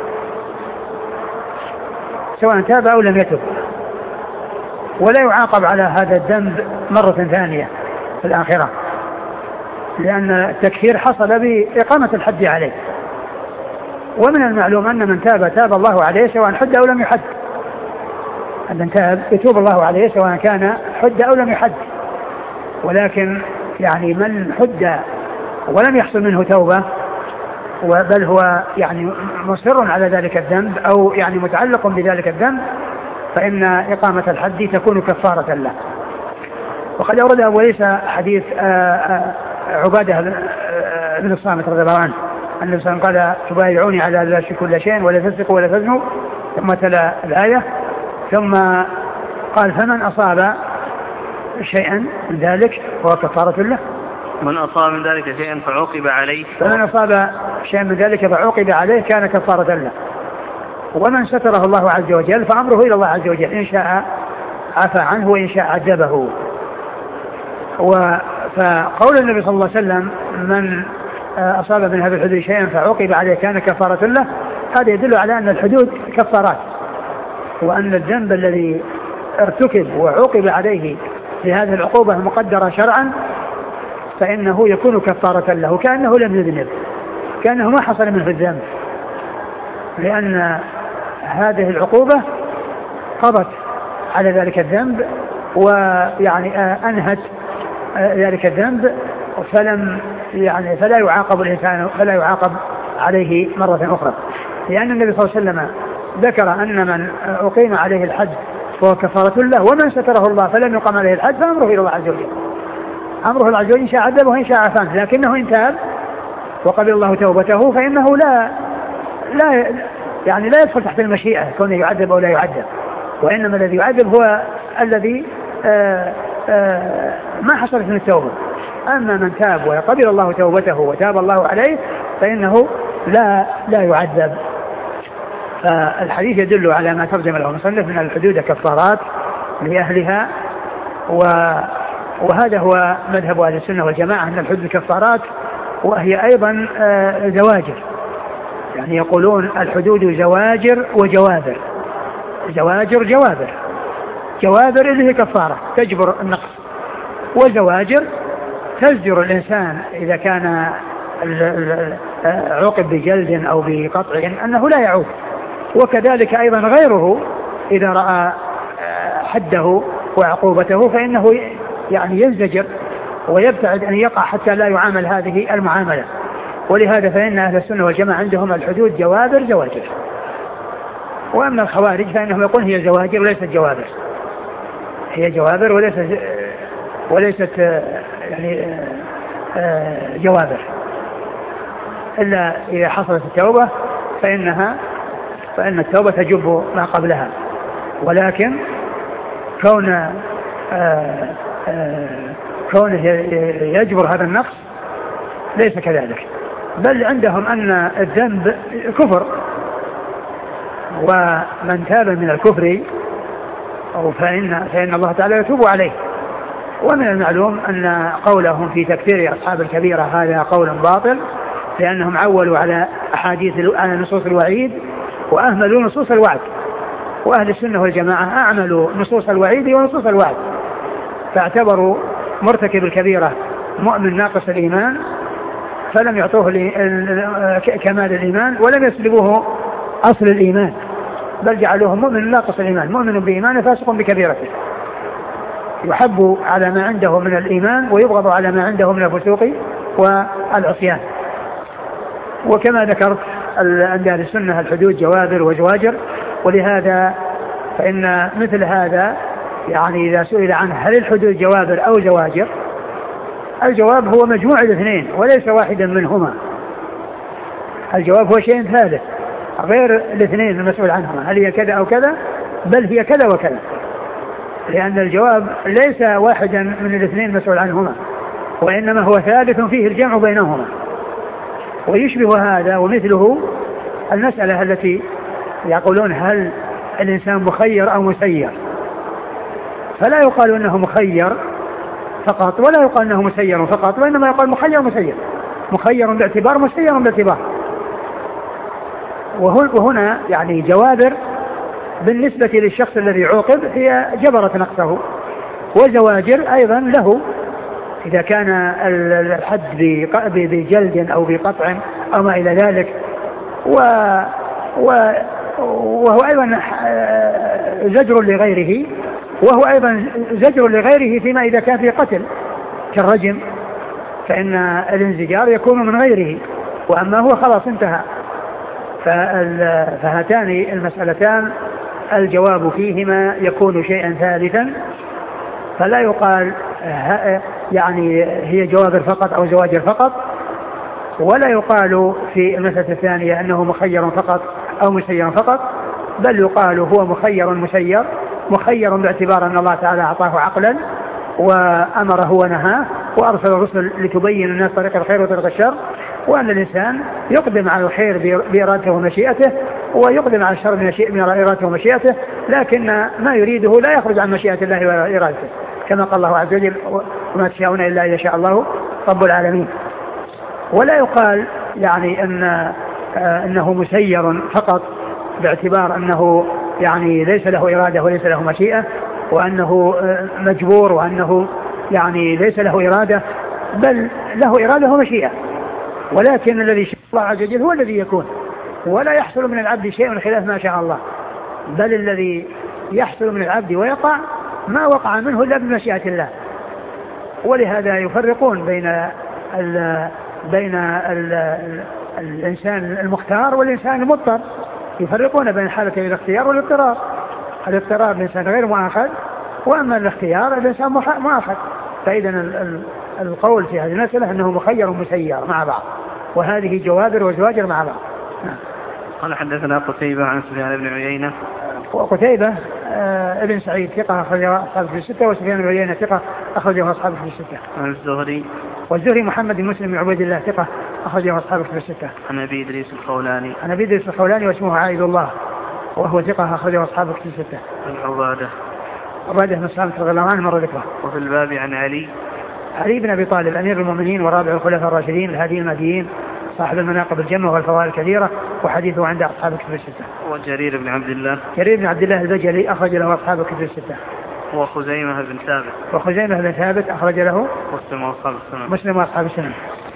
[SPEAKER 2] سواء تاب أو لم يتب، ولا يعاقب على هذا الذنب مرة ثانية في الآخرة، لأن التكفير حصل بإقامة الحد عليه. ومن المعلوم أن من تاب الله عليه سواء حد أو لم يحد، من تاب يتوب الله عليه سواء كان حد أو لم يحد. ولكن يعني من حد ولم يحصل منه توبة بل هو يعني مصر على ذلك الذنب أو يعني متعلق بذلك الذنب فإن إقامة الحد تكون كفارة له. وقد أورد أبو عيسى حديث عبادة بن الصامت رضي الله عنه أن النبي صلى الله عليه وسلم قال تبايعوني على لا تشركوا كل شيء ولا تسرقوا ولا تزنوا، ثم تلا الآية ثم قال فمن أصاب شيئا من ذلك فهو كفارة له.
[SPEAKER 1] من أصاب من ذلك شيئا فعوقب عليه،
[SPEAKER 2] فمن أصاب شيئا من ذلك فعوقب عليه كان كفارة له. ومن ستره الله عز وجل فأمره إلى الله عز وجل إن شاء عفى عنه وإن شاء عذبه. فقول النبي صلى الله عليه وسلم من أصاب من هذا الحدود شيئا فعوقب عليه كان كفارة له، هذا يدل على أن الحدود كفارات، وأن الذنب الذي ارتكب وعوقب عليه لهذه العقوبة المقدرة شرعا فإنه يكون كفارة له كأنه لم يذنب، كأنه ما حصل منه الذنب، لأن هذه العقوبة قضت على ذلك الذنب ويعني أنهت ذلك الذنب، فلا يعاقب الإنسان، فلا يعاقب عليه مرة أخرى، لأن النبي صلى الله عليه وسلم ذكر أن من أقيم عليه الحد فهو كفارة له، ومن ستره الله فلم يقم عليه الحد فأمره إلى الله عز وجل، أمره عز وجل إن شاء عذبه وإن شاء عفاه، لكنه إن تاب وقبل الله توبته فإنه لا يدخل تحت المشيئة كونه يعذب أو لا يعذب، وإنما الذي يعذب هو الذي ما حصلت من التوبة. أما من تاب وقبل الله توبته وتاب الله عليه فإنه لا يعذب. فالحديث يدل على ما ترجم له المصنف من الحدود كفارات لأهلها، وهذا هو مذهب أهل السنة والجماعة أن الحدود كفارات، وهي أيضا زواجر، يعني يقولون الحدود زواجر وجوابر، زواجر جوابر اللي هي كفارة تجبر النقص، وزواجر تزجر الإنسان إذا كان عوقب بجلد أو بقطع أنه لا يعود، وكذلك أيضا غيره إذا رأى حده وعقوبته فإنه يعني ينزجر ويبتعد أن يقع حتى لا يعامل هذه المعاملة. ولهذا فإن أهل السنة والجماعة عندهم الحدود جوابر زواجر، وأما الخوارج فإنهم يقول هي زواجر وليست جوابر، هي جوابر وليست يعني جوابر، إلا إذا حصلت التوبة فإن التوبة تجب ما قبلها، ولكن كونه يجبر هذا النقص ليس كذلك، بل عندهم أن الذنب كفر، ومن تاب من الكفر فإن الله تعالى يتوب عليه. ومن المعلوم أن قولهم في تكفير أصحاب الكبيرة هذا قول باطل، لأنهم عولوا على على نصوص الوعيد وأهملوا نصوص الوعد، وأهل السنة والجماعة أعملوا نصوص الوعيد ونصوص الوعد، فاعتبروا مرتكب الكبيرة مؤمن ناقص الإيمان فلم يعطوه كمال الإيمان ولم يسلبوه أصل الإيمان، بل جعلوه مؤمن ناقص الإيمان، مؤمن بإيمانه فاسق بكبيرته، يحب على ما عنده من الإيمان ويبغض على ما عنده من الفسوق والعصيان. وكما ذكرت عند أهل السنة الحدود جوابر وزواجر، ولهذا فإن مثل هذا يعني إذا سئل عنه هل الحدود جوابر أو زواجر، الجواب هو مجموع الاثنين وليس واحدا منهما، الجواب هو شيء ثالث غير الاثنين المسؤول عنهما، هل هي كذا أو كذا، بل هي كذا وكذا، لأن الجواب ليس واحدا من الاثنين المسؤول عنهما، وإنما هو ثالث فيه الجمع بينهما. ويشبه هذا ومثله المسألة التي يقولون هل الإنسان مخير أو مسير، فلا يقال أنه مخير فقط ولا يقال أنه مسير فقط، وإنما يقال مخير مسير، مخير باعتبار مسير باعتبار. وهنا يعني جوابر بالنسبة للشخص الذي عوقب هي جبرت نقصه، وزواجر أيضا له إذا كان الحد بجلد أو بقطع أو ما إلى ذلك، وهو أيضا زجر لغيره، وهو أيضا زجر لغيره فيما إذا كان في قتل كالرجم، فإن الانزجار يكون من غيره، وأما هو خلاص انتهى. فهاتان المسألتان الجواب فيهما يكون شيئا ثالثا، فلا يقال يعني هي جوابر فقط أو زواجر فقط، ولا يقال في المسألة الثانية أنه مخير فقط أو مسير فقط، بل يقال هو مخير مسير، مخير باعتبار أن الله تعالى أعطاه عقلا وأمره ونهاه وأرسل الرسل لتبين الناس طريق الخير وطريق الشر، وأن الإنسان يقدم على الخير بإرادته ومشيئته ويقدم على الشر بإرادته ومشيئته، لكن ما يريده لا يخرج عن مشيئة الله وإرادته، كما قال الله عز وجل وما تشاءون إلا إذا شاء الله رب العالمين. ولا يقال يعني أنه مسير فقط باعتبار أنه يعني ليس له إرادة وليس له مشيئة وأنه مجبور وأنه يعني ليس له إرادة، بل له إرادة ومشيئة، ولكن الذي شاء الله عز وجل هو الذي يكون، ولا يحصل من العبد شيء خلاف ما شاء الله، بل الذي يحصل من العبد ويقع ما وقع منه إلا بمشيئة الله. ولهذا يفرقون بين الإنسان المختار والإنسان المضطر، يفرقون بين حالة الاختيار والاضطرار. الاضطرار الإنسان غير مؤاخذ، وأما الاختيار الإنسان مؤاخذ. فإذا القول في هذه المسألة أنه مخير ومسير مع بعض، وهذه جوابر وزواجر مع بعض.
[SPEAKER 1] قال حدثنا قتيبة عن سفيان بن عيينة.
[SPEAKER 2] وقتيبة ابن سعيد ثقة أخرجه أصحابه في الستة، وسفيان بن عيينة ثقة أخرجه أصحابه في الستة.
[SPEAKER 1] عن الزهري.
[SPEAKER 2] والزهري محمد بن مسلم بن عبيد الله ثقة أخرجه أصحابه في الستة.
[SPEAKER 1] عن أبي إدريس الخولاني.
[SPEAKER 2] عن أبي إدريس الخولاني واسمه عائد الله، وهو ثقة أخرجه أصحابه في الستة.
[SPEAKER 1] عن
[SPEAKER 2] عبادة بن صامت رضي الله عنه مر ذكره.
[SPEAKER 1] وفي الباب عن علي
[SPEAKER 2] بن أبي طالب أمير المؤمنين ورابع الخلفاء الراشدين الهاديين المهديين صاحب المناقب الجمة والفضائل الكثيرة، وحديثه عند أصحاب الكتب الستة.
[SPEAKER 1] وجرير بن عبد الله.
[SPEAKER 2] جرير بن عبد الله البجلي أخرج له أصحاب الكتب الستة.
[SPEAKER 1] وخزيمة بن ثابت.
[SPEAKER 2] وخزيمة بن ثابت أخرج له مسلم وأصحاب السنن.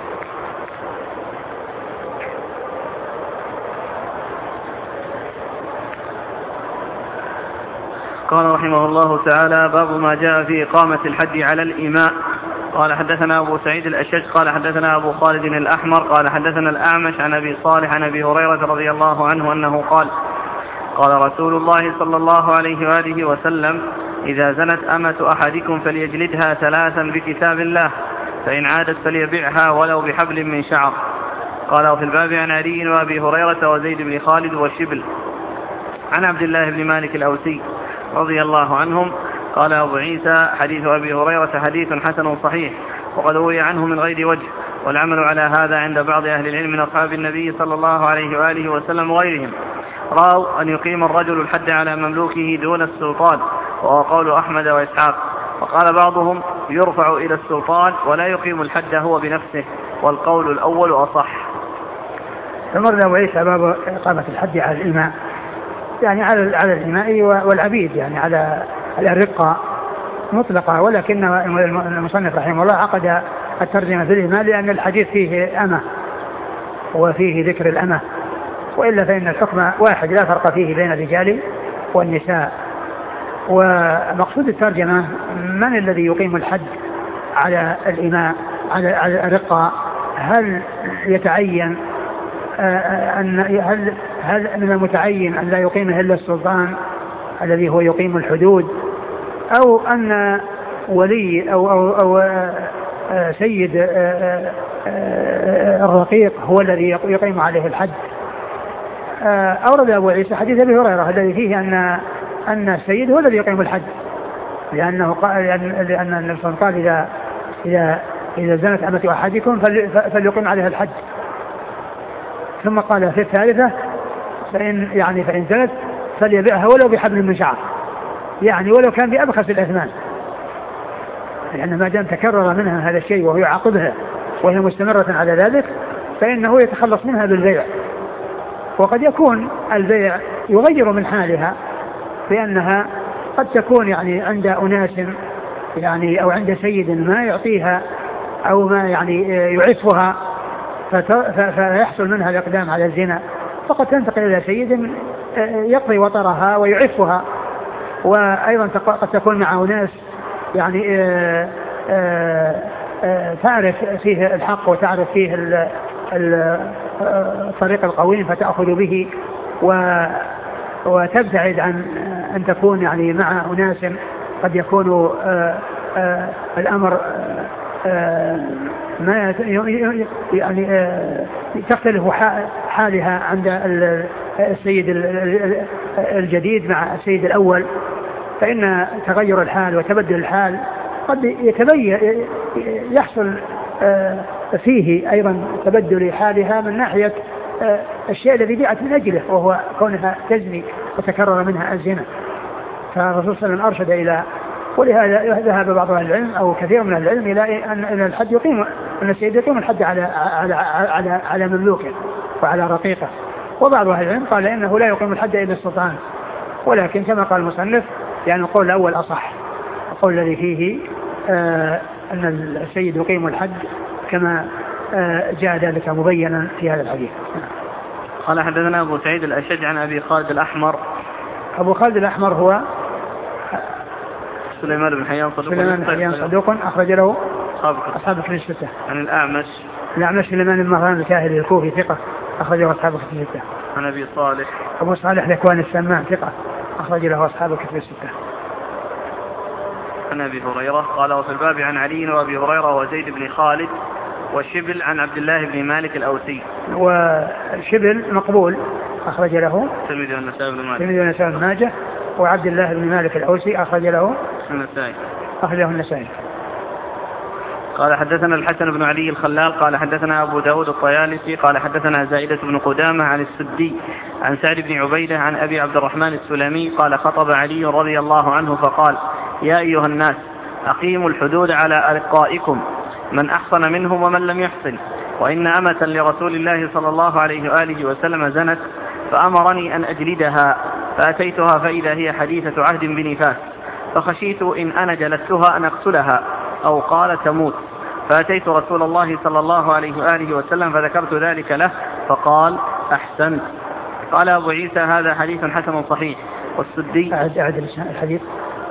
[SPEAKER 1] قال رحمه الله تعالى: باب ما جاء في إقامة الحد على الإماء. قال حدثنا أبو سعيد الأشج قال حدثنا أبو خالد الأحمر قال حدثنا الأعمش عن أبي صالح عن أبي هريرة رضي الله عنه أنه قال: قال رسول الله صلى الله عليه وآله وسلم: إذا زنت أمة أحدكم فليجلدها 3 بكتاب الله، فإن عادت فليبعها ولو بحبل من شعر. قال: وفي الباب عن علي وأبي هريرة وزيد بن خالد وشبل عن عبد الله بن مالك الأوسي رضي الله عنهم. قال أبو عيسى: حديث أبي هريرة حديث حسن صحيح، وقد روي عنه من غير وجه، والعمل على هذا عند بعض أهل العلم من أصحاب النبي صلى الله عليه وآله وسلم وغيرهم. رأوا أن يقيم الرجل الحد على مملوكه دون السلطان، وهو قول أحمد وإسحاق. وقال بعضهم: يرفع إلى السلطان ولا يقيم الحد هو بنفسه، والقول الأول أصح.
[SPEAKER 2] فمر أبو عيسى باب إقامة الحد على الإماء، يعني على الإماء والعبيد، يعني على الرقة مطلقة، ولكن المصنف رحمه الله عقد الترجمة في الإماء لأن الحديث فيه أمة وفيه ذكر الأمة، وإلا فإن الحكم واحد لا فرق فيه بين الرجال والنساء. ومقصود الترجمة: من الذي يقيم الحد على الإماء على الرقة؟ هل يتعين هل من المتعين أن لا يقيمه إلا السلطان الذي هو يقيم الحدود، أو أن ولي أو سيد الرقيق هو الذي يقيم عليه الحد؟ أورد أبو عيسى حديث أبي هريرة الذي فيه أن السيد هو الذي يقيم الحد، لأن النبي صلى الله عليه وسلم قال: إذا زنت أمة أحدكم فليقيم عليها الحد. ثم قال في الثالثة: فإن زنت فليبيعها ولو بحبل من شعر، يعني ولو كان بأبخس الأثمان، لأن ما دام تكرر منها هذا الشيء وهو يعاقبها وهي مستمرة على ذلك فإنه يتخلص منها بالبيع. وقد يكون البيع يغير من حالها، لأنها قد تكون يعني عند أناس يعني أو عند سيد ما يعطيها أو ما يعني يعفها فيحصل منها الإقدام على الزنا، فقد تنتقل إلى سيد يقضي وطرها ويعفها. وأيضا قد تكون مع أناس يعني تعرف فيه الحق وتعرف فيه الطريق القويم فتأخذ به وتبتعد عن أن تكون يعني مع أناس قد يكون الأمر ما يعني تختلف حالها عند السيد الجديد مع السيد الأول، فإن تغير الحال وتبدل الحال قد يحصل فيه أيضا تبدل حالها من ناحية الشيء الذي بيعت من أجله، وهو كونها تزني وتكرر منها الزنا. فالرسول صلى الله عليه وسلم أرشد ولهذا ذهب بعض أهل العلم أو كثير من أهل العلم إلى أن الحد يقيم، أن السيد يقيم الحد على مملوكه وعلى رقيقه. وبعض أهل العلم قال إنه لا يقيم الحد إلا السلطان، ولكن كما قال المصنف يعني القول الأول أصح، القول الذي فيه أن السيد يقيم الحد كما جاء ذلك مبينا في هذا الحديث.
[SPEAKER 1] قال حدثنا أبو سعيد الأشج عن أبي خالد الأحمر.
[SPEAKER 2] أبو خالد الأحمر هو
[SPEAKER 1] سليمان بن حيان
[SPEAKER 2] صدوق أخرج له أصحاب الكتب الستة.
[SPEAKER 1] عن الأعمش
[SPEAKER 2] سليمان بن مهران الكاهلي الكوفي ثقة أخرج له أصحاب الكتب الستة.
[SPEAKER 1] عن أبي صالح
[SPEAKER 2] أبو صالح ذكوان السمان ثقة أخرج له أصحاب الكتب الستة.
[SPEAKER 1] عن أبي هريرة قال وفي الباب عن علي وأبي هريرة وزيد بن خالد وشبل عن عبد الله بن مالك الأوسي.
[SPEAKER 2] وشبل مقبول أخرج له
[SPEAKER 1] تلميذ
[SPEAKER 2] النسائي بن ماجه، وعبد الله بن مالك الأوسي أخرج له النسائي.
[SPEAKER 1] قال حدثنا الحسن بن علي الخلال قال حدثنا أبو داود الطيالسي قال حدثنا زائدة بن قدامة عن السدي عن سعد بن عبيدة عن أبي عبد الرحمن السلمي قال خطب علي رضي الله عنه فقال يا أيها الناس أقيموا الحدود على أرقائكم من أحصن منهم ومن لم يحصن، وإن أمة لرسول الله صلى الله عليه وآله وسلم زنت فأمرني أن أجلدها، فأتيتها فإذا هي حديثة عهد بنفاس، فخشيت إن أنا جلدتها أن أقتلها أو قال تموت، فأتيت رسول الله صلى الله عليه وآله وسلم فذكرت ذلك له فقال أحسنت. قال أبو عيسى هذا حديث حسن صحيح. والسدي
[SPEAKER 2] أعد الحديث.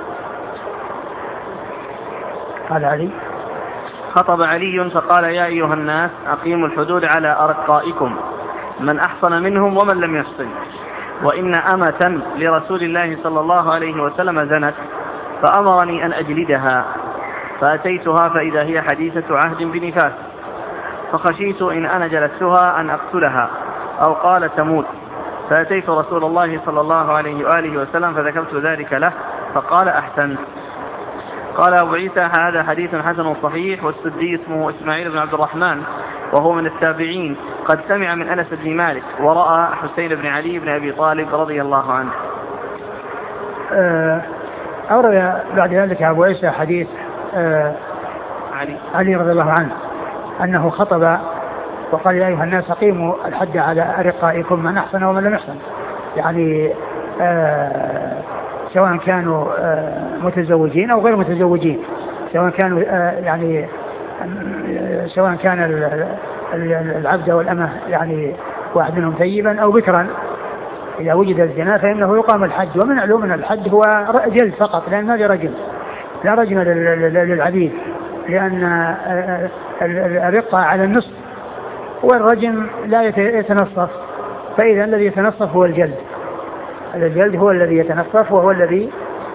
[SPEAKER 2] قال علي
[SPEAKER 1] خطب علي فقال يا أيها الناس أقيموا الحدود على أرقائكم من أحصن منهم ومن لم يحصن، وإن أمة لرسول الله صلى الله عليه وسلم زنت فأمرني أن أجلدها، فأتيتها فإذا هي حديثة عهد بنفاس، فخشيت إن أنا جلدتها أن أقتلها أو قال تموت، فأتيت رسول الله صلى الله عليه وآله وسلم فذكرت ذلك له فقال أحسنت. قال أبو عيسى هذا حديث حسن صحيح. والسدي اسمه إسماعيل بن عبد الرحمن وهو من التابعين، قد سمع من أنس بن مالك ورأى حسين بن علي بن أبي طالب رضي الله عنه.
[SPEAKER 2] أورد بعد ذلك أبو عيسى حديث علي رضي الله عنه أنه خطب وقال يا أيها الناس أقيموا الحد على أرقائكم من أحسن ومن لم يحسن، يعني سواء كانوا متزوجين أو غير متزوجين، سواء كانوا يعني سواء كان العبد والأمة يعني واحد منهم ثيبا أو بكرا، إذا وجد الزنا فإنه يقام الحد. ومن علوم أن الحد هو جلد فقط، لأن ما لرجل لا رجم للعبيد، لأن الرقة على النصف والرجم لا يتنصف، فإذا الذي يتنصف هو الجلد. الجلد هو الذي يتنصف وهو الذي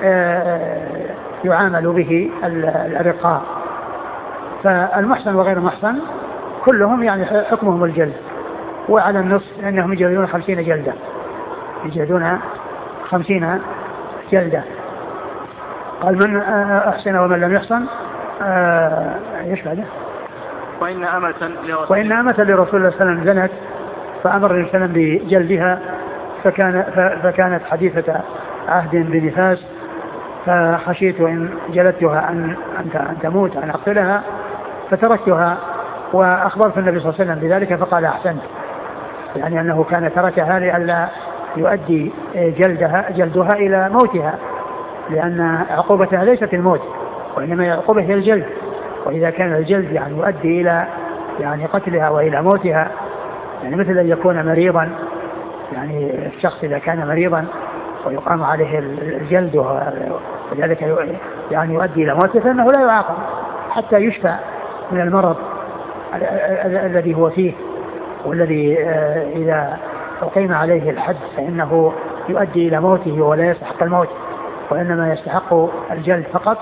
[SPEAKER 2] يعامل به الرقاء. فالمحسن وغير المحسن كلهم يعني حكمهم الجلد، وعلى النصف لأنهم يجلدون 50 جلدة، يجلدون 50 جلدة. قال من أحسن ومن لم يحسن ايش بعده؟
[SPEAKER 1] وإن أمة
[SPEAKER 2] لرسول الله صلى الله عليه وسلم زنت فأمر النبي صلى الله عليه وسلم بجلدها فكانت حديثة عهد بنفاس، فخشيت إن جلدتها أن تموت أن أقتلها فتركتها، وأخبرت النبي صلى الله عليه وسلم بذلك فقال أحسنت، يعني أنه كان تركها لئلا يؤدي جلدها إلى موتها، لأن عقوبتها ليست الموت وإنما عقوبة هي الجلد، وإذا كان الجلد يعني يؤدي إلى يعني قتلها وإلى موتها، يعني مثل أن يكون مريضا، يعني الشخص إذا كان مريضا ويقام عليه الجلد وذلك يعني يؤدي إلى موته فإنه لا يعاقب حتى يشفى من المرض الذي هو فيه، والذي إذا أقيم عليه الحد فإنه يؤدي إلى موته ولا يستحق الموت وإنما يستحق الجلد فقط.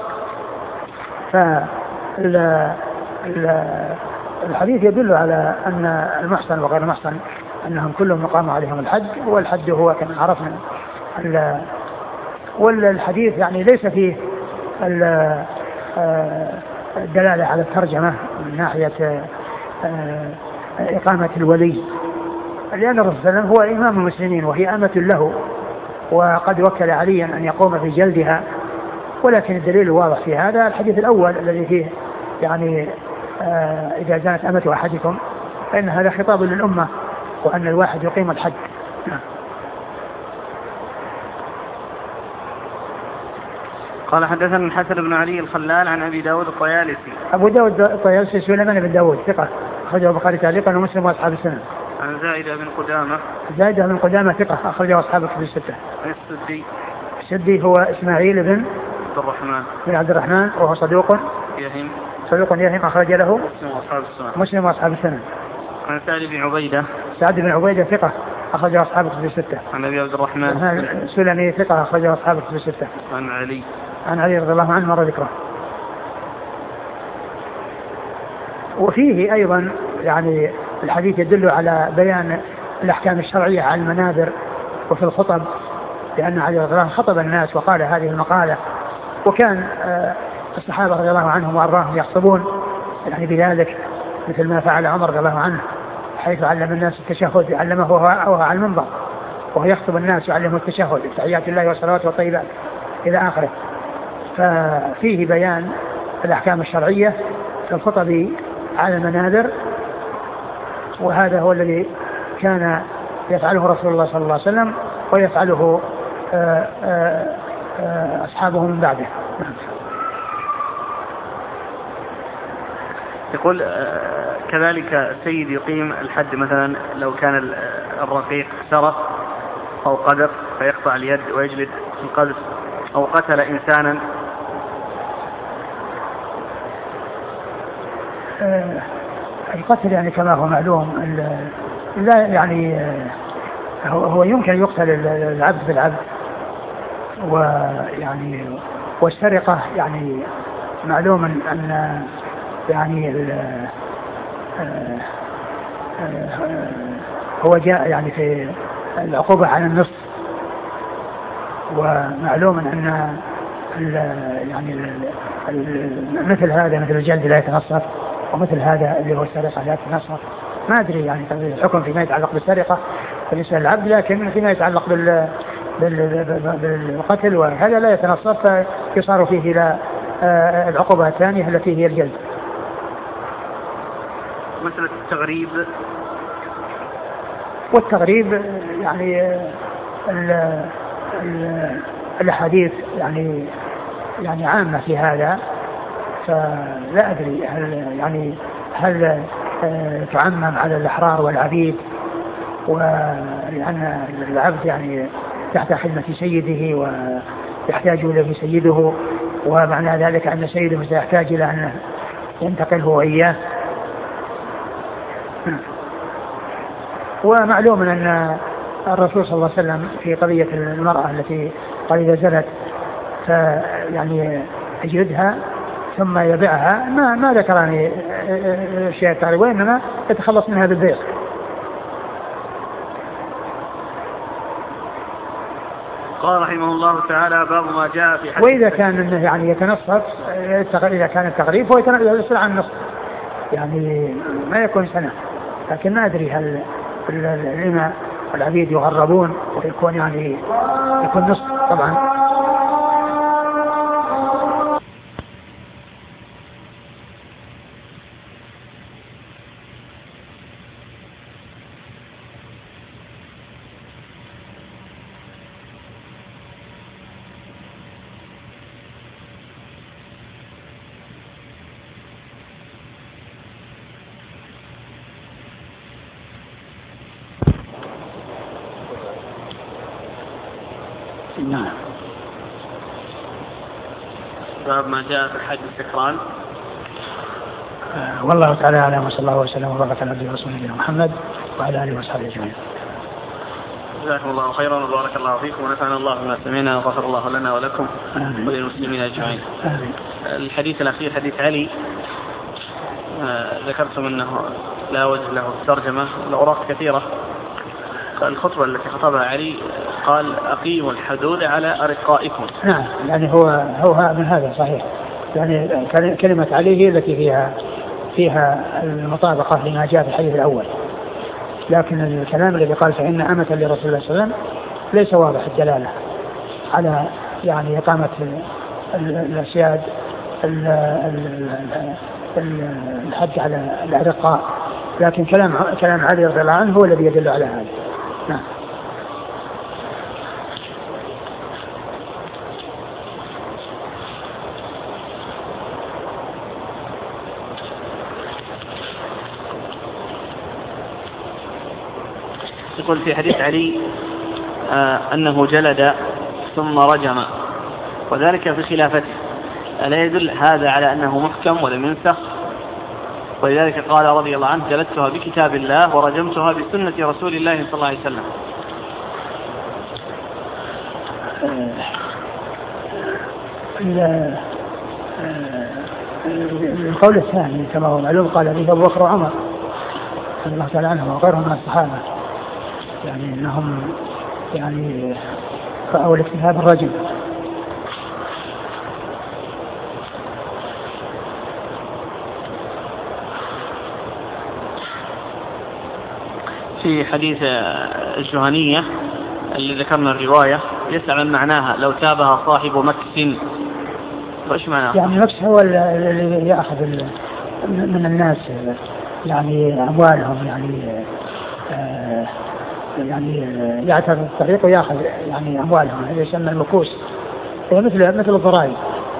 [SPEAKER 2] فالحديث يدل على أن المحسن وغير المحسن أنهم كلهم مقام عليهم الحد، والحد هو كما عرفنا. والحديث يعني ليس فيه الدلالة على الترجمة من ناحية إقامة الولي، لأن الرسول صلى الله عليه وسلم هو إمام المسلمين وهي أمة له، وقد وكل عليا أن يقوم في جلدها ولكن الدليل الواضح في هذا الحديث الأول الذي فيه يعني إذا زانت أمة أحدكم فإن هذا خطاب للأمة وأن الواحد يقيم الحد.
[SPEAKER 1] قال حدثنا الحسن بن علي الخلال عن أبي داود الطيالسي.
[SPEAKER 2] أبو داود الطيالسي سليمان بن داود ثقة أخرجه البخاري تعليقا ومسلم وأصحاب السنن.
[SPEAKER 1] عن زائدة بن قدامة.
[SPEAKER 2] زائدة بن قدامة ثقة أخرجه أصحاب الكتب الستة.
[SPEAKER 1] عن
[SPEAKER 2] السدي هو إسماعيل بن عبد الرحمن وهو صدوق يهم أخرج له مسلم وأصحاب السنن.
[SPEAKER 1] عن
[SPEAKER 2] سعد بن عبيدة ثقة أخرج أصحاب الكتب الستة.
[SPEAKER 1] عن أبي عبد الرحمن
[SPEAKER 2] سلمي ثقة أخرج أصحاب الكتب الستة. عن علي رضي الله عنه مر ذكره. وفيه أيضا يعني الحديث يدل على بيان الأحكام الشرعية على المنابر وفي الخطب، لأن علي رضي الله عنه خطب الناس وقال هذه المقالة، وكان الصحابة رضي الله عنهم وأرضاهم يخطبون يعني بذلك مثل ما فعل عمر رضي الله عنه حيث علم الناس التشهد، علمه وهو على المنبر وهو يخطب الناس يعلمه التشهد تحيات الله والصلوات والطيبات إلى آخره. ففيه بيان الأحكام الشرعية في الخطب على المنابر، وهذا هو الذي كان يفعله رسول الله صلى الله عليه وسلم ويفعله أصحابه من بعده.
[SPEAKER 1] يقول كذلك السيد يقيم الحد مثلا لو كان الرقيق سرق أو قذف فيقطع اليد ويجلد في القذف، أو قتل إنسانا.
[SPEAKER 2] القتل يعني كما هو معلوم لا يعني هو يمكن يقتل العبد بالعبد، ويعني والسرقة يعني معلوم أن يعني هو جاء يعني في العقوبة على النصف، ومعلوم أن يعني مثل هذا مثل الجلد لا يتنصف، ومثل هذا اللي هو السرقة لا يتنصف. ما أدري يعني الحكم فيما يتعلق بالسرقة بالنسبة للعبد، لكن فيما يتعلق بالقتل وهذا لا يتنصف، فيصار فيه إلى العقوبة الثانية التي هي الجلد.
[SPEAKER 1] مسألة التغريب
[SPEAKER 2] والتغريب يعني الأحاديث يعني عامة في هذا، فلا أدري هل تعمم على الأحرار والعبيد، ولأن العبد يعني تحت خدمة سيده ويحتاج إليه سيده، ومعنى ذلك أن سيده سيحتاج إلى أن ينتقل هو إياه. ومعلوم أن الرسول صلى الله عليه وسلم في قضية المرأة التي قال إذا زنت فيعني يجلدها ثم يبيعها، ما ذكرني شيء تعالى، وإنما يتخلص منها بالبيع.
[SPEAKER 1] قال رحمه الله تعالى باب ما جاء في حديث.
[SPEAKER 2] وإذا كان إنه يعني يتنصف، إذا كان التغريب هو يسرع عن النصف، يعني ما يكون سنة، لكن ما أدري هل الإماء والعبيد يغربون ويكون يعني يكون نصف طبعا.
[SPEAKER 1] نعم. باب ما جاء في حد السكران.
[SPEAKER 2] والله تعالى أعلم، وصلى الله وسلم وبارك على عبده ورسوله نبينا محمد وعلى آله وصحبه أجمعين.
[SPEAKER 1] جزاكم الله خيرا وبارك الله فيكم، ونفعنا الله بما سمعنا وغفر الله لنا ولكم وللمسلمين أجمعين. الحديث الأخير حديث علي، ذكرتم أنه لا وجه له الترجمة، الأوراق كثيرة. الخطبة التي خطبها علي قال أقيموا الحدود على أرقائكم.
[SPEAKER 2] نعم، يعني هو من هذا صحيح، يعني كلمة علي هي التي فيها المطابقة لما جاء في الحديث الأول، لكن الكلام الذي قال فإن أمة لرسول الله صلى الله عليه وسلم ليس واضح الدلالة على يعني إقامة الأسياد، الحد على الأرقاء، لكن كلام علي رضي الله عنه هو الذي يدل على هذا. نعم.
[SPEAKER 1] يقول في حديث علي أنه جلد ثم رجم وذلك في خلافته، ألا يدل هذا على أنه محكم ولم ينسخ؟ ولذلك قال رضي الله عنه جلدتها بكتاب الله ورجمتها بسنة رسول الله صلى الله عليه وسلم.
[SPEAKER 2] القول الثاني كما هو معلوم قال به أبو بكر وعمر رضي الله تعالى عنهم وغيرهم من الصحابة، يعني أنهم يعني رأوا الاكتفاء بالرجم.
[SPEAKER 1] في حديث الجهنية اللي ذكرنا الرواية يسأل عن معناها لو تابها صاحب مكس، وإيش معناها؟
[SPEAKER 2] يعني مكس هو الذي يأخذ من الناس يعني أموالهم، يعني يعترف الطريق ويأخذ يعني أموالهم، هذا يسمى المكوس، هو مثل الضرائب.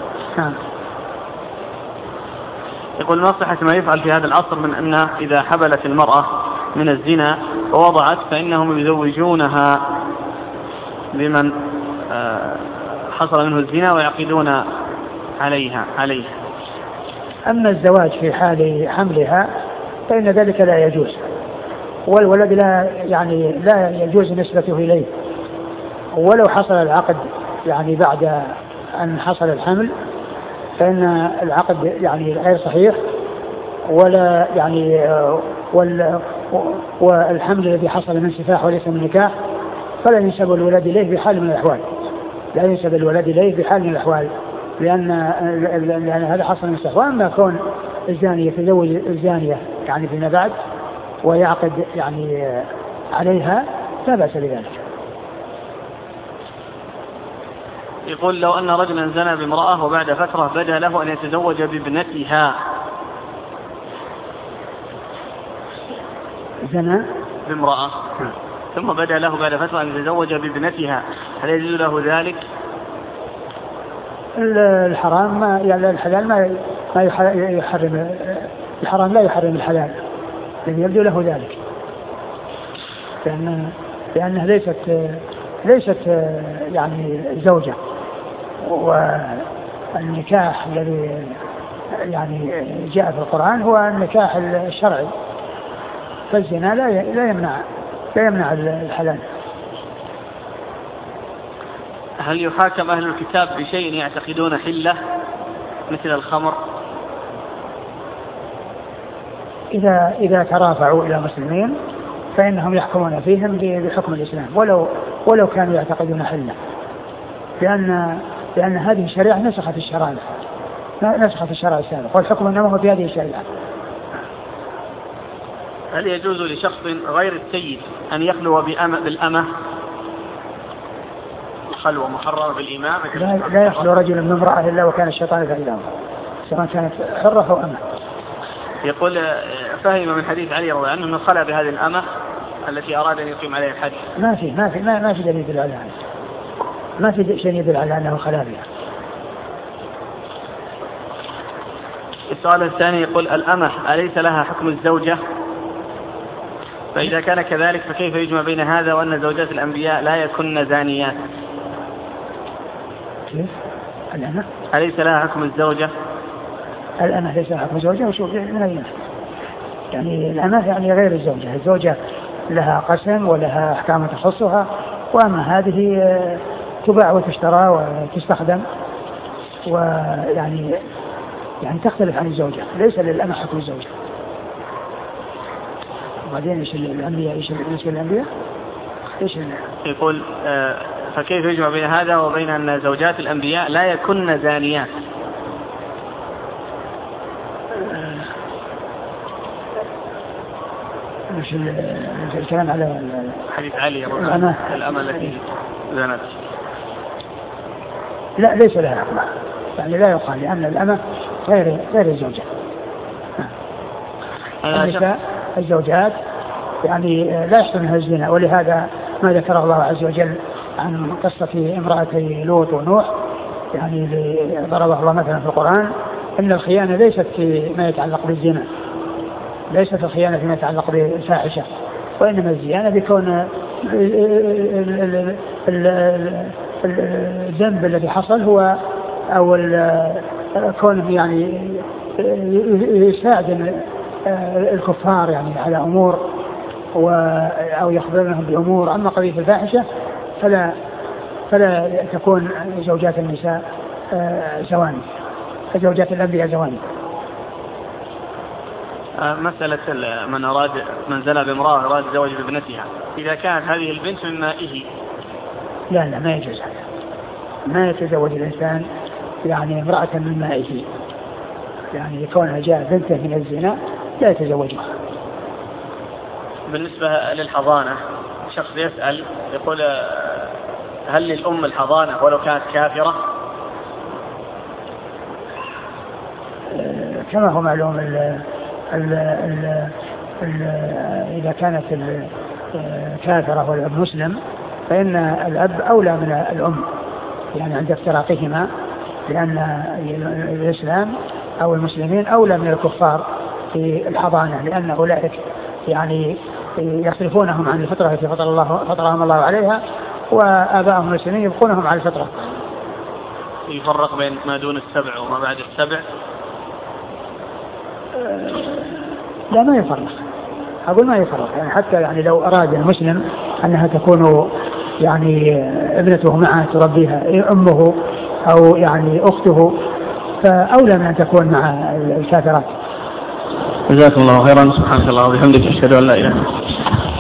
[SPEAKER 1] يقول ما صحة ما يفعل في هذا العصر من أن إذا حبلت المرأة من الزنا ووضعت فإنهم يزوجونها بمن حصل منه الزنا ويعقدون عليه.
[SPEAKER 2] أما الزواج في حال حملها فإن ذلك لا يجوز، والولد لا يجوز نسبته إليه، ولو حصل العقد يعني بعد أن حصل الحمل فإن العقد يعني غير صحيح، ولا يعني والحمل الذي حصل من سفاح وليس من نكاح فلا ينسب الولد إليه بحال من الأحوال، لا ينسب الولد إليه بحال من الأحوال، لأن هذا حصل من سفاح. وأما كون الزاني يتزوج الزانية يعني فيما بعد ويعقد يعني عليها لا بأس بذلك.
[SPEAKER 1] يقول لو أن رجلا زنى بامرأة وبعد فترة بدا له أن يتزوج بابنتها،
[SPEAKER 2] زنى
[SPEAKER 1] بامرأة ثم بدا له بعد فترة أن يتزوج بابنتها، هل يجوز له ذلك؟
[SPEAKER 2] الحرام يعني الحلال ما يحرم، الحرام لا يحرم الحلال، لأن يبدو له ذلك، لأنها ليست يعني زوجة. والنكاح الذي يعني جاء في القرآن هو النكاح الشرعي، فالزنا لا يمنع الحلال.
[SPEAKER 1] هل يحاكم أهل الكتاب بشيء يعتقدون حلة مثل الخمر؟
[SPEAKER 2] إذا ترافعوا إلى مسلمين فإنهم يحكمون فيهم بحكم الإسلام ولو كانوا يعتقدون حلة، لأن هذه الشريعة نسخت الشرع السابق، والحكم إنما هو في هذه الشريعة.
[SPEAKER 1] هل يجوز لشخص غير السيد أن يخلو بالأمة خلوة محرمة بالإمام؟
[SPEAKER 2] لا يخلو رجل من امرأة إلا وكان الشيطان فإلاه، سواء كانت حرة أو أمة.
[SPEAKER 1] يقول فهم من حديث علي رضي الله عنه أنه خلى بهذه الأمة التي أراد أن يقيم عليها الحد. ما
[SPEAKER 2] في دليل يدل على هذا، ما في شيء يدل على أنه خلى بها.
[SPEAKER 1] السؤال الثاني يقول الأمة أليس لها حكم الزوجة؟ فإذا كان كذلك فكيف يجمع بين هذا وأن زوجات الأنبياء لا يكن زانيات؟
[SPEAKER 2] كيف؟ الأمة
[SPEAKER 1] أليس لها حكم الزوجة؟
[SPEAKER 2] الأمة ليس لها حكم الزوجة، وشوف من أين؟ يعني الأمة يعني غير الزوجة لها قسم ولها أحكام تخصها، وأما هذه تباع وتشترى وتستخدم، ويعني تختلف عن الزوجة، ليس للأمة حكم الزوجة. وبعدين ايش الأنبياء، ايش بالنسبة للأنبياء؟
[SPEAKER 1] يقول فكيف يجمع بين هذا وبين أن زوجات الأنبياء لا يكن زانيات؟
[SPEAKER 2] مش الكلام على
[SPEAKER 1] حديث علي الأمة التي زانت.
[SPEAKER 2] لا ليس لها حكم، يعني لا يقال، لأن الأمة غير الزوجة. النساء الزوجات يعني لا يحصل منها الزنا، ولهذا ما ذكر الله عز وجل عن قصة امرأتي لوط ونوح، يعني ضربه الله مثلا في القرآن، إن الخيانة ليست فيما يتعلق بالزنا، ليست الخيانة فيما يتعلق بالفاحشة، وإنما الزيانة بكون الذنب الذي حصل هو أو كونه يعني يساعد الكفار يعني على أمور أو يخبرنهم بأمور. أما قضية الفاحشة فلا تكون زوجات النساء زواني، زوجات الأنبياء زواني.
[SPEAKER 1] مسألة من زنى بامرأة أراد الزواج بابنتها، إذا كانت هذه البنت من مائه
[SPEAKER 2] لا ما يجوز هذا، ما يتزوج الإنسان يعني امرأة من مائه، يعني كونها جاء بنته من الزنا لا يتزوجها.
[SPEAKER 1] بالنسبة للحضانة، شخص يسأل يقول هل للأم الحضانة ولو كانت كافرة؟
[SPEAKER 2] كما هو معلوم إذا كانت كافرة والأب مسلم فإن الأب أولى من الأم، يعني عند افتراقهما، لأن الإسلام أو المسلمين أولى من الكفار في الحضانة، لأن أولئك يعني يصرفونهم عن الفطرة التي فطرهم الله عليها، وآبائهم المسلمين يبقونهم على الفطرة.
[SPEAKER 1] يفرق بين ما دون السبع وما بعد السبع؟
[SPEAKER 2] لا ما يفرق، أقول ما يفرق، يعني حتى يعني لو أراد المسلم أنها تكون يعني ابنته معه تربيها أمه أو يعني أخته، فأولى من أن تكون مع الكافرات.
[SPEAKER 1] جزاكم الله خيرا. سبحانك اللهم وبحمدك، أشهد أن لا إله إلا أنت.